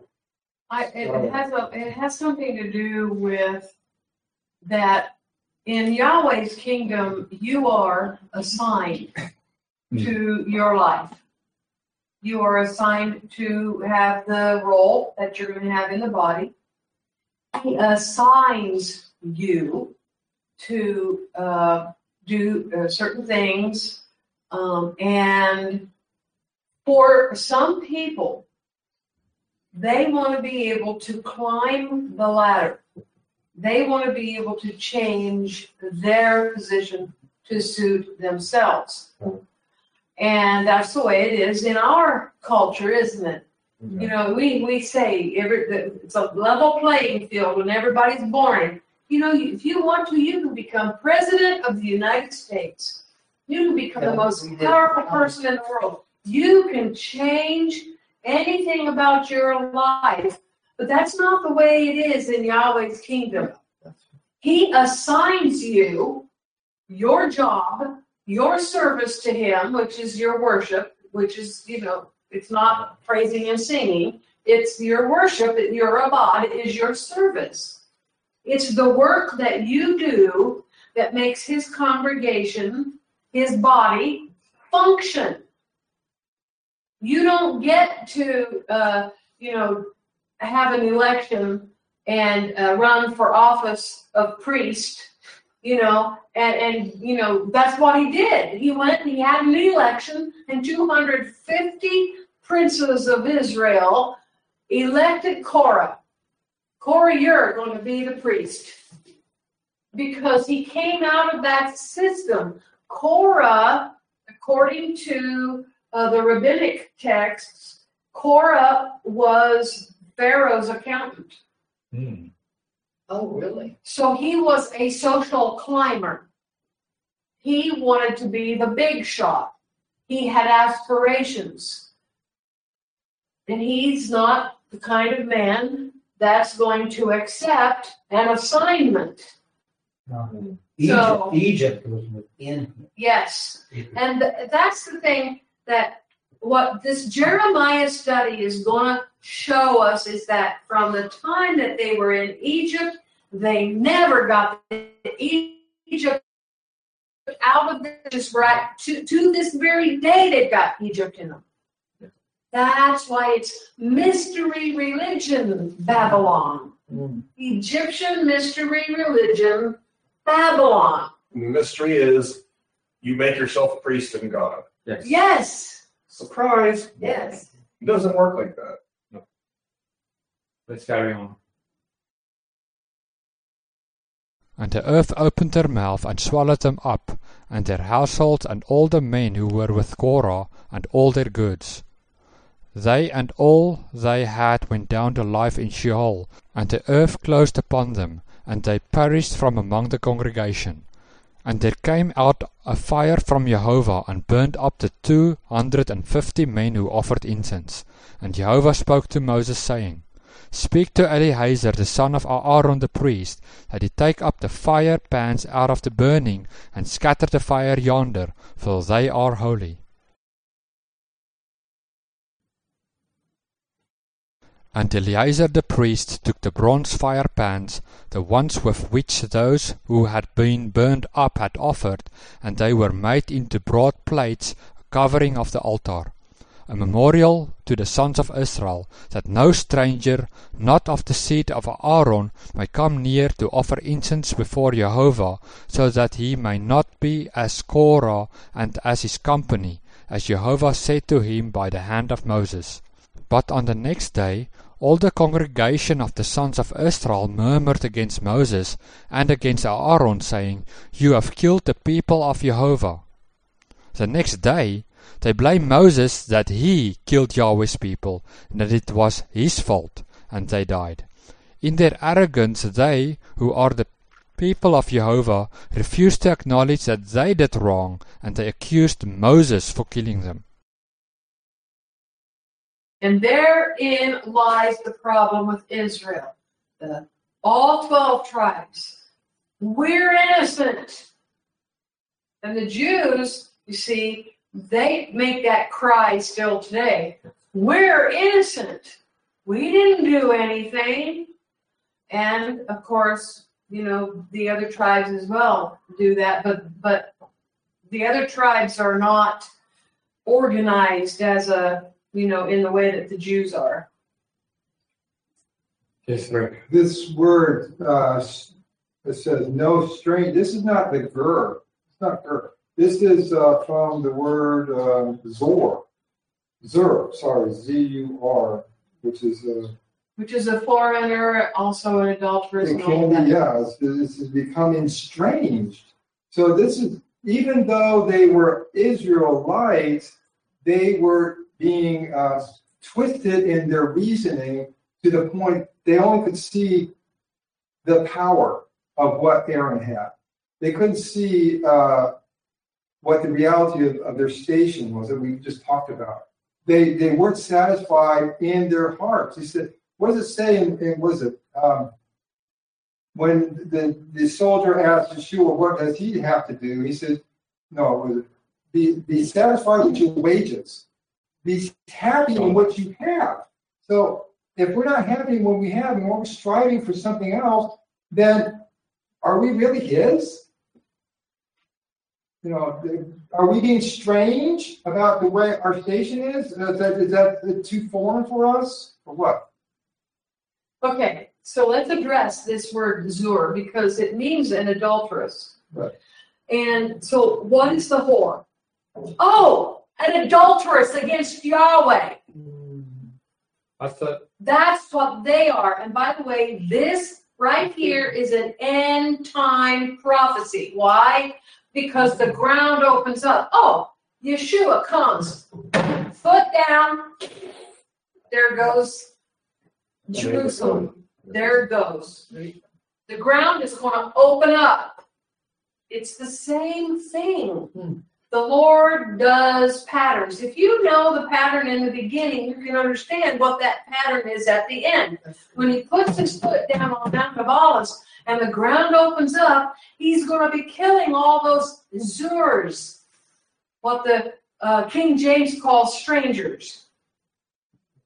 It has something to do with that in Yahweh's kingdom, you are assigned to your life. You are assigned to have the role that you're going to have in the body. He assigns you to do certain things. And for some people, they want to be able to climb the ladder. They want to be able to change their position to suit themselves. And that's the way it is in our culture, isn't it? Mm-hmm. You know, we say it's a level playing field when everybody's born. You know, if you want to, you can become president of the United States. You can become the most powerful person in the world. You can change anything about your life. But that's not the way it is in Yahweh's kingdom. He assigns you your job, your service to him, which is your worship, which is, it's not praising and singing. It's your worship, your abad is your service. It's the work that you do that makes his congregation, his body, function. You don't get to, have an election and run for office of priest, and that's what he did. He went and he had an election, and 250 princes of Israel elected Korah. Korah, you're going to be the priest. Because he came out of that system. Korah, according to the rabbinic texts, Korah was Pharaoh's accountant. Mm. Oh, really? So he was a social climber. He wanted to be the big shot. He had aspirations. And he's not the kind of man that's going to accept an assignment. No. So, Egypt was within him. Yes. And that's the thing that what this Jeremiah study is going to show us is that from the time that they were in Egypt, they never got Egypt out of this, just right to this very day they've got Egypt in them. That's why it's mystery religion, Babylon. Egyptian mystery religion, Babylon. The mystery is you make yourself a priest and God. Yes. Surprise. Yes. It doesn't work like that. Let's carry on. And the earth opened her mouth and swallowed them up, and their households, and all the men who were with Korah, and all their goods. They and all they had went down to life in Sheol, and the earth closed upon them, and they perished from among the congregation. And there came out a fire from Jehovah, and burned up the 250 men who offered incense. And Jehovah spoke to Moses, saying, Speak to Eleazar the son of Aaron the priest, that he take up the fire pans out of the burning, and scatter the fire yonder, for they are holy. And Eleazar the priest took the bronze fire pans, the ones with which those who had been burned up had offered, and they were made into broad plates, a covering of the altar, a memorial to the sons of Israel, that no stranger, not of the seed of Aaron, may come near to offer incense before Jehovah, so that he may not be as Korah and as his company, as Jehovah said to him by the hand of Moses. But on the next day, all the congregation of the sons of Israel murmured against Moses and against Aaron, saying, You have killed the people of Jehovah. The next day, they blamed Moses that he killed Yahweh's people, and that it was his fault, and they died. In their arrogance, they, who are the people of Jehovah, refused to acknowledge that they did wrong, and they accused Moses for killing them. And therein lies the problem with Israel. All 12 tribes. We're innocent. And the Jews, you see, they make that cry still today. We're innocent. We didn't do anything. And of course, you know, the other tribes as well do that, but the other tribes are not organized as a, you know, in the way that the Jews are. Yes, Rick. This word, it says no strange. This is not the ger. It's not ger. This is from the word zor. Z-U-R, which is a foreigner, also an adulteress. It can be, yeah. This is becoming estranged. So this is, even though they were Israelites, they were being twisted in their reasoning to the point they only could see the power of what Aaron had. They couldn't see what the reality of their station was that we just talked about. They weren't satisfied in their hearts. He said, what does it say when the soldier asked Yeshua, what does he have to do? He said, no, be satisfied with your wages. Be happy in what you have. So if we're not happy in what we have and we're striving for something else, then are we really his? You know, are we being strange about the way our station is? Is that too foreign for us, or what? Okay, so let's address this word zur, because it means an adulteress. Right. And so what is the whore? Oh, an adulteress against Yahweh. That's what they are. And by the way, this right here is an end time prophecy. Why? Because the ground opens up. Oh, Yeshua comes. Foot down. There goes Jerusalem. There it goes. The ground is going to open up. It's the same thing. The Lord does patterns. If you know the pattern in the beginning, you can understand what that pattern is at the end. When he puts his foot down on Mount of Olives and the ground opens up, he's going to be killing all those zurs, what the King James calls strangers.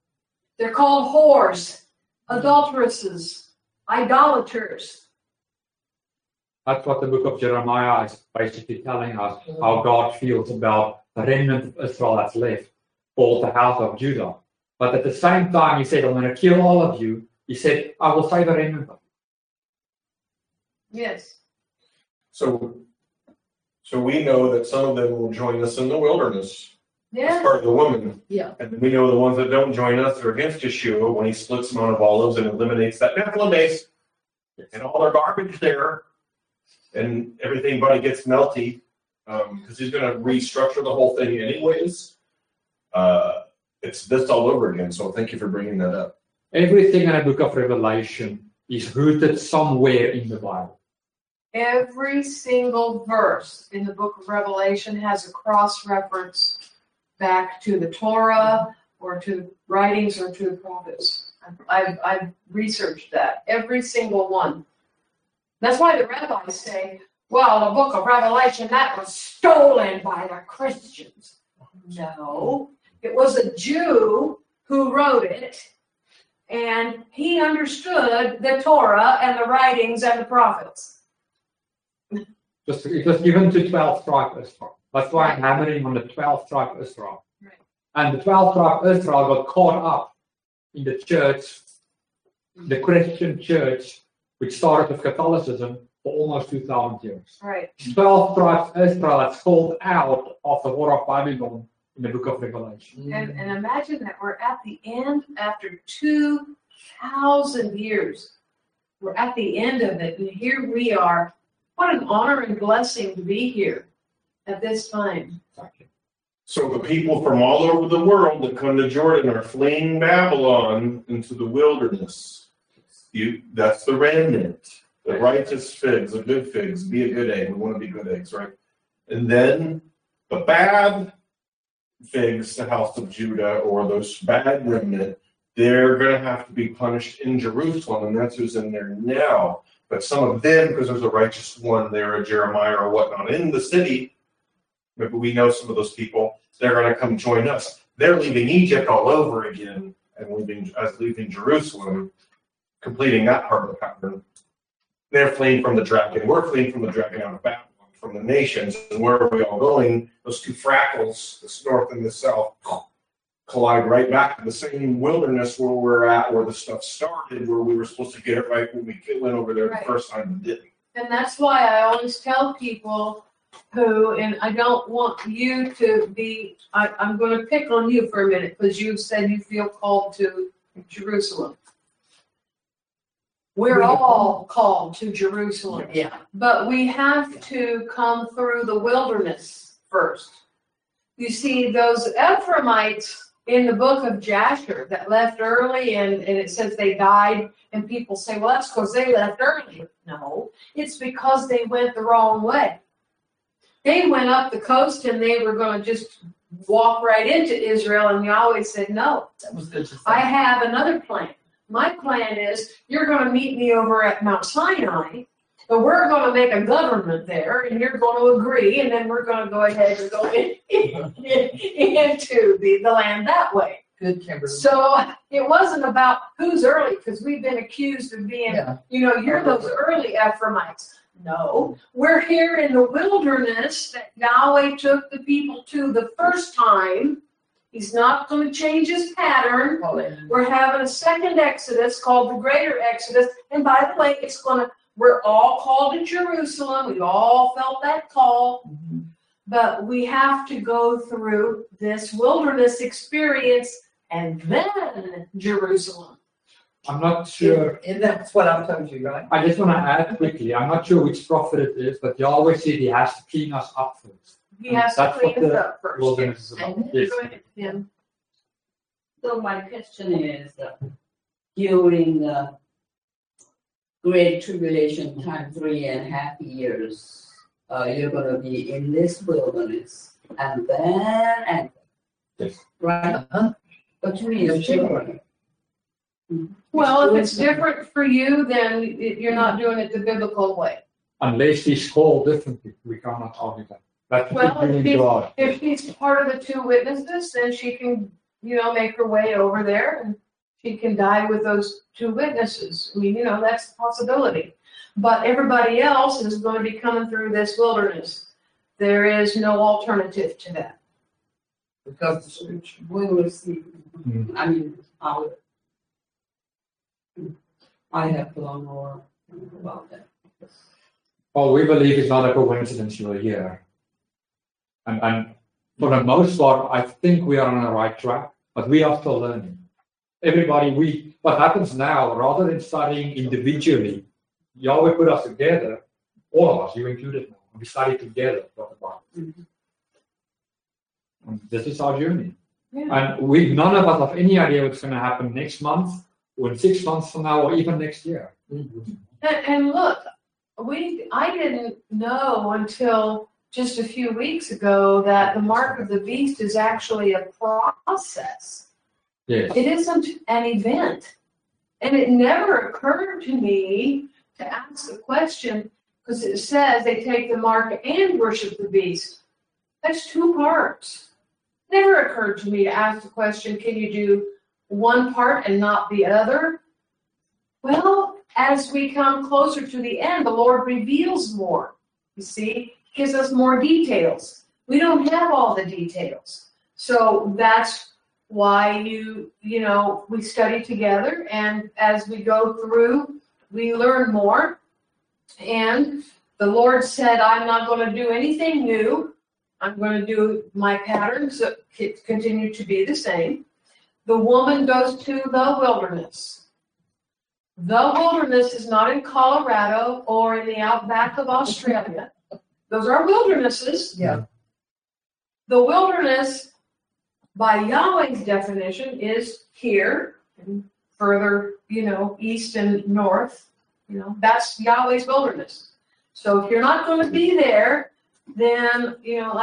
They're called whores, adulteresses, idolaters. That's what the book of Jeremiah is basically telling us, how God feels about the remnant of Israel that's left, called the house of Judah. But at the same time, he said, I'm going to kill all of you. He said, I will save a remnant of you. Yes. So we know that some of them will join us in the wilderness as Yeah. part of the woman. Yeah. And we know the ones that don't join us are against Yeshua when he splits Mount of Olives and eliminates that Nephilim base and all their garbage there. And everything but it gets melty because he's going to restructure the whole thing anyways. It's this all over again. So thank you for bringing that up. Everything in the book of Revelation is rooted somewhere in the Bible. Every single verse in the book of Revelation has a cross-reference back to the Torah or to writings or to the prophets. I've researched that. Every single one. That's why the rabbis say, well, the book of Revelation, that was stolen by the Christians. No, it was a Jew who wrote it, and he understood the Torah and the writings and the prophets. It was given to 12 tribes of Israel. That's why I'm hammering on the 12 tribes of Israel. Right. And the 12 tribes of Israel got caught up in the church, the Christian church, which started with Catholicism for almost 2,000 years. Right. 12 tribes of Israel that's called out of the War of Babylon in the book of Revelation. And imagine that we're at the end after 2,000 years. We're at the end of it, and here we are. What an honor and blessing to be here at this time. So the people from all over the world that come to Jordan are fleeing Babylon into the wilderness. That's the remnant, the righteous figs, the good figs. Be a good egg. We want to be good eggs, right? And then the bad figs, the house of Judah, or those bad remnant, they're going to have to be punished in Jerusalem, and that's who's in there now. But some of them, because there's a righteous one there, a Jeremiah or whatnot, in the city, maybe we know some of those people, they're going to come join us. They're leaving Egypt all over again and leaving Jerusalem, completing that part of the pattern. They're fleeing from the dragon. We're fleeing from the dragon out of Babylon, from the nations. And where are we all going? Those two fractals, this north and the south, collide right back to the same wilderness where we're at, where the stuff started, where we were supposed to get it right when we went over there the first time and didn't. And that's why I always tell people who, and I don't want you to be, I'm going to pick on you for a minute because you said you feel called to Jerusalem. We're all called to Jerusalem. Yeah. But we have to come through the wilderness first. You see, those Ephraimites in the book of Jasher that left early and it says they died, and people say, well, that's because they left early. No, it's because they went the wrong way. They went up the coast and they were going to just walk right into Israel, and Yahweh said, no, That was good to say. I have another plan. My plan is you're going to meet me over at Mount Sinai, and we're going to make a government there, and you're going to agree, and then we're going to go ahead and go into the land that way. Good, Kimberly. So it wasn't about who's early, because we've been accused of being, you're those early Ephraimites. No, we're here in the wilderness that Yahweh took the people to the first time. He's not going to change his pattern. We're having a second Exodus called the Greater Exodus. And by the way, we're all called to Jerusalem. We all felt that call. Mm-hmm. But we have to go through this wilderness experience and then Jerusalem. I'm not sure. And that's what I told you, right? I just want to add quickly. I'm not sure which prophet it is, but Yahweh said he has to clean us up first. He has to That's clean what us the up first. wilderness is about. Yes. Go ahead, Tim. So my question is, during the Great Tribulation time, 3.5 years, you're going to be in this wilderness, and then, Yes. right? Uh-huh. But 2 years children. Well, if it's different for you, then you're not doing it the biblical way. Unless he's called differently, we cannot argue that. That's Well, between God. if she's part of the two witnesses, then she can, make her way over there and she can die with those 2 witnesses. I mean, that's a possibility. But everybody else is going to be coming through this wilderness. There is no alternative to that. Because the church will receive. I mean, I have to learn more about that. Well, we believe it's not a coincidence you're here. And for the most part, I think we are on the right track, but we are still learning. Everybody, what happens now, rather than studying individually, Yahweh put us together, all of us, you included now, we study together. And this is our journey. Yeah. And none of us have any idea what's going to happen next month, or in 6 months from now, or even next year. And look, I didn't know until just a few weeks ago that the mark of the beast is actually a process. Yes. It isn't an event. And it never occurred to me to ask the question, because it says they take the mark and worship the beast. That's 2 parts. Never occurred to me to ask the question, can you do one part and not the other? Well, as we come closer to the end, the Lord reveals more. You see, He gives us more details. We don't have all the details. So that's why we study together, and as we go through, we learn more. And the Lord said, I'm not going to do anything new. I'm going to do my patterns that continue to be the same. The woman goes to the wilderness. The wilderness is not in Colorado or in the outback of Australia. Those are wildernesses. Yeah. The wilderness, by Yahweh's definition, is here and further, east and north. That's Yahweh's wilderness. So if you're not going to be there, then,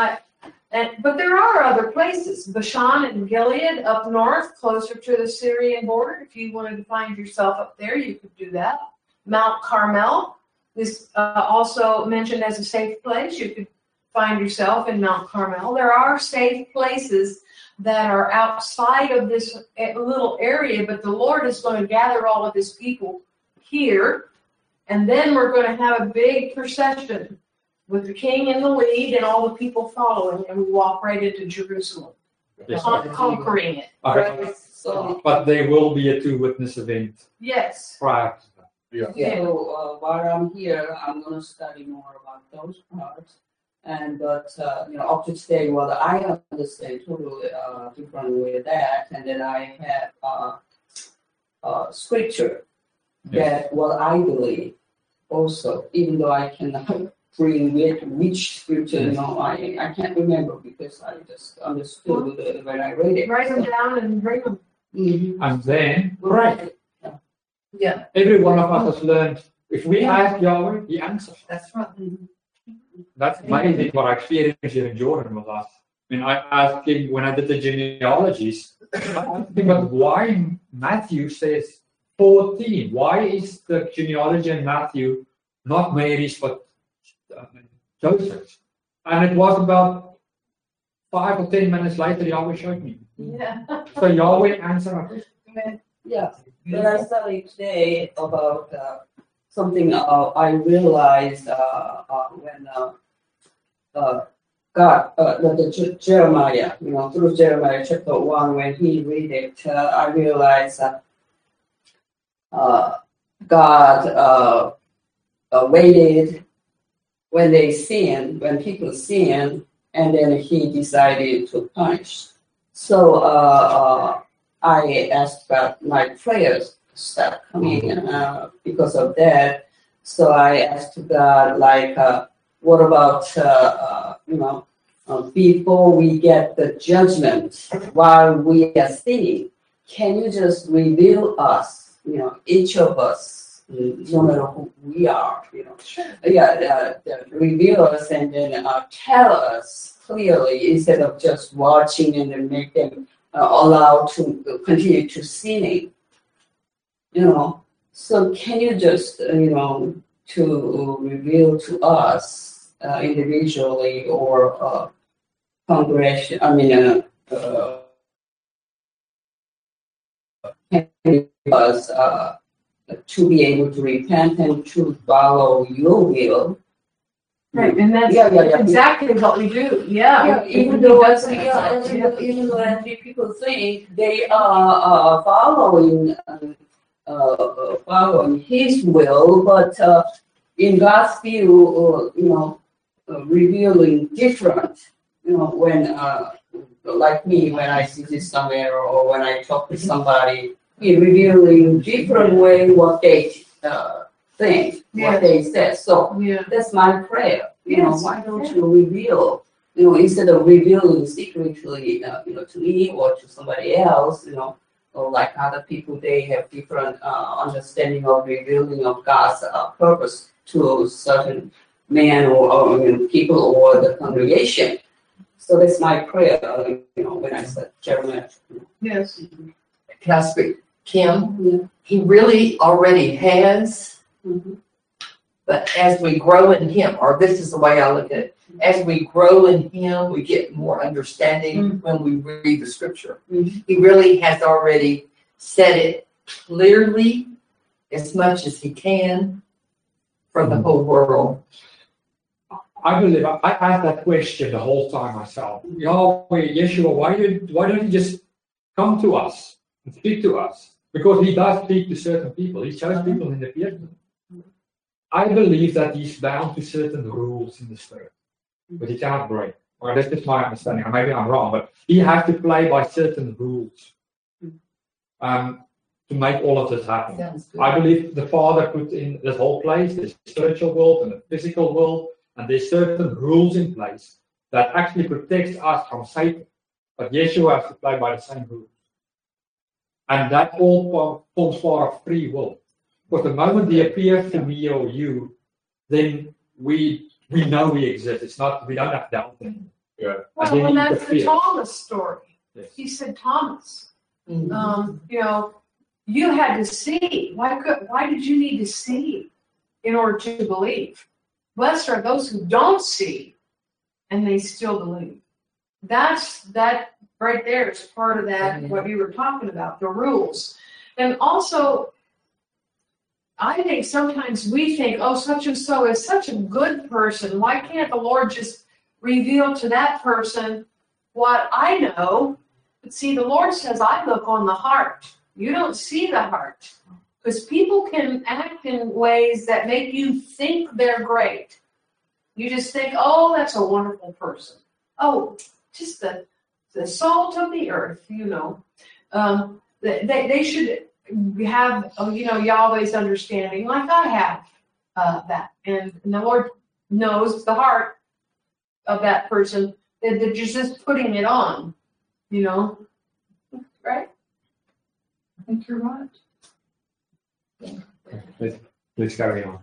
but there are other places. Bashan and Gilead up north, closer to the Syrian border. If you wanted to find yourself up there, you could do that. Mount Carmel is also mentioned as a safe place. You could find yourself in Mount Carmel. There are safe places that are outside of this little area, but the Lord is going to gather all of His people here, and then we're going to have a big procession with the king in the lead and all the people following, and we walk right into Jerusalem, Yes. conquering it. Okay. So, But there will be a 2-witness event Yes. prior to that. so while I'm here, I'm going to study more about those parts. But up to today, what I understand totally different with that, and then I have scripture that what I believe also, even though I cannot bring with which scripture, I can't remember because I just understood when I read it. Write them down and bring them. Mm-hmm. And then, right. Yeah. Every one of us has learned, if we ask Yahweh, He answers. That's right. That's amazing what I experienced here in Jordan with us. I asked him when I did the genealogies, I asked him, but why Matthew says 14? Why is the genealogy in Matthew not Mary's but Joseph's? And it was about 5 or 10 minutes later, Yahweh showed me. Yeah. So Yahweh answered. Yeah. But I studied today about something I realized when God, Jeremiah, through Jeremiah chapter 1, when he read it, I realized God waited when people sin, and then He decided to punish. So I asked God, my prayers start coming because of that. So I asked God, what about, before we get the judgment while we are sinning, can you just reveal us, each of us, no matter who we are, reveal us and then tell us clearly instead of just watching and then make them allowed to continue to sinning. So can you just, to reveal to us individually or congregation, can you us to be able to repent and to follow your will. Right, and that's Yeah. exactly what we do. Yeah. Even though as people think they are following His will, but in God's view, revealing different. When like me, when I see this somewhere or when I talk to somebody, He revealing different way what they think, what they say. So that's my prayer. Why don't you reveal? Instead of revealing secretly, to me or to somebody else, or like other people, they have different understanding of revealing of God's purpose to certain man or people or the congregation. So that's my prayer. When I said Jeremiah. Yes. Can I speak? Kim, He really already has, but as we grow in Him, or this is the way I look at it, as we grow in Him, we get more understanding when we read the scripture. He really has already said it clearly as much as He can for the whole world. I believe I asked that question the whole time myself. Yahweh, Yeshua, why don't you just come to us and speak to us? Because He does speak to certain people. He chose people in the Vietnam. I believe that He's bound to certain rules in the spirit, but He cannot break. Well, that's just my understanding. Maybe I'm wrong, but He has to play by certain rules to make all of this happen. I believe the Father put in this whole place, the spiritual world and the physical world, and there's certain rules in place that actually protects us from Satan. But Yeshua has to play by the same rules. And that all forms part of free will. Because the moment He appears to me or you, then we know He exists. It's not, we don't have doubt anymore. Yeah. Well, and that's the Thomas story. Yes. He said, Thomas, you had to see. Why did you need to see in order to believe? Blessed are those who don't see and they still believe. That right there is part of that, what you were talking about, the rules. And also, I think sometimes we think, oh, such and so is such a good person. Why can't the Lord just reveal to that person what I know? But see, the Lord says, I look on the heart. You don't see the heart. Because people can act in ways that make you think they're great. You just think, oh, that's a wonderful person. Oh, just the salt of the earth, They should have, Yahweh's understanding, like I have that. And the Lord knows the heart of that person. That you're just putting it on, right? I think you're right. Let's carry on.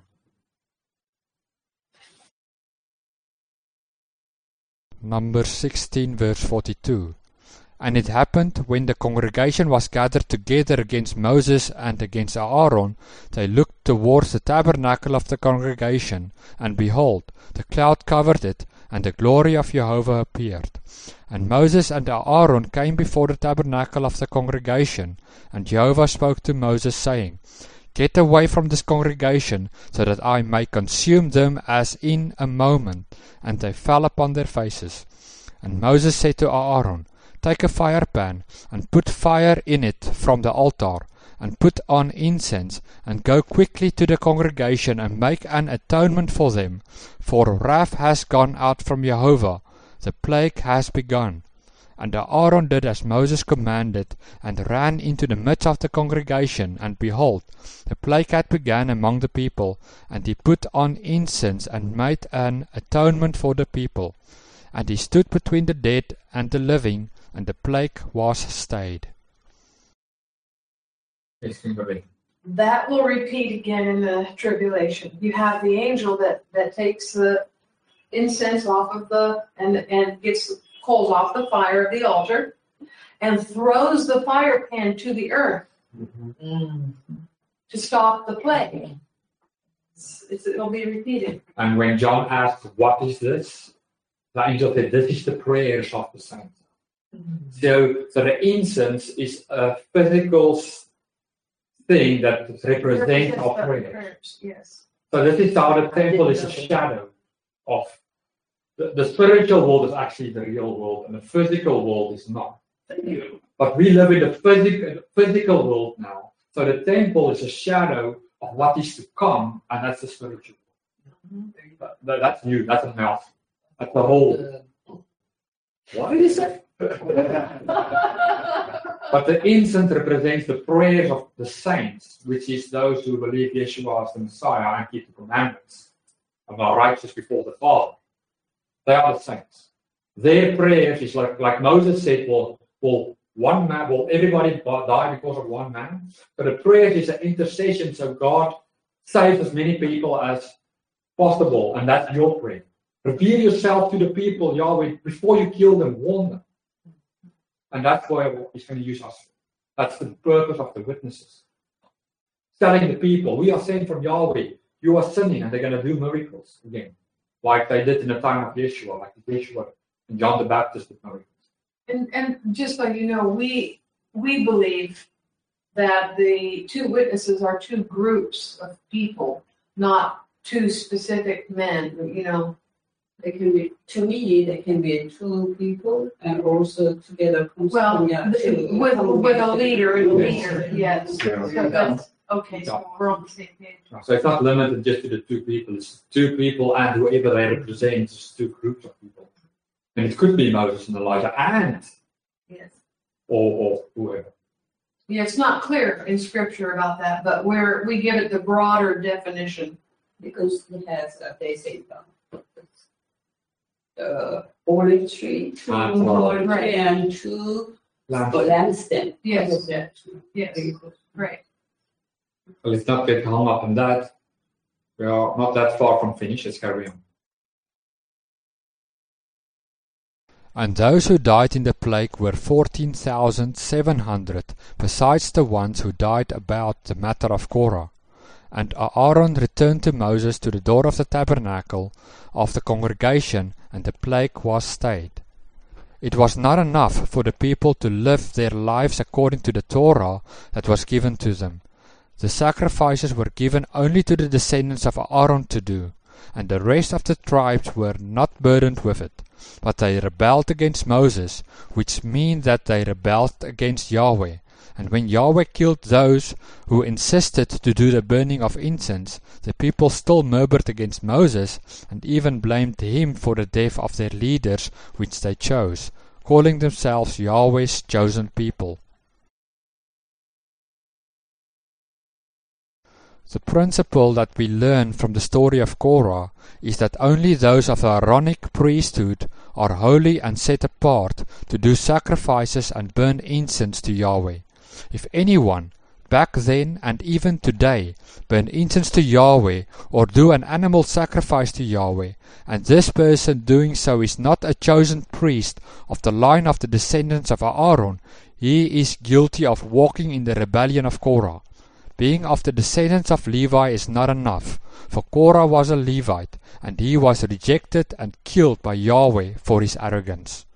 Numbers 16 verse 42. And it happened, when the congregation was gathered together against Moses and against Aaron, they looked towards the tabernacle of the congregation, and behold, the cloud covered it, and the glory of Jehovah appeared. And Moses and Aaron came before the tabernacle of the congregation, and Jehovah spoke to Moses, saying, Get away from this congregation, so that I may consume them as in a moment. And they fell upon their faces. And Moses said to Aaron, Take a firepan, and put fire in it from the altar, and put on incense, and go quickly to the congregation, and make an atonement for them. For wrath has gone out from Jehovah, the plague has begun. And Aaron did as Moses commanded, and ran into the midst of the congregation, and behold, the plague had begun among the people, and he put on incense, and made an atonement for the people. And he stood between the dead and the living, and the plague was stayed. That will repeat again in the tribulation. You have the angel that takes the incense off of and gets coals off the fire of the altar and throws the fire pan to the earth to stop the plague. It'll be repeated. And when John asked, what is this? The angel said, this is the prayers of the saints. So the incense is a physical thing that represents our the prayers. Yes. So this is how the temple is a shadow of the spiritual world is actually the real world, and the physical world is not. But we live in the physical world now. So the temple is a shadow of what is to come, and that's the spiritual world. That's new. That's a mouth. That's the whole. What did he say? But the incense represents the prayers of the saints, which is those who believe Yeshua is the Messiah and keep the commandments and are righteous before the Father. They are the saints. Their prayers is like Moses said, will one man, will everybody die because of one man? But the prayer is an intercession, so God saves as many people as possible, and that's your prayer. Reveal yourself to the people, Yahweh, before you kill them, warn them. And that's why He's going to use us. That's the purpose of the witnesses. Telling the people, we are sent from Yahweh, you are sinning, and they're going to do miracles again. Like they did in the time of Yeshua, like Yeshua and John the Baptist did miracles. And just so you know, we believe that the two witnesses are two groups of people, not two specific men. You know, They can be, to me, they can be two people and also together. well, with a leader, yes. Yeah. So that's, okay, so we're on the same page. So it's not limited just to the two people. It's two people and whoever they represent is two groups of people. And it could be Moses and Elijah and Yes. or whoever. Yeah, it's not clear in scripture about that, but we give it the broader definition. Because it has, they say, olive tree, two olive tree, and two lampstand. Yes, yes, right. Well, let's not get hung up on that. We are not that far from finish. Let's carry on. And those who died in the plague were 14,700, besides the ones who died about the matter of Korah. And Aaron returned to Moses to the door of the tabernacle of the congregation, and the plague was stayed. It was not enough for the people to live their lives according to the Torah that was given to them. The sacrifices were given only to the descendants of Aaron to do, and the rest of the tribes were not burdened with it. But they rebelled against Moses, which means that they rebelled against Yahweh. And when Yahweh killed those who insisted to do the burning of incense, the people still murmured against Moses, and even blamed him for the death of their leaders which they chose, calling themselves Yahweh's chosen people. The principle that we learn from the story of Korah is that only those of the Aaronic priesthood are holy and set apart to do sacrifices and burn incense to Yahweh. If anyone, back then and even today, burn incense to Yahweh or do an animal sacrifice to Yahweh, and this person doing so is not a chosen priest of the line of the descendants of Aaron, he is guilty of walking in the rebellion of Korah. Being of the descendants of Levi is not enough, for Korah was a Levite, and he was rejected and killed by Yahweh for his arrogance.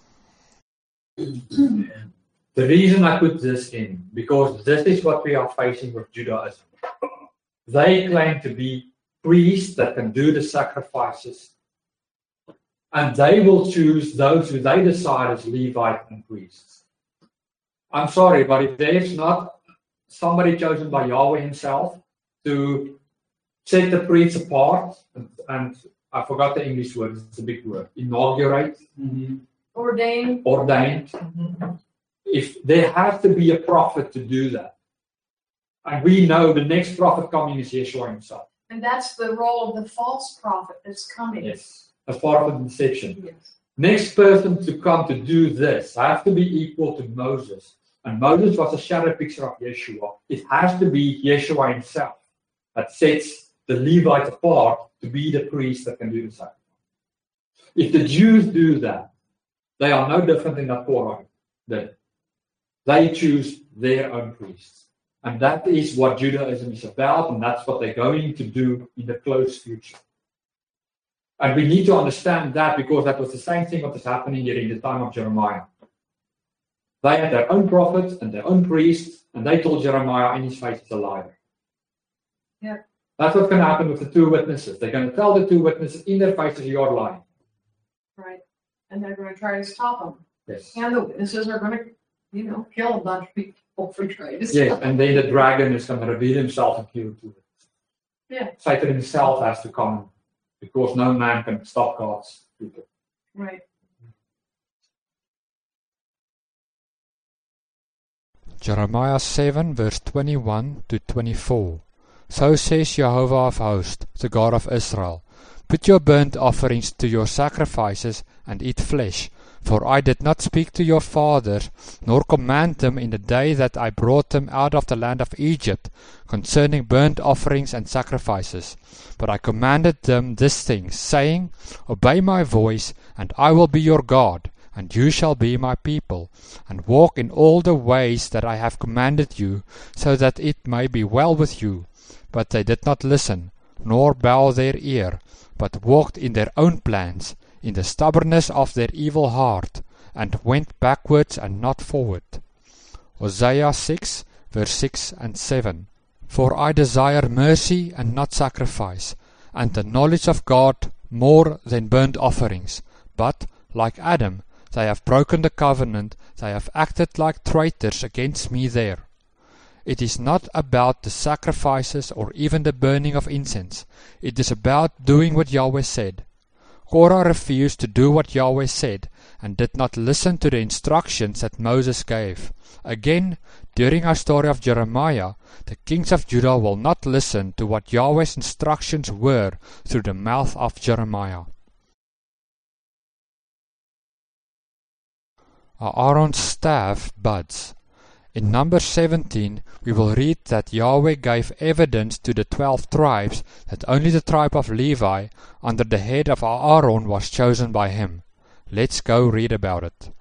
The reason I put this in, because this is what we are facing with Judaism. They claim to be priests that can do the sacrifices, and they will choose those who they decide as Levite and priests. I'm sorry, but if there's not somebody chosen by Yahweh himself to set the priests apart, and I forgot the English word, it's a big word, inaugurate, Ordained. If there has to be a prophet to do that, and we know the next prophet coming is Yeshua himself. And that's the role of the false prophet that's coming. Yes, as part of the deception. Yes. Next person to come to do this has to be equal to Moses. And Moses was a shadow picture of Yeshua. It has to be Yeshua himself that sets the Levites apart to be the priest that can do the sacrifice. If the Jews do that, they are no different than the Torah. They choose their own priests. And that is what Judaism is about, and that's what they're going to do in the close future. And we need to understand that, because that was the same thing that was happening here in the time of Jeremiah. They had their own prophets and their own priests, and they told Jeremiah in his face he's a liar. Yeah. That's what's going to happen with the two witnesses. They're going to tell the two witnesses in their faces, you're lying. Right. And they're going to try to stop them. Yes. And the witnesses are going to, kill a bunch of people for trying to stop Yes, and then the dragon is going to reveal himself and kill two witnesses. Yeah. Satan himself has to come because no man can stop God's people. Right. Jeremiah 7 verse 21 to 24. So says Jehovah of hosts, the God of Israel, put your burnt offerings to your sacrifices and eat flesh, for I did not speak to your fathers, nor command them in the day that I brought them out of the land of Egypt, concerning burnt offerings and sacrifices. But I commanded them this thing, saying, Obey my voice, and I will be your God, and you shall be my people, and walk in all the ways that I have commanded you, so that it may be well with you. But they did not listen, nor bow their ear, but walked in their own plans, in the stubbornness of their evil heart, and went backwards and not forward. Hosea 6 verse 6 and 7. For I desire mercy and not sacrifice, and the knowledge of God more than burnt offerings. But, like Adam, they have broken the covenant, they have acted like traitors against me there. It is not about the sacrifices or even the burning of incense. It is about doing what Yahweh said. Korah refused to do what Yahweh said, and did not listen to the instructions that Moses gave. Again, during our story of Jeremiah, the kings of Judah will not listen to what Yahweh's instructions were through the mouth of Jeremiah. Aaron's staff buds. In Numbers 17, we will read that Yahweh gave evidence to the 12 tribes that only the tribe of Levi, under the head of Aaron, was chosen by him. Let's go read about it.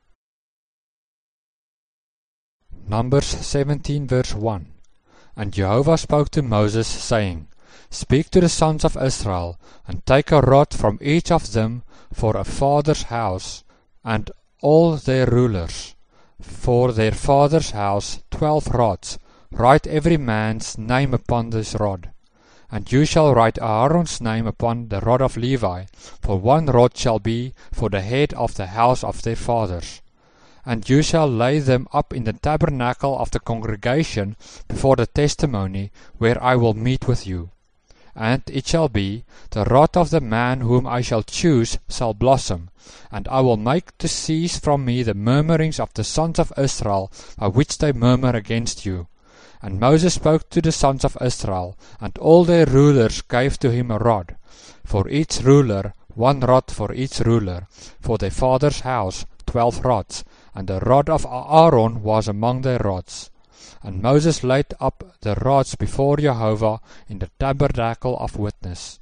Numbers 17 verse 1. And Jehovah spoke to Moses, saying, Speak to the sons of Israel, and take a rod from each of them for a father's house, and all their rulers. For their father's house 12 rods. Write every man's name upon this rod. And you shall write Aaron's name upon the rod of Levi, for one rod shall be for the head of the house of their fathers. And you shall lay them up in the tabernacle of the congregation before the testimony, where I will meet with you. And it shall be, the rod of the man whom I shall choose shall blossom, and I will make to cease from me the murmurings of the sons of Israel, by which they murmur against you. And Moses spoke to the sons of Israel, and all their rulers gave to him a rod, for each ruler 1 rod for each ruler, for their father's house 12 rods, and the rod of Aaron was among their rods. And Moses laid up the rods before Jehovah in the tabernacle of witness.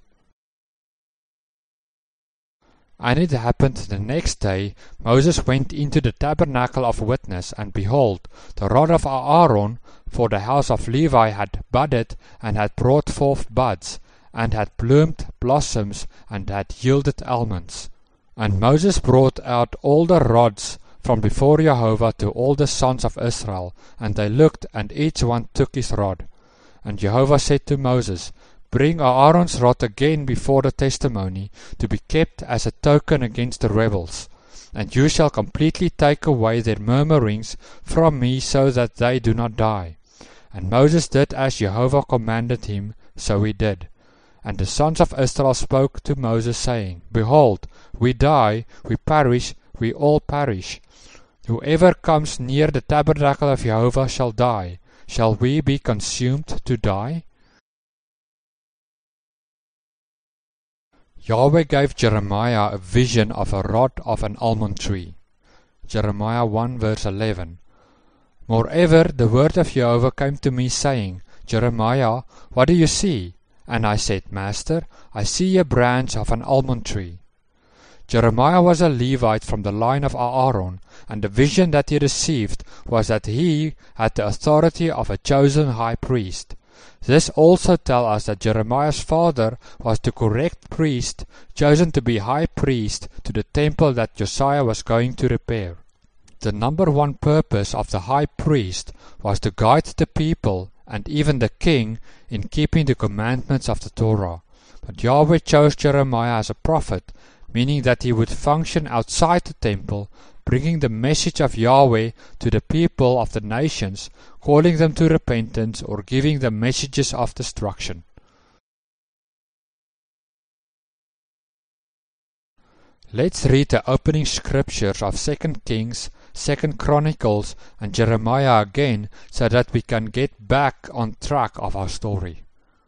And it happened the next day, Moses went into the tabernacle of witness, and behold, the rod of Aaron for the house of Levi had budded, and had brought forth buds, and had bloomed blossoms, and had yielded almonds. And Moses brought out all the rods from before Jehovah to all the sons of Israel, and they looked, and each one took his rod. And Jehovah said to Moses, Bring Aaron's rod again before the testimony, to be kept as a token against the rebels. And you shall completely take away their murmurings from me, so that they do not die. And Moses did as Jehovah commanded him, so he did. And the sons of Israel spoke to Moses, saying, Behold, we die, we perish, we all perish. Whoever comes near the tabernacle of Jehovah shall die. Shall we be consumed to die? Yahweh gave Jeremiah a vision of a rod of an almond tree. Jeremiah 1 verse 11. Moreover, the word of Jehovah came to me, saying, Jeremiah, what do you see? And I said, Master, I see a branch of an almond tree. Jeremiah was a Levite from the line of Aaron, and the vision that he received was that he had the authority of a chosen high priest. This also tells us that Jeremiah's father was the correct priest, chosen to be high priest to the temple that Josiah was going to repair. The number one purpose of the high priest was to guide the people and even the king in keeping the commandments of the Torah. But Yahweh chose Jeremiah as a prophet, meaning that he would function outside the temple, bringing the message of Yahweh to the people of the nations, calling them to repentance or giving them messages of destruction. Let's read the opening scriptures of 2 Kings, 2 Chronicles, and Jeremiah again so that we can get back on track of our story.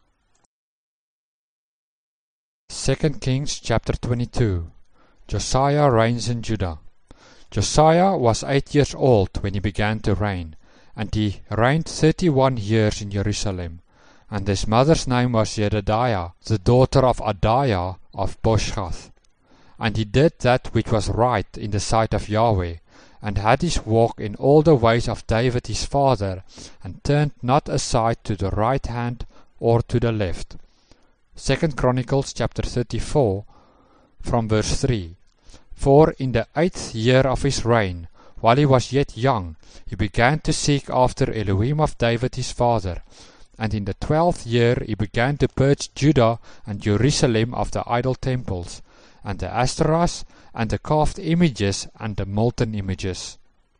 2 Kings chapter 22. Josiah reigns in Judah. Josiah was 8 years old when he began to reign, and he reigned 31 years in Jerusalem. And his mother's name was Jedediah, the daughter of Adaiah of Boshgath. And he did that which was right in the sight of Yahweh, and had his walk in all the ways of David his father, and turned not aside to the right hand or to the left. 2 Chronicles chapter 34, from verse 3. For in the 8th year of his reign, while he was yet young, he began to seek after Elohim of David his father. And in the 12th year he began to purge Judah and Jerusalem of the idol temples, and the Ashtoreths, and the carved images, and the molten images.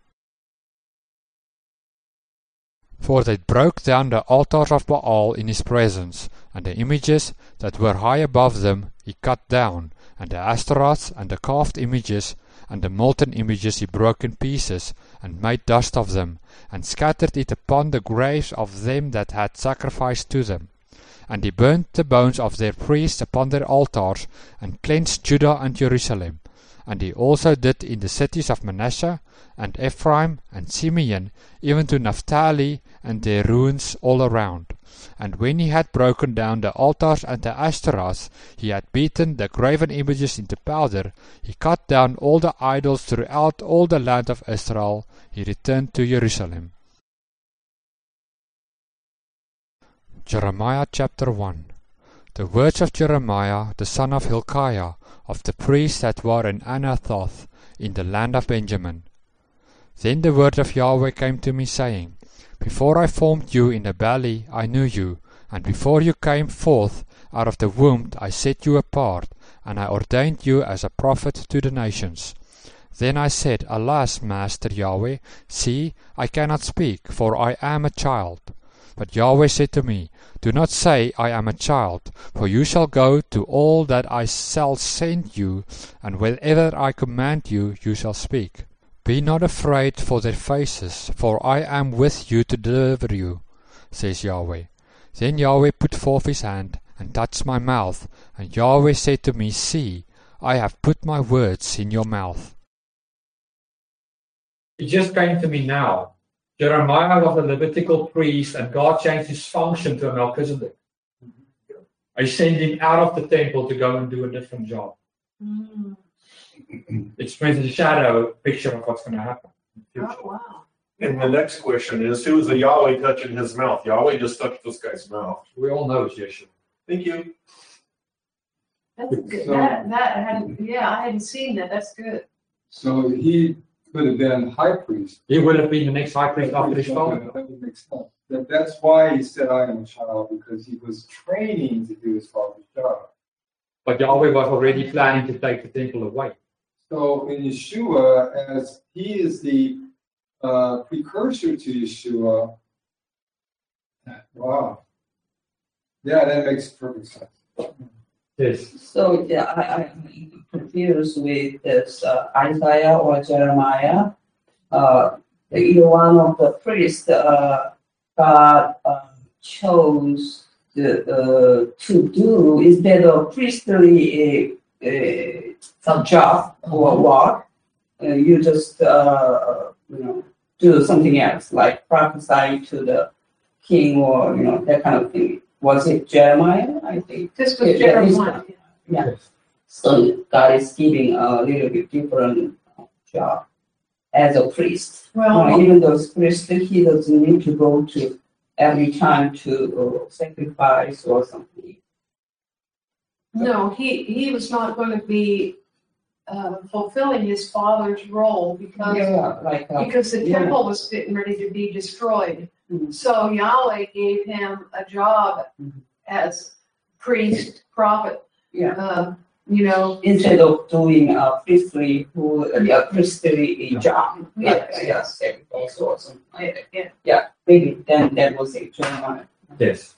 For they broke down the altars of Baal in his presence, and the images that were high above them he cut down, and the Ashtoreths, and the carved images, and the molten images he broke in pieces, and made dust of them, and scattered it upon the graves of them that had sacrificed to them. And he burnt the bones of their priests upon their altars, and cleansed Judah and Jerusalem. And he also did in the cities of Manasseh, and Ephraim, and Simeon, even to Naphtali, and their ruins all around. And when he had broken down the altars and the Ashtoreths, he had beaten the graven images into powder, he cut down all the idols throughout all the land of Israel, he returned to Jerusalem. Jeremiah chapter 1. The words of Jeremiah the son of Hilkiah, of the priests that were in Anathoth, in the land of Benjamin. Then the word of Yahweh came to me, saying, Before I formed you in the belly I knew you, and before you came forth out of the womb I set you apart, and I ordained you as a prophet to the nations. Then I said, Alas, Master Yahweh, see, I cannot speak, for I am a child. But Yahweh said to me, Do not say, I am a child, for you shall go to all that I shall send you, and wherever I command you, you shall speak. Be not afraid for their faces, for I am with you to deliver you, says Yahweh. Then Yahweh put forth his hand, and touched my mouth, and Yahweh said to me, See, I have put my words in your mouth. It just came to me now. Jeremiah was a Levitical priest, and God changed his function to a Melchizedek. I sent him out of the temple to go and do a different job. It's a shadow picture of what's going to happen in the future. Oh, wow. And the next question is, who is the Yahweh touching his mouth? Yahweh just touched this guy's mouth. We all know it's Yeshua. Thank you. That's good. So- I hadn't seen that. That's good. So he could have been high priest. He would have been the next high priest after his That father. would make sense. That's why he said, I am a child, because he was training to do his father's job. But Yahweh was already planning to take the temple away. So in Yeshua, as he is the precursor to Yeshua, wow. Yeah, that makes perfect sense. Yes. So yeah, I'm confused with this Isaiah or Jeremiah. Either one of the priests God chose to do instead of priestly some job or work. You just do something else like prophesy to the king or that kind of thing. Was it Jeremiah? I think This was Jeremiah. Yeah. So God is giving a little bit different job as a priest. Well, Even though priest, he doesn't need to go to every time to sacrifice or something. no, he was not going to be fulfilling his father's role because the temple was getting ready to be destroyed. So Yahweh gave him a job as priest, prophet. Instead of doing a priestly job. Yes. Maybe then that was it. Jeremiah. Yes.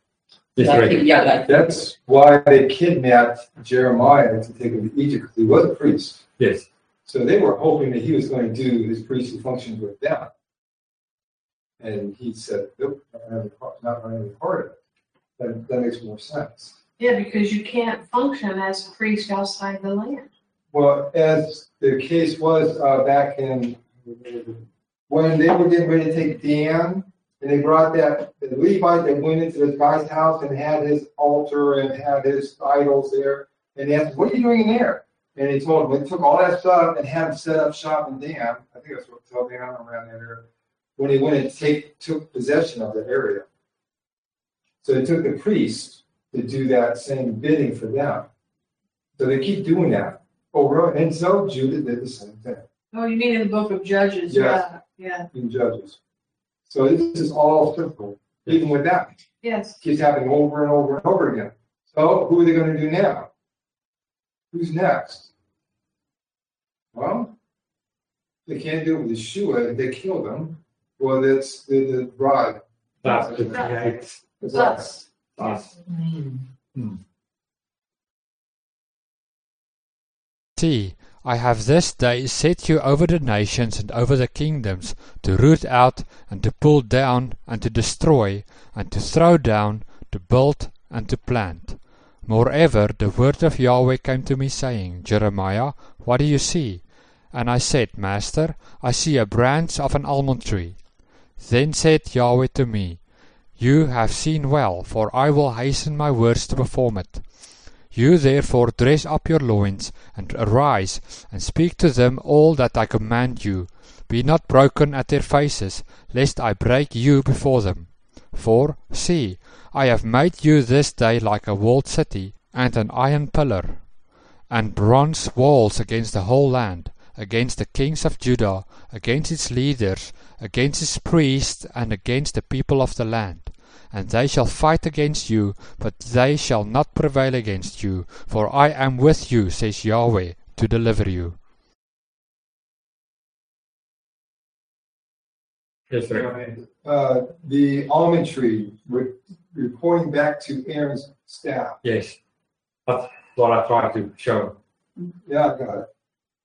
That's why they kidnapped Jeremiah to take him to Egypt, because he was a priest. Yes. So they were hoping that he was going to do his priestly functions with them. And he said, nope, not going to be part of it. That makes more sense. Yeah, because you can't function as a priest outside the land. Well, as the case was back in, when they were getting ready to take Dan, and they brought the Levite that went into this guy's house and had his altar and had his idols there, and they asked, what are you doing in there? And he told them, they took all that stuff and had him set up shop in Dan. I think that's what tell Dan around that area. When he went and took possession of the area. So they took the priest to do that same bidding for them. So they keep doing that over, and so Judah did the same thing. Oh, you mean in the book of Judges? Yes. Yeah. In Judges. So this is all typical, even with that. Yes. It keeps happening over and over and over again. So who are they going to do now? Who's next? Well, they can't do it with Yeshua. They killed him. Well, that's the bride. That's the bride. Us. See, I have this day set you over the nations and over the kingdoms, to root out, and to pull down, and to destroy, and to throw down, to build, and to plant. Moreover, the word of Yahweh came to me, saying, Jeremiah, what do you see? And I said, Master, I see a branch of an almond tree. Then said Yahweh to me, You have seen well, for I will hasten my words to perform it. You therefore dress up your loins, and arise, and speak to them all that I command you. Be not broken at their faces, lest I break you before them. For, see, I have made you this day like a walled city, and an iron pillar, and bronze walls against the whole land, against the kings of Judah, against its leaders, against its priests, and against the people of the land. And they shall fight against you, but they shall not prevail against you, for I am with you, says Yahweh, to deliver you. Yes, sir. The almond tree, we're pointing back to Aaron's staff. Yes. That's what I tried to show. Yeah, I got it.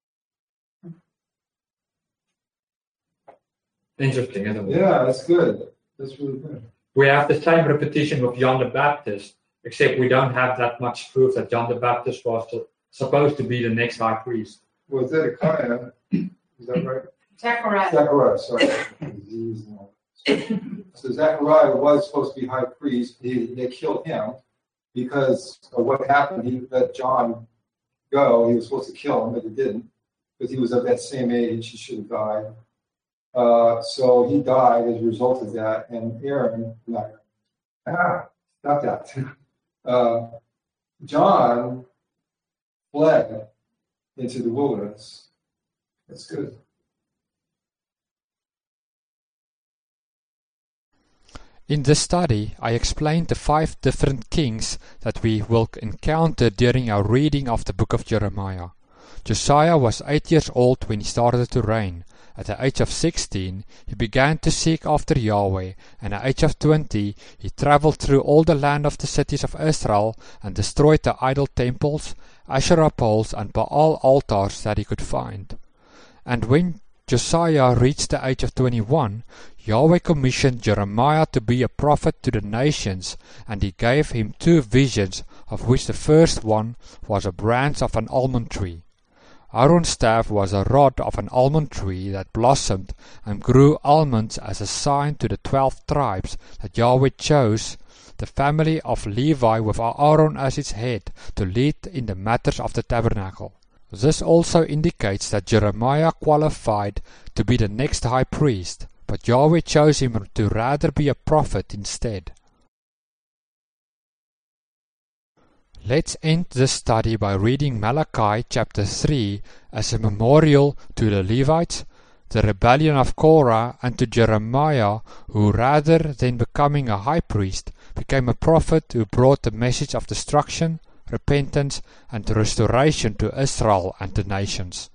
Interesting, isn't it? Yeah, that's good. That's really good. We have the same repetition with John the Baptist, except we don't have that much proof that John the Baptist was supposed to be the next high priest. Was Zedekiah? Is that right? Zechariah. Sorry. So Zechariah was supposed to be high priest. They killed him because of what happened. He let John go. He was supposed to kill him, but he didn't, because he was of that same age. He should have died. So he died as a result of that. And Aaron, stop that. John fled into the wilderness. That's good. In this study, I explained the 5 different kings that we will encounter during our reading of the book of Jeremiah. Josiah was 8 years old when he started to reign. At the age of 16, he began to seek after Yahweh, and at the age of 20, he traveled through all the land of the cities of Israel and destroyed the idol temples, Asherah poles, and Baal altars that he could find. And when Josiah reached the age of 21, Yahweh commissioned Jeremiah to be a prophet to the nations, and he gave him 2 visions, of which the first one was a branch of an almond tree. Aaron's staff was a rod of an almond tree that blossomed and grew almonds as a sign to the 12 tribes that Yahweh chose, the family of Levi with Aaron as its head, to lead in the matters of the tabernacle. This also indicates that Jeremiah qualified to be the next high priest, but Yahweh chose him to rather be a prophet instead. Let's end this study by reading Malachi chapter 3 as a memorial to the Levites, the rebellion of Korah, and to Jeremiah, who rather than becoming a high priest, became a prophet who brought the message of destruction, repentance, and restoration to Israel and the nations.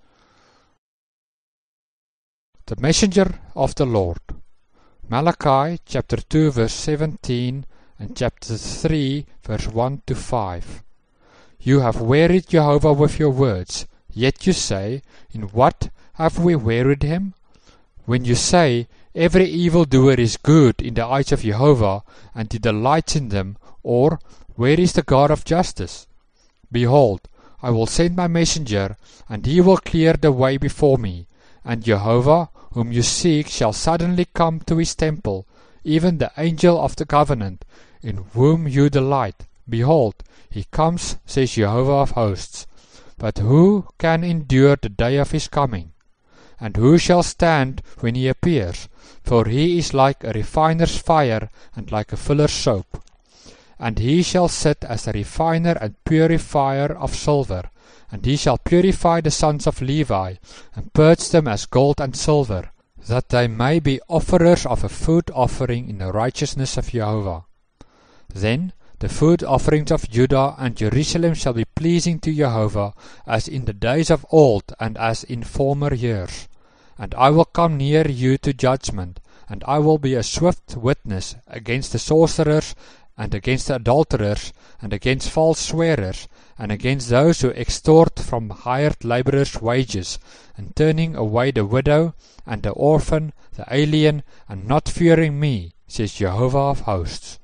The messenger of the Lord. Malachi chapter 2 verse 17 and chapter 3 verse 1 to 5. You have wearied Jehovah with your words, yet you say, in what have we wearied him? When you say, every evildoer is good in the eyes of Jehovah, and he delights in them, or, where is the God of justice? Behold, I will send my messenger, and he will clear the way before me, and Jehovah, whom you seek, shall suddenly come to his temple, even the angel of the covenant, in whom you delight. Behold, he comes, says Jehovah of hosts. But who can endure the day of his coming? And who shall stand when he appears? For he is like a refiner's fire, and like a fuller's soap. And he shall sit as a refiner and purifier of silver, and he shall purify the sons of Levi, and purge them as gold and silver, that they may be offerers of a food offering in the righteousness of Jehovah. Then the food offerings of Judah and Jerusalem shall be pleasing to Jehovah, as in the days of old, and as in former years. And I will come near you to judgment, and I will be a swift witness against the sorcerers, and against the adulterers, and against false swearers, and against those who extort from hired laborers' wages, and turning away the widow, and the orphan, the alien, and not fearing me, says Jehovah of hosts.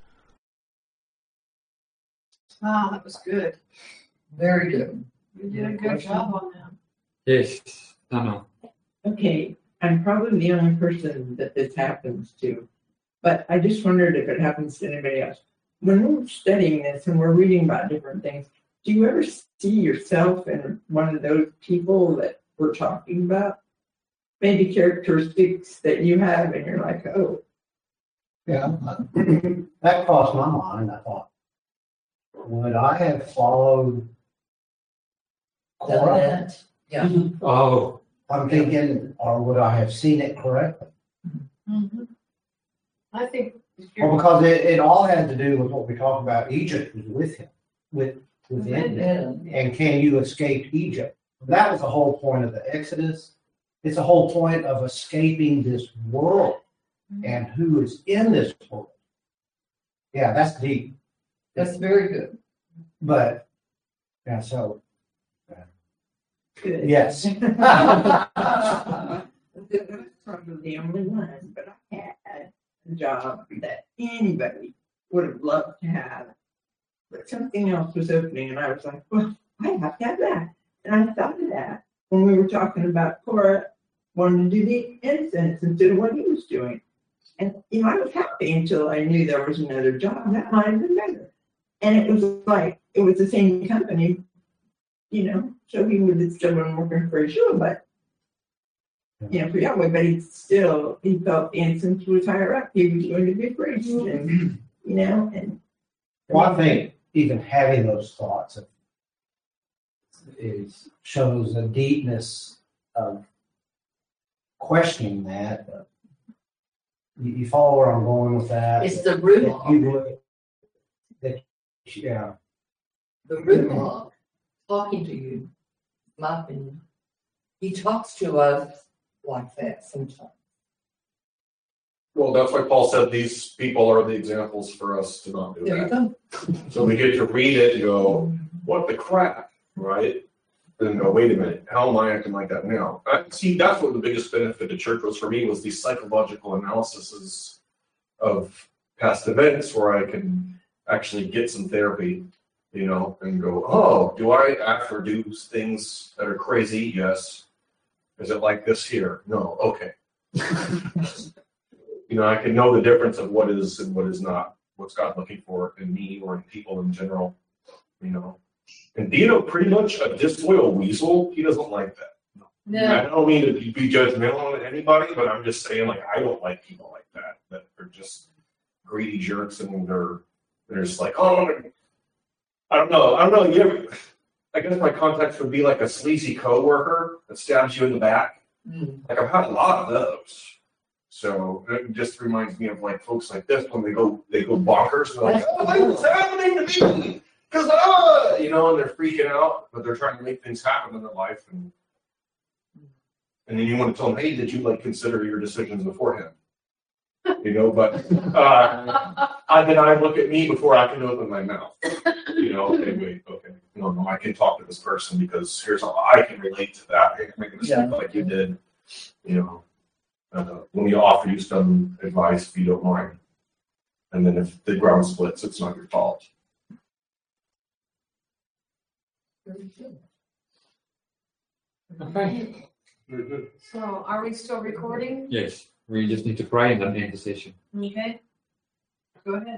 Wow, that was good. Very good. You did a good job on that. Yes. No. Okay, I'm probably the only person that this happens to, but I just wondered if it happens to anybody else. When we're studying this and we're reading about different things, do you ever see yourself in one of those people that we're talking about? Maybe characteristics that you have and you're like, oh. Yeah, that crossed my mind. I thought, would I have followed Korah? That, yeah. Oh. I'm thinking, or would I have seen it correctly? Mm-hmm. I think. Well, because it all had to do with what we talked about. Egypt was with him, within him. And can you escape Egypt? That was the whole point of the Exodus. It's the whole point of escaping this world and who is in this world. Yeah, that's deep. That's very good. But, yeah, so. Good. Yes. That was probably the only one, but I had a job that anybody would have loved to have. But something else was opening, and I was like, well, I have to have that. And I thought of that when we were talking about Korah wanting to do the incense instead of what he was doing. And, I was happy until I knew there was another job. That might have been better. And it was like, it was the same company, so he would have still been working for Yeshua, but, for Yahweh, but he felt the incense was higher up. He was going to be a priest, and, and. Well, I think even having those thoughts shows a deepness of questioning that. You follow where I'm going with that? It's the root law. Yeah. The root law, talking to you, my opinion. He talks to us like that sometimes. Well, that's why Paul said these people are the examples for us to not do There you that. go. So we get to read it and go, what the crap, right? Then go, wait a minute, how am I acting like that now? See, that's what the biggest benefit to church was for me, was these psychological analyses of past events where I can actually get some therapy, and go, oh, do I act or do things that are crazy? Yes. Is it like this here? No. Okay. I can know the difference of what is and what is not, what's God looking for in me or in people in general, And Dino, pretty much a disloyal weasel, he doesn't like that. No. I don't mean to be judgmental on anybody, but I'm just saying, I don't like people like that are just greedy jerks, and they're just like, oh, I don't know. I guess my context would be like a sleazy coworker that stabs you in the back. Like I've had a lot of those. So it just reminds me of like folks like this when they go bonkers. They're like, oh, what's happening to me? Because and they're freaking out, but they're trying to make things happen in their life, and then you want to tell them, hey, did you like consider your decisions beforehand? But then I look at me before I can open my mouth. Okay. No, I can talk to this person because here's how I can relate to that. I can make a mistake like you did. Let me offer you some advice if you don't mind. And then if the ground splits, it's not your fault. Okay. So are we still recording? Yes, we just need to pray and then end the session. Okay. Go ahead.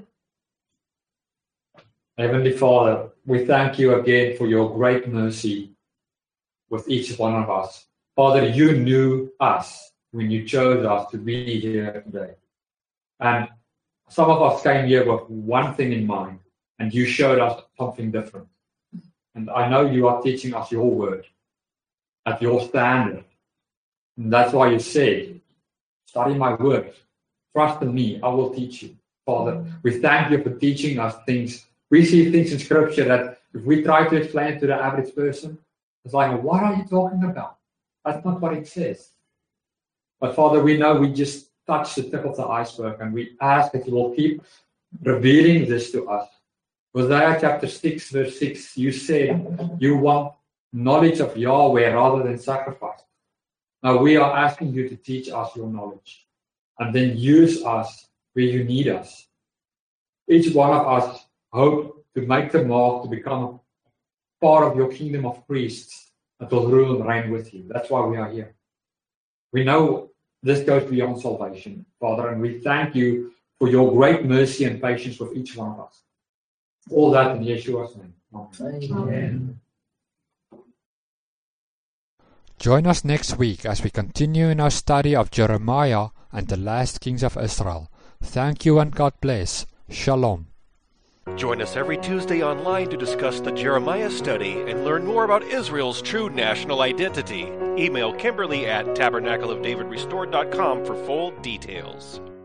Heavenly Father, we thank you again for your great mercy with each one of us. Father, you knew us when you chose us to be here today. And some of us came here with one thing in mind, and you showed us something different. And I know you are teaching us your word at your standard. And that's why you said, study my word. Trust in me, I will teach you. Father, we thank you for teaching us things. We see things in Scripture that if we try to explain it to the average person, it's like, what are you talking about? That's not what it says. But Father, we know we just touched the tip of the iceberg, and we ask that you will keep revealing this to us. Hosea chapter 6, verse 6, you said you want knowledge of Yahweh rather than sacrifice. Now we are asking you to teach us your knowledge and then use us where you need us. Each one of us hope to make the mark to become part of your kingdom of priests that will rule and reign with you. That's why we are here. We know this goes beyond salvation, Father, and we thank you for your great mercy and patience with each one of us. All that in Yeshua's name. Amen. Join us next week as we continue in our study of Jeremiah and the last kings of Israel. Thank you and God bless. Shalom. Join us every Tuesday online to discuss the Jeremiah study and learn more about Israel's true national identity. Email Kimberly at tabernacleofdavidrestored.com for full details.